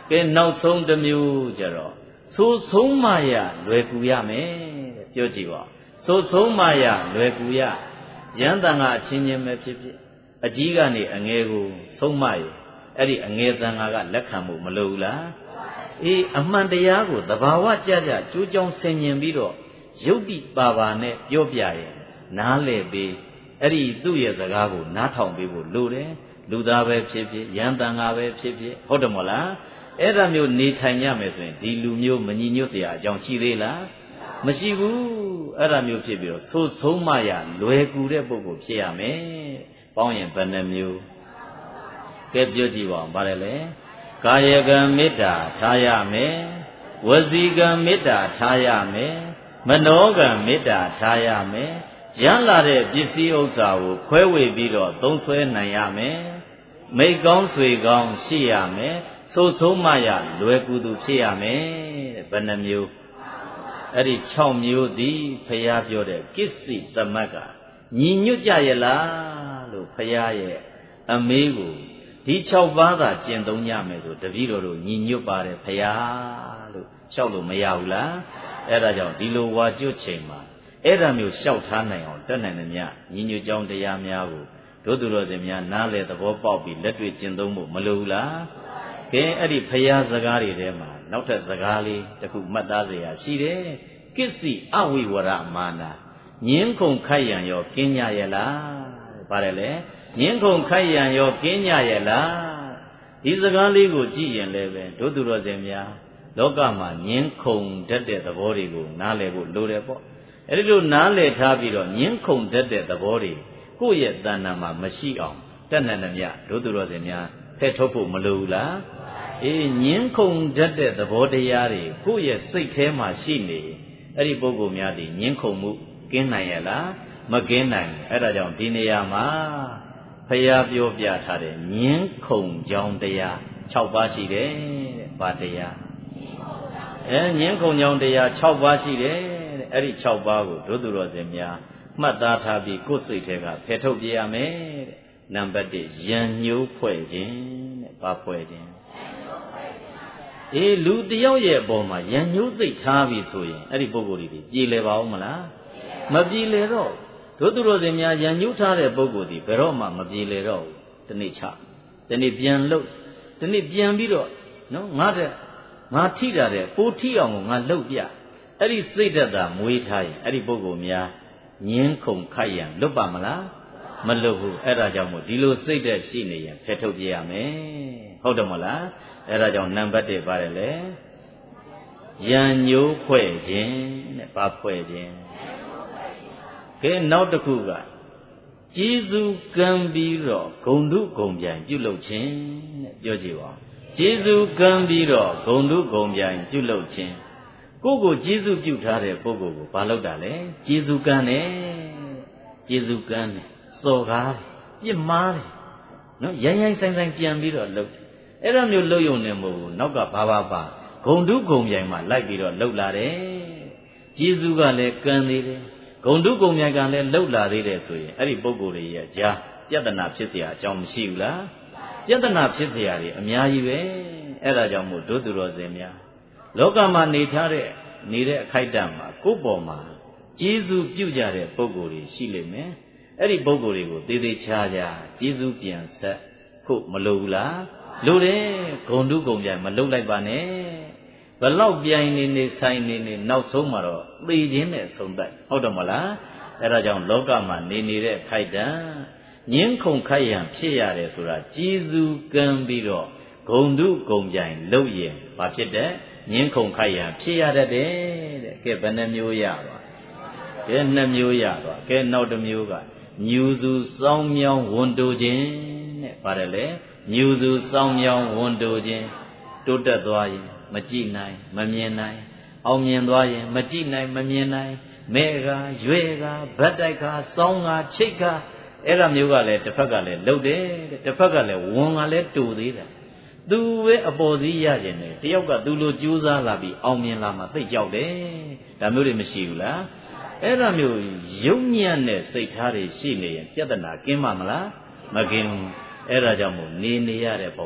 ကဲနောက်ဆုံးတစ်မျိုးကြတော့ဆိုဆုံးမရလွယ်ကူရမယ်တဲ့ပြောကြည့်ပါဆိုဆုံးမရလွယ်ကူရယန္တန်ကအချင်းချင်းပဲဖြစ်ဖြစ်အကြီးကနေအငယ်ကိုဆုံးမရအဲ့ဒီအငယ်တန်ဃာကလက်ခံမှုမလိုဘူးလားအေးအမှန်တရားကိုသဘာဝကြကြကျိုးကြောင်းဆင်ញင်ပြီးတော့ယုတ်တိပါပါနဲ့ပြောပြရဲ့နားလေပြီးအဲ့ဒီသူ့ရဲ့စကားကိုနားထောင်ပေးဖို့လိုတယ်လူသားပဲဖြစ်ဖြစ်ယန္တန်ဃာပဲဖြစ်ဖြစ်ဟုတ်တယ်မို့လားအဲ့ဒါမျိုးနေထိုင်ရမယ်ဆိုရင်ဒီလူမျိုးမညီညွတ်เสียအကြောင်းရှိသေးလားမရှိဘူးအဲ့ဒါမျိုးဖြစ်ပြီးတော့သို့ဆုံးမရလွယ်ကူတဲ့ပုဂ္ဂိုလ်ဖြစ်ရမယ်ပေါင်းရင်ဘယ်နှမျိုးကဲပြောကြည့်ပါဦးဗါတယ်လေကာယကံမေတ္တာထားရမယ်ဝစီကံမေတ္တာထားရမယ်မနောကံမေတ္တာထားရမယ်ရလာတဲ့ပစ္စည်းဥစ္စာကိုခွဲဝေပြီးတော့သုံးဆွဲနိုင်ရမယ်မိတ်ကောင်းဆွေကောင်းရှိရမယ်သို့ဆုံးမရလွယ်ကူသူဖြစ်ရမယ်တဲ့ဘယ်နှမျိုးအဲ့ဒီ၆မျိုးသည်ဖရာပြောတဲ့ကိစ္စသမတ်ကညီညွတ်ကြရဲ့လားလို့ဖရာရဲ့အမေးကိုဒီ၆ပါးသာကျင့်သုံးကြမယ်ဆိုတပည့်တော်တို့ညီညွတ်ပါတယ်ဖရာလို့လျှောက်လို့မရဘူးလားအဲ့ဒါကြောင့်ဒီလိုဝါကျွတ်ချိန်မှာအဲ့ဒါမျိုးလျှောက်ထားနိုင်အောင်တတ်နိုင်သမျှညီညွတ်ကြောင်းတရားများကိုတို့သူတော်စင်များနားလေသဘောပေါက်ပြီးလက်တွေ့ကျင့်သုံးဖို့မလိုဘူးလားကဲအဲ့ဒီဖရာစကားတွေထဲမှာနောက်ထပ်စကားလေးတစ်ခုမှတ်သားစရာရှိတယ်ကိစ္စအဝိဝရမာနာညင်းခုန်ခိုက်ရန်ရောကင်းကြရဲ့လားပါတယ်လေညင်းခုန်ခိုက်ရန်ရောကင်းကြရဲ့လားဒီစကားလေးကိုကြည့်ရင်လည်းပဲတို့သူတော်စင်များလောကမှာညင်းခုန်တတ်တဲ့သဘောတွေကိုနားလည်ဖို့လိုတယ်ပေါ့အဲ့ဒီလိုနားလည်ထားပြီးတော့ညင်းခုန်တတ်တဲ့သဘောတွေကိုယ့်ရဲ့တဏ္ဍာမှာမရှိအောင်တတ်နိုင်သမျှတို့သူတော်စင်များဖက်ထုတ်ဖို့မလိုဘူးလားအေးညင်းခုန်တတ်တဲ့သဘောတရားတွေကိုယ့်ရဲ့စိတ်ထဲမှာရှိနေအဲ့ဒီပုဂ္ဂိုလ်များဒီညင်းခုန်မှုကင်းနိုင်ရဲ့လားမကင်းနိုင်ဘူးအဲ့ဒါကြောင့်ဒီနေရာမှာဖရာပြောပြထားတဲ့ညင်းခုန်ကြောင်းတရား၆ပါးရှိတယ်တဲ့ဘာတရားအဲညင်းခုန်ကြောင်းတရား၆ပါးရှိတယ်တဲ့အဲ့ဒီ၆ပါးကိုတို့သူတော်စင်များမှတ်သားထားပြီးကိုယ်စိတ်ထဲကဖယ်ထုတ်ပြရမယ်တဲ့နံပါတ်၁ယံညှိုးဖွဲ့ခြင်းတဲ့ဘာဖွဲ့ခြင်းအေးလူတယောက်ရဲ့အပေါ်မှာယံညှိုးစိတ်ထားပြီဆိုရင်အဲ့ဒီပုဂ္ဂိုလ်တွေကြည်လည်ပါဦးမလားမကြည်လည်တော့တို့သူတော်စင်များယံညှိုးထားတဲ့ပုဂ္ဂိုလ်ဒီဘယ်တော့မှမကြည်လည်တော့ဘူးတနေ့ချတနေ့ပြန်လို့တနေ့ပြန်ပြီးတော့နော်ငါတဲ့ငါထိတာတဲ့ပိုထိအောင်ကိုငါလှုပ်ပြအဲ့ဒီစိတ်သက်သာမွေးထားရင်အဲ့ဒီပုဂ္ဂိုလ်များညင်းခုန်ခိုက်ရန်လွတ်ပါမလားမလွတ်ဘူးအဲ့ဒါကြောင့်မို့ဒီလိုစိတ်သက်ရှိနေရင်ဖယ်ထုတ်ပြရမယ်ဟုတ်တယ်မဟုတ်လားအဲ့ဒါကြောင့်နံပါတ်၁ပါတယ်လေယံညှိုးဖွဲ့ခြင်းတဲ့ဘာဖွဲ့ခြင်းကဲနောက်တစ်ခုကကျေးဇူးကံပြီးတော့ဂုဏ်တုဂုံပြိုင်ပြုလုပ်ခြင်းတဲ့ပြောကြည့်ပါကျေးဇူးကံပြီးတော့ဂုဏ်တုဂုံပြိုင်ပြုလုပ်ခြင်းကိုယ့်ကိုကျေးဇူးပြုထားတဲ့ပုဂ္ဂိုလ်ကိုဘာလုပ်တာလဲကျေးဇူးကံနဲ့ကျေးဇူးကံနဲ့စော်ကားတယ်ပြစ်မှားတယ်နော်ရိုင်းရိုင်းဆိုင်ဆိုင်ပြန်ပြီးတော့လုပ်တယ်အဲ့ဒါမျိုးလုပ်ရုံနဲ့မဟုတ်ဘူးနောက်ကဘာဘာပါဂုံတုဂုံပြိုင်မှာလိုက်ပြီးတော့လှုပ်လာတယ်ကျေးဇူးကလည်းကံသေးတယ်ဂုံတုဂုံပြိုင်ကလည်းလှုပ်လာသေးတယ်ဆိုရင်အဲ့ဒီပုဂ္ဂိုလ်တွေရဲ့ကြားပြဿနာဖြစ်เสียအကြောင်းမရှိဘူးလားပြဿနာဖြစ်เสียတွေအများကြီးပဲအဲ့ဒါကြောင့်မို့တို့သူတော်စင်များလောကမှာနေထားတဲ့နေတဲ့အခိုက်အတန့်မှာကိုယ့်ပေါ်မှာကျေးဇူးပြုကြတဲ့ပုဂ္ဂိုလ်တွေရှိလိမ့်မယ်အဲ့ဒီပုဂ္ဂိုလ်တွေကိုသေသေးချာချာကျေးဇူးပြန်ဆက်ဖို့မလိုဘူးလားလိုတယ်ဂုံတုဂုံပြိုင်မလုပ်လိုက်ပါနဲ့ဘလောက်ပြိုင်နေနေဆိုင်နေနေနောက်ဆုံးမှာတော့သိခြင်းနဲ့ဆုံးသက်ဟုတ်တယ်မလားအဲ့ဒါကြောင့်လောကမှာနေနေတဲ့ခိုက်တံညင်းခုန်ခိုက်ရန်ဖြစ်ရတယ်ဆိုတာကျေးဇူးကံပြီးတော့ဂုံတုဂုံပြိုင်လုပ်ရင်ဘာဖြစ်တဲ့ညင်းခုန်ခိုက်ရန်ဖြစ်ရတတ်တယ်တဲ့ကဲဘယ်နှမျိုးရပါကဲနှစ်မျိုးရပါကဲနောက်တစ်မျိုးကညူစုစောင်းမြောင်းဝန်တိုခြင်းတဲ့ပါတယ်လေညူစုစောင်းမြောင်းဝန်တိုခြင်းတိုးတက်သွားရင်မကြည့်နိုင်မမြင်နိုင်အောင်မြင်သွားရင်မကြည့်နိုင်မမြင်နိုင်မဲကရွဲကဗတ်တိုက်ကစောင်းကချိတ်ကအဲ့ဒါမျိုးကလည်းတစ်ဖက်ကလည်းလှုပ်တယ်တဲ့တစ်ဖက်ကလည်းဝန်ကလည်းတူသေးတယ်သူပဲအပေါ်စီးရခြင်းနဲ့တယောက်ကသူလိုကြိုးစားလာပြီးအောင်မြင်လာမှသိကြောက်တယ်ဒါမျိုးတွေမရှိဘူးလားအဲ့ဒါမျိုးယုံညံ့တဲ့စိတ်ထားတွေရှိနေရင်ပြဿနာကင်းမှာမလားမကင်းဘူးအဲ့ဒါကြောင့်မို့နေနေရတဲ့ဘဝ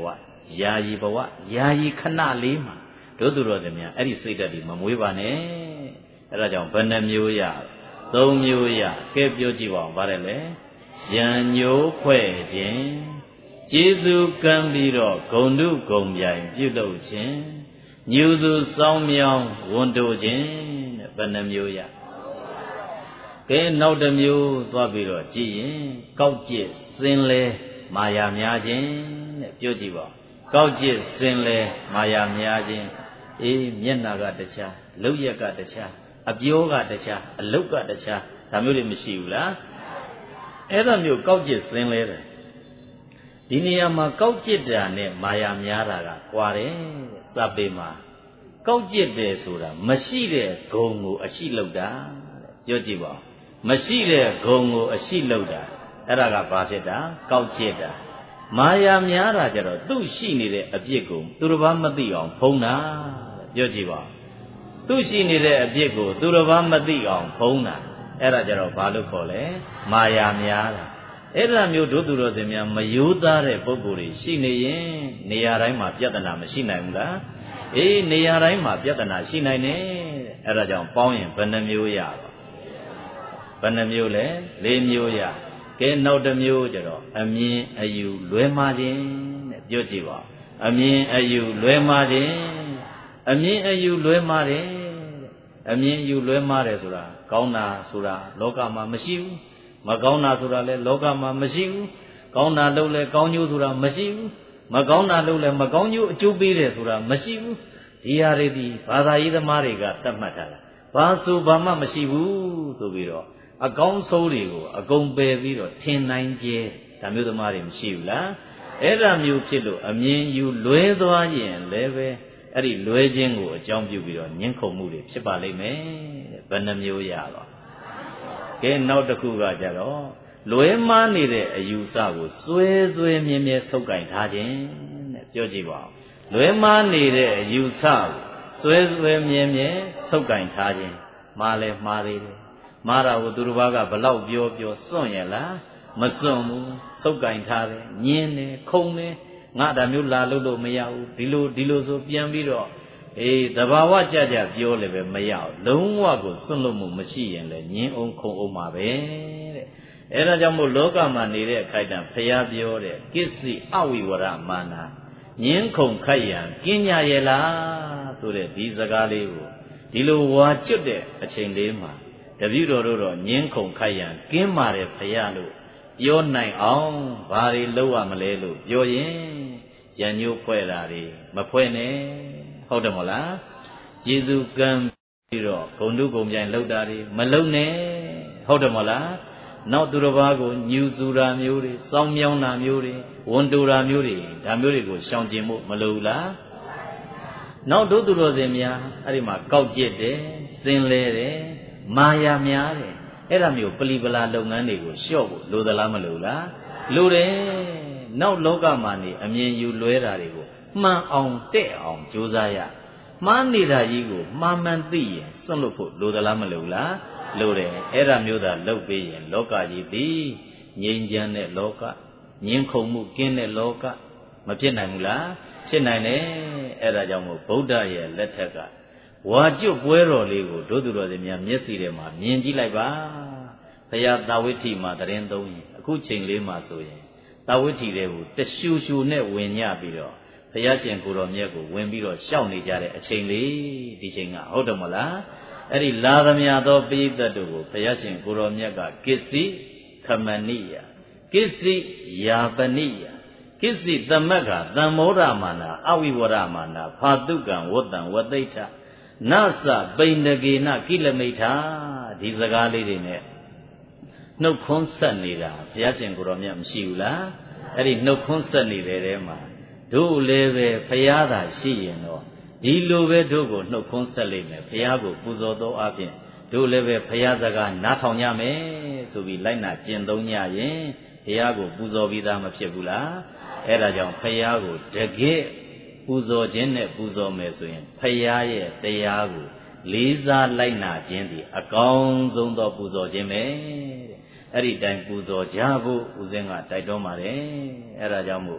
ယာယီဘဝယာယီခဏလေးမှာတို့သူတော်စင်များအဲ့ဒီစိတ်ဓာတ်ဒီမမွေးပါနဲ့အဲ့ဒါကြောင့်ဘယ်နှမျိုးရသုံးမျိုးရကဲပြောကြည့်ပါအောင်ဗါတယ်လေယံညိုးဖွဲ့ခြင်းကျေးဇူးကမ်းပြီးတော့ဂုဏ်တုဂုံပြိုင်ပြုလုပ်ခြင်းညူသူစောင်းမြောင်းဝန်တို့ခြင်းတဲ့ဘယ်နှမျိုးရကဲနောက်တစ်မျိုးသွားပြီးတော့ကြည့်ရင်ကောက်ကျစ်စင်လဲမာယာများခြင်းတဲ့ပြောကြည့်ပါကောက်ကျစ်စင်လဲမာယာများခြင်းအေးမျက်နာကတခြားလောက်ရက်ကတခြားအပြောကတခြားအလုတ်ကတခြားဒါမျိုးတွေမရှိဘူးလားအဲ့ဒါမျိုးကောက်ကျစ်စင်လဲတယ်ဒီနေရာမှာကောက်ကျစ်တာနဲ့မာယာများတာကကွာတယ်စပေမှာကောက်ကျစ်တယ်ဆိုတာမရှိတဲ့ဂုံကိုအရှိလောက်တာပြောကြည့်ပါမရှိတဲ့ဂုံကိုအရှိလောက်တာအဲ့ဒါကဘာဖြစ်တာကောက်ကျစ်တာမာယာများတာကြတော့သူ့ရှိနေတဲ့အပြစ်ကိုသူတစ်ပါးမသိအောင်ဖုံးတာပြောကြည့်ပါသူ့ရှိနေတဲ့အပြစ်ကိုသူတစ်ပါးမသိအောင်ဖုံးတာအဲ့ဒါကြတော့ဘာလို့ခေါ်လဲမာယာများတာအဲ့ဒါမျိုးတို့သူတော်စင်များမယိုးသားတဲ့ပုဂ္ဂိုလ်တွေရှိနေရင်နေရာတိုင်းမှာပြဿနာမရှိနိုင်ဘူးလားအေးနေရာတိုင်းမှာပြဿနာရှိနိုင်တယ်အဲ့ဒါကြောင့်ပေါင်းရင်ဘယ်နှမျိုးရပါဘယ်နှမျိုးလဲလေးမျိုးရကဲနောက်တစ်မျိုးကျတော့အမြင်အယူလွဲမှားခြင်းတဲ့ပြောကြည့်ပါအမြင်အယူလွဲမှားခြင်းအမြင်အယူလွဲမှားတယ်အမြင်အယူလွဲမှားတယ်ဆိုတာကောင်းတာဆိုတာလောကမှာမရှိဘူးမကောင်းတာဆိုတာလည်းလောကမှာမရှိဘူးကောင်းတာလုပ်လဲကောင်းကျိုးဆိုတာမရှိဘူးမကောင်းတာလုပ်လဲမကောင်းကျိုးအကျိုးပေးတယ်ဆိုတာမရှိဘူးဒီဟာတွေဒီဘာသာရေးသမားတွေကသတ်မှတ်ထားတာဘာဆိုဘာမှမရှိဘူးဆိုပြီးတော့အကောင်းဆုံးတွေကိုအကုန်ပယ်ပြီးတော့ထင်နိုင်ကြဒါမျိုးသမားတွေမရှိဘူးလားအဲ့ဒါမျိုးဖြစ်လို့အမြင်ယူလွဲသွားရင်လည်းပဲအဲ့ဒီလွဲခြင်းကိုအကြောင်းပြုပြီးတော့ညှင်းခုန်မှုတွေဖြစ်ပါလိမ့်မယ်တဲ့ဘယ်နှမျိုးရတော့ကဲနောက်တစ်ခုကကြတော့လွဲမှားနေတဲ့အယူဆကိုစွဲစွဲမြဲမြဲဆုပ်ကင်ထားခြင်းတဲ့ပြောကြည့်ပါဦးလွဲမှားနေတဲ့အယူဆကိုစွဲစွဲမြဲမြဲဆုပ်ကင်ထားခြင်းမှားလဲမှားသေးတယ်မှားတာကိုသူတစ်ပါးကဘလောက်ပြောပြောစွန့်ရလားမစွန့်ဘူးဆုပ်ကင်ထားတယ်ညင်းတယ်ခုံတယ်ငါဒါမျိုးလာလို့လို့မရဘူးဒီလိုဒီလိုဆိုပြန်ပြီးတော့အေးတဘာဝကြကြပြောလည်းပဲမရဘူးလုံးဝကိုစွန့်လို့မှုမရှိရင်လည်းညင်းအောင်ခုံအောင်မှာပဲတဲ့အဲ့ဒါကြောင့်မို့လောကမှာနေတဲ့အခိုက်အတန့်ဖျားပြောတဲ့ကိစ္စအဝိဝရမာနာညင်းခုံခိုက်ရန်ကင်းကြရဲ့လားဆိုတဲ့ဒီစကားလေးကိုဒီလိုဝါကျွတ်တဲ့အချိန်လေးမှာတပည့်တော်တို့တော့ညင်းခုံခိုက်ရန်ကင်းပါတယ်ဖျားလို့ပြောနိုင်အောင်ဘာတွေလုပ်ရမလဲလို့ပြောရင်ရံညိုးဖွဲ့တာတွေမဖွဲ့နဲ့ဟုတ်တယ်မဟုတ်လားကျေစုကံပြီးတော့ဂုံတုဂုံပြိုင်လှုပ်တာတွေမလှုပ်နဲ့ဟုတ်တယ်မဟုတ်လားနောက်သူတစ်ပါးကိုညူစုတာမျိုးတွေစောင်းမြောင်းတာမျိုးတွေဝန်တူတာမျိုးတွေဒါမျိုးတွေကိုရှောင်ကျင်ဖို့မလိုဘူးလားနောက်တို့သူတော်စင်များအဲ့ဒီမှာကောက်ကျစ်တယ်စင်လဲတယ်မာယာများတယ်အဲ့ဒါမျိုးပလီပလာလုပ်ငန်းတွေကိုလျှော့ဖို့လိုသလားမလိုလားလိုတယ်နောက်လောကမှာနေအမြင်ယူလွဲတာတွေကိုမှန်အောင်တဲ့အောင်ကြိုးစားရမှားနေတာကြီးကိုမှားမှန်သိရင်စွန့်လွတ်ဖို့လိုသလားမလိုလားလိုတယ်အဲ့ဒါမျိုးသာလုပ်ပေးရင်လောကကြီးသည်ငြိမ်းချမ်းတဲ့လောကငြင်းခုန်မှုကင်းတဲ့လောကမဖြစ်နိုင်ဘူးလားဖြစ်နိုင်တယ်အဲ့ဒါကြောင့်မို့ဗုဒ္ဓရဲ့လက်ထက်ကဝါကျွတ်ပွဲတော်လေးကိုတို့သူတော်စင်များမျက်စိထဲမှာမြင်ကြည့်လိုက်ပါဘုရားသာဝိဋ္ဌိမှာတရင်သုံးရင်အခုချိန်လေးမှာဆိုရင်သာဝိဋ္ဌိတွေကိုတရှူရှူနဲ့ဝင်ညပြီးတော့ဘုရားရှင်ကိုယ်တော်မြတ်ကိုဝင်ပြီးတော့ရှောက်နေကြတဲ့အချိန်လေးဒီချိန်ကဟုတ်တယ်မလားအဲ့ဒီလာသမျှသောပိဋကတ်တို့ကိုဘုရားရှင်ကိုယ်တော်မြတ်ကကိစ္စည်းခမနိယကိစ္စည်းယာပနိယကိစ္စည်းသမက္ခသံမောဓမာနာအဝိဝရမာနာဖာတုကံဝတ္တံဝသိဋ္ဌနသပိဏကေနကိလမိဋ္ဌာဒီစကားလေးတွေနဲ့နှုတ်ခွန်းဆက်နေတာဘုရားရှင်ကိုယ်တော်မြတ်မရှိဘူးလားအဲ့ဒီနှုတ်ခွန်းဆက်နေတဲ့ထဲမှာတို့လည်းပဲဘုရားသာရှိရင်တော့ဒီလိုပဲတို့ကိုနှုတ်ခွန်းဆက်လိမ့်မယ်ဘုရားကိုပူဇော်သောအပြင်တို့လည်းပဲဘုရားစကားနားထောင်ကြမယ်ဆိုပြီးလိုက်နာကျင့်သုံးကြရင်ဘုရားကိုပူဇော်ပြီးသားမဖြစ်ဘူးလားအဲ့ဒါကြောင့်ဘုရားကိုတကယ်ပူဇော်ခြင်းနဲ့ပူဇော်မယ်ဆိုရင်ဘုရားရဲ့တရားကိုလေးစားလိုက်နာခြင်းဒီအကောင်းဆုံးသောပူဇော်ခြင်းပဲတဲ့အဲ့ဒီတိုင်ပူဇော်ကြဖို့ဦးဇင်းကတိုက်တွန်းပါတယ်အဲ့ဒါကြောင့်မို့ဘ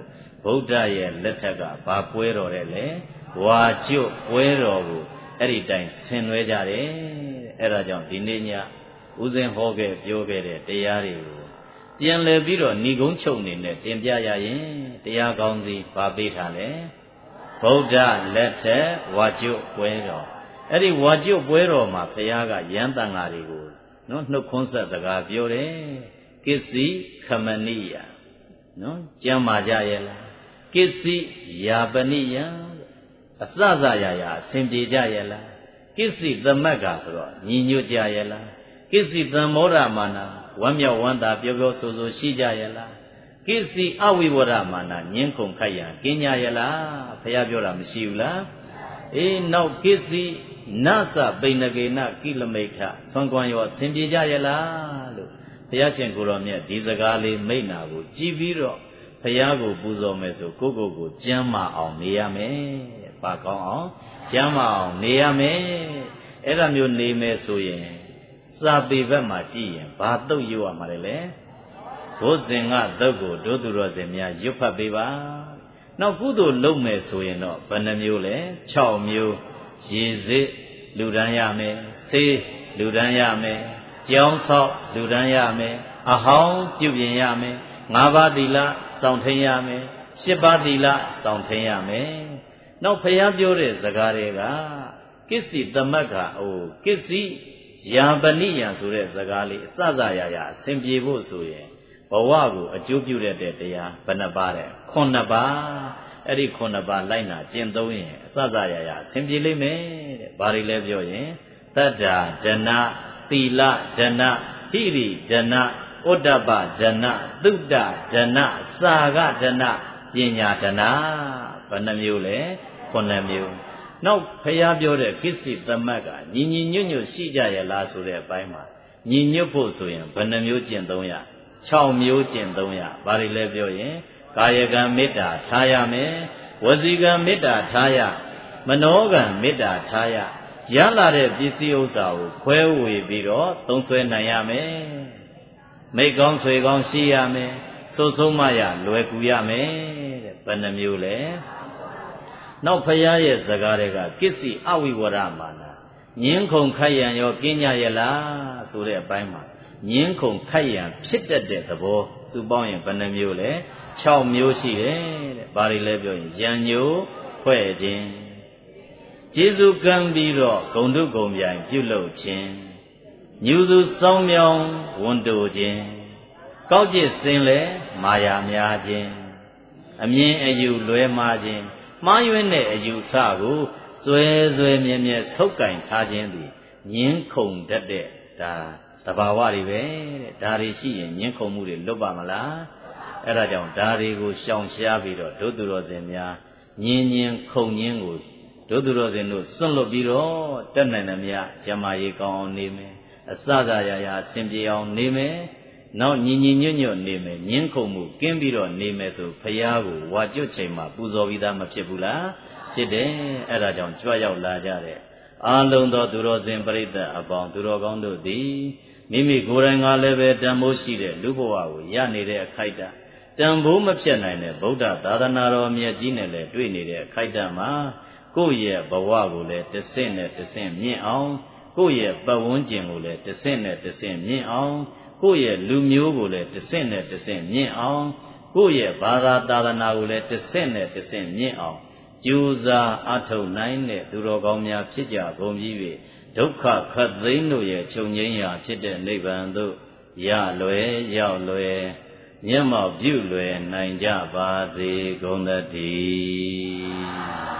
ဗုဒ္ဓရဲ့လက်ထက်ကဘာပွဲတော်တဲ့လေဝါကျွတ်ပွဲတော်ကိုအဲ့ဒီတိုင်ဆင်နွှဲကြတယ်အဲ့ဒါကြောင့်ဒီနေ့ညဦးဇင်းဟောခဲ့ပြောခဲ့တဲ့တရားတွေကိုပြန်လည်ပြီးတော့ဏိကုံးချုပ်နေနဲ့တင်ပြရရင်တရားကောင်းစီဘာပေးထားလဲဗုဒ္ဓလက်ထက်ဝါကျွတ်ပွဲတော်အဲ့ဒီဝါကျွတ်ပွဲတော်မှာဘုရားကယန္တန်ဃာတွေကိုနော်နှုတ်ခွန်းဆက်စကားပြောတယ်ကိစ္စည်းခမနိယနော်ကြမ်းမာကြရဲ့လားကိစ္စည်းယာပနိယအစစရာရာအစဉ်ပြေကြရဲ့လားကိစ္စည်းသမက်ကဆိုတော့ညီညွတ်ကြရဲ့လားကိစ္စည်းသံမောဒမာနဝမ်းမြောက်ဝမ်းသာပြောပြောဆိုဆိုရှိကြရဲ့လားကိစ္စည်းအဝိဝရမာနညင်းခုန်ခိုက်ရန်ကင်းကြရဲ့လားဘုရားပြောတာမရှိဘူးလားအေးနောက်ကိစ္စည်းနသပိဏကေနကိလမိတ်ထဆွမ်းကွမ်းရောအစဉ်ပြေကြရဲ့လားလို့ဘုရားရှင်ကိုယ်တော်မြတ်ဒီစကားလေးမိန့်နာကိုကြည်ပြီးတော့ဘုရားကိုပူဇော်မယ်ဆိုကိုယ့်ကိုယ်ကိုကျမ်းမာအောင်နေရမယ်။ပါကောင်းအောင်ကျမ်းမာအောင်နေရမယ်။အဲ့ဒါမျိုးနေမယ်ဆိုရင်စာပေဘက်မှာကြည့်ရင်ဘာတုတ်ရွတ်ရမှာလဲလေ။ဘုဇင်ကတုတ်ကိုဒုသူတော်စင်များရွတ်ဖတ်ပေးပါ။နောက်ကုသိုလ်လုပ်မယ်ဆိုရင်တော့ဘယ်နှမျိုးလဲ။၆မျိုးရေစစ်လူဒန်းရမယ်။ဆေးလူဒန်းရမယ်။ကြောင်းဆောက်လူဒန်းရမယ်။အဟောင်းပြုပြင်ရမယ်။ငါးပါးသီလစောင့်ထိန်ရမယ်။ရှစ်ပါးသီလစောင့်ထိန်ရမယ်။နောက်ဖျားပြောတဲ့စကားတွေကကိစ္စည်းသမက်ကအိုကိစ္စည်းယာပနိယံဆိုတဲ့စကားလေးအစစရာရာအစဉ်ပြေဖို့ဆိုရင်ဘဝကိုအကျိုးပြုတဲ့တရားဘယ်နှပါးတဲ့ခုနှစ်ပါးအဲ့ဒီခုနှစ်ပါးလိုက်နာကျင့်သုံးရင်အစစရာရာအစဉ်ပြေလိမ့်မယ်တဲ့ဘာတွေလဲပြောရင်တတ္တာဒနာသီလဒနာဟိရိဒနာဩတ္တပဒနာသုတ္တဒနာစာဂဒနာပညာဒနာဘယ်နှမျိုးလဲခုနှစ်မျိုးနောက်ဖျားပြောတဲ့ကိစ္စည်းသမက်ကညီညီညွတ်ညွတ်ရှိကြရဲ့လားဆိုတဲ့အပိုင်းမှာညီညွတ်ဖို့ဆိုရင်ဘယ်နှမျိုးကျင့်သုံးရ၆မျိုးကျင့်သုံးရဘာတွေလဲပြောရင်ကာယကံမေတ္တာထားရမယ်ဝစီကံမေတ္တာထားရမနောကံမေတ္တာထားရရလာတဲ့ပစ္စည်းဥစ္စာကိုခွဲဝေပြီးတော့သုံးဆွဲနိုင်ရမယ်မိကောင်းဆွေကောင်းရှိရမယ်ဆိုဆုံးမရလွယ်ကူရမယ်တဲ့ဘယ်နှမျိုးလဲနောက်ဖရာရဲ့စကားတွေကကိစ္စည်းအဝိဝရမာနညင်းခုန်ခိုက်ရန်ရောကင်းကြရဲ့လားဆိုတဲ့အပိုင်းမှာညင်းခုန်ခိုက်ရန်ဖြစ်တတ်တဲ့သဘောစုပေါင်းရင်ဘယ်နှမျိုးလဲ၆မျိုးရှိတယ်တဲ့ဘာတွေလဲပြောရင်ယံညိုဖွဲ့ခြင်းကျေစုကံပြီးတော့ဂုံတုဂုံပြိုင်ပြုလုပ်ခြင်းညူသူစောင်းမြောင်းဝန်တိုခြင်းကောက်ကျစ်စင်လဲမာယာများခြင်းအမြင်အယူလွဲမှားခြင်းမှားယွင်းတဲ့အယူဆကိုစွဲစွဲမြဲမြဲဆုပ်ကင်ထားခြင်းသည်ညင်းခုန်တတ်တဲ့ဒါတဘာဝတွေပဲတဲ့ဒါတွေရှိရင်ညင်းခုန်မှုတွေလွတ်ပါမလားအဲ့ဒါကြောင့်ဒါတွေကိုရှောင်ရှားပြီးတော့ဒုသူတော်စင်များညင်းညင်းခုန်ညင်းကိုဒုသူတော်စင်တို့စွန့်လွတ်ပြီးတော့တက်နိုင်တယ်များဇမားရေးကောင်းအောင်နေမယ်အစသာရာရာအစဉ်ပြေအောင်နေမယ်နောက်ညီညီညွတ်ညွတ်နေမယ်ညင်းခုန်မှုကင်းပြီးတော့နေမယ်ဆိုဖရာကိုဝါကျွတ်ချိန်မှာပူဇော်ပြီးသားမဖြစ်ဘူးလားဖြစ်တယ်အဲ့ဒါကြောင့်ကြွရောက်လာကြတဲ့အာလုံးသောသူတော်စင်ပရိသတ်အပေါင်းသူတော်ကောင်းတို့သည်မိမိကိုယ်တိုင်ကလည်းပဲတန်ဖိုးရှိတဲ့လူဘဝကိုရနေတဲ့အခိုက်အတန့်တန်ဖိုးမဖြစ်နိုင်တဲ့ဗုဒ္ဓသာသနာတော်မြတ်ကြီးနဲ့လည်းတွေ့နေတဲ့အခိုက်အတန့်မှာကိုယ့်ရဲ့ဘဝကိုလည်းတစ်ဆင့်နဲ့တစ်ဆင့်မြင့်အောင်ကိုယ့်ရဲ့ပတ်ဝန်းကျင်ကိုလည်းတစ်ဆင့်နဲ့တစ်ဆင့်မြင့်အောင်ကိုယ့်ရဲ့လူမျိုးကိုလည်းတစ်ဆင့်နဲ့တစ်ဆင့်မြင့်အောင်ကိုယ့်ရဲ့ဘာသာသာသနာကိုလည်းတစ်ဆင့်နဲ့တစ်ဆင့်မြင့်အောင်ကြိုးစားအထောက်နိုင်တဲ့သူတော်ကောင်းများဖြစ်ကြကုန်ပြီး၍ဒုက္ခခတ်သိမ်းတို့ရဲ့ချုပ်ငြိမ်းရာဖြစ်တဲ့နိဗ္ဗာန်သို့ရလွယ်ရောက်လွယ်မျက်မှောက်ပြုလွယ်နိုင်ကြပါစေကုန်သတည်း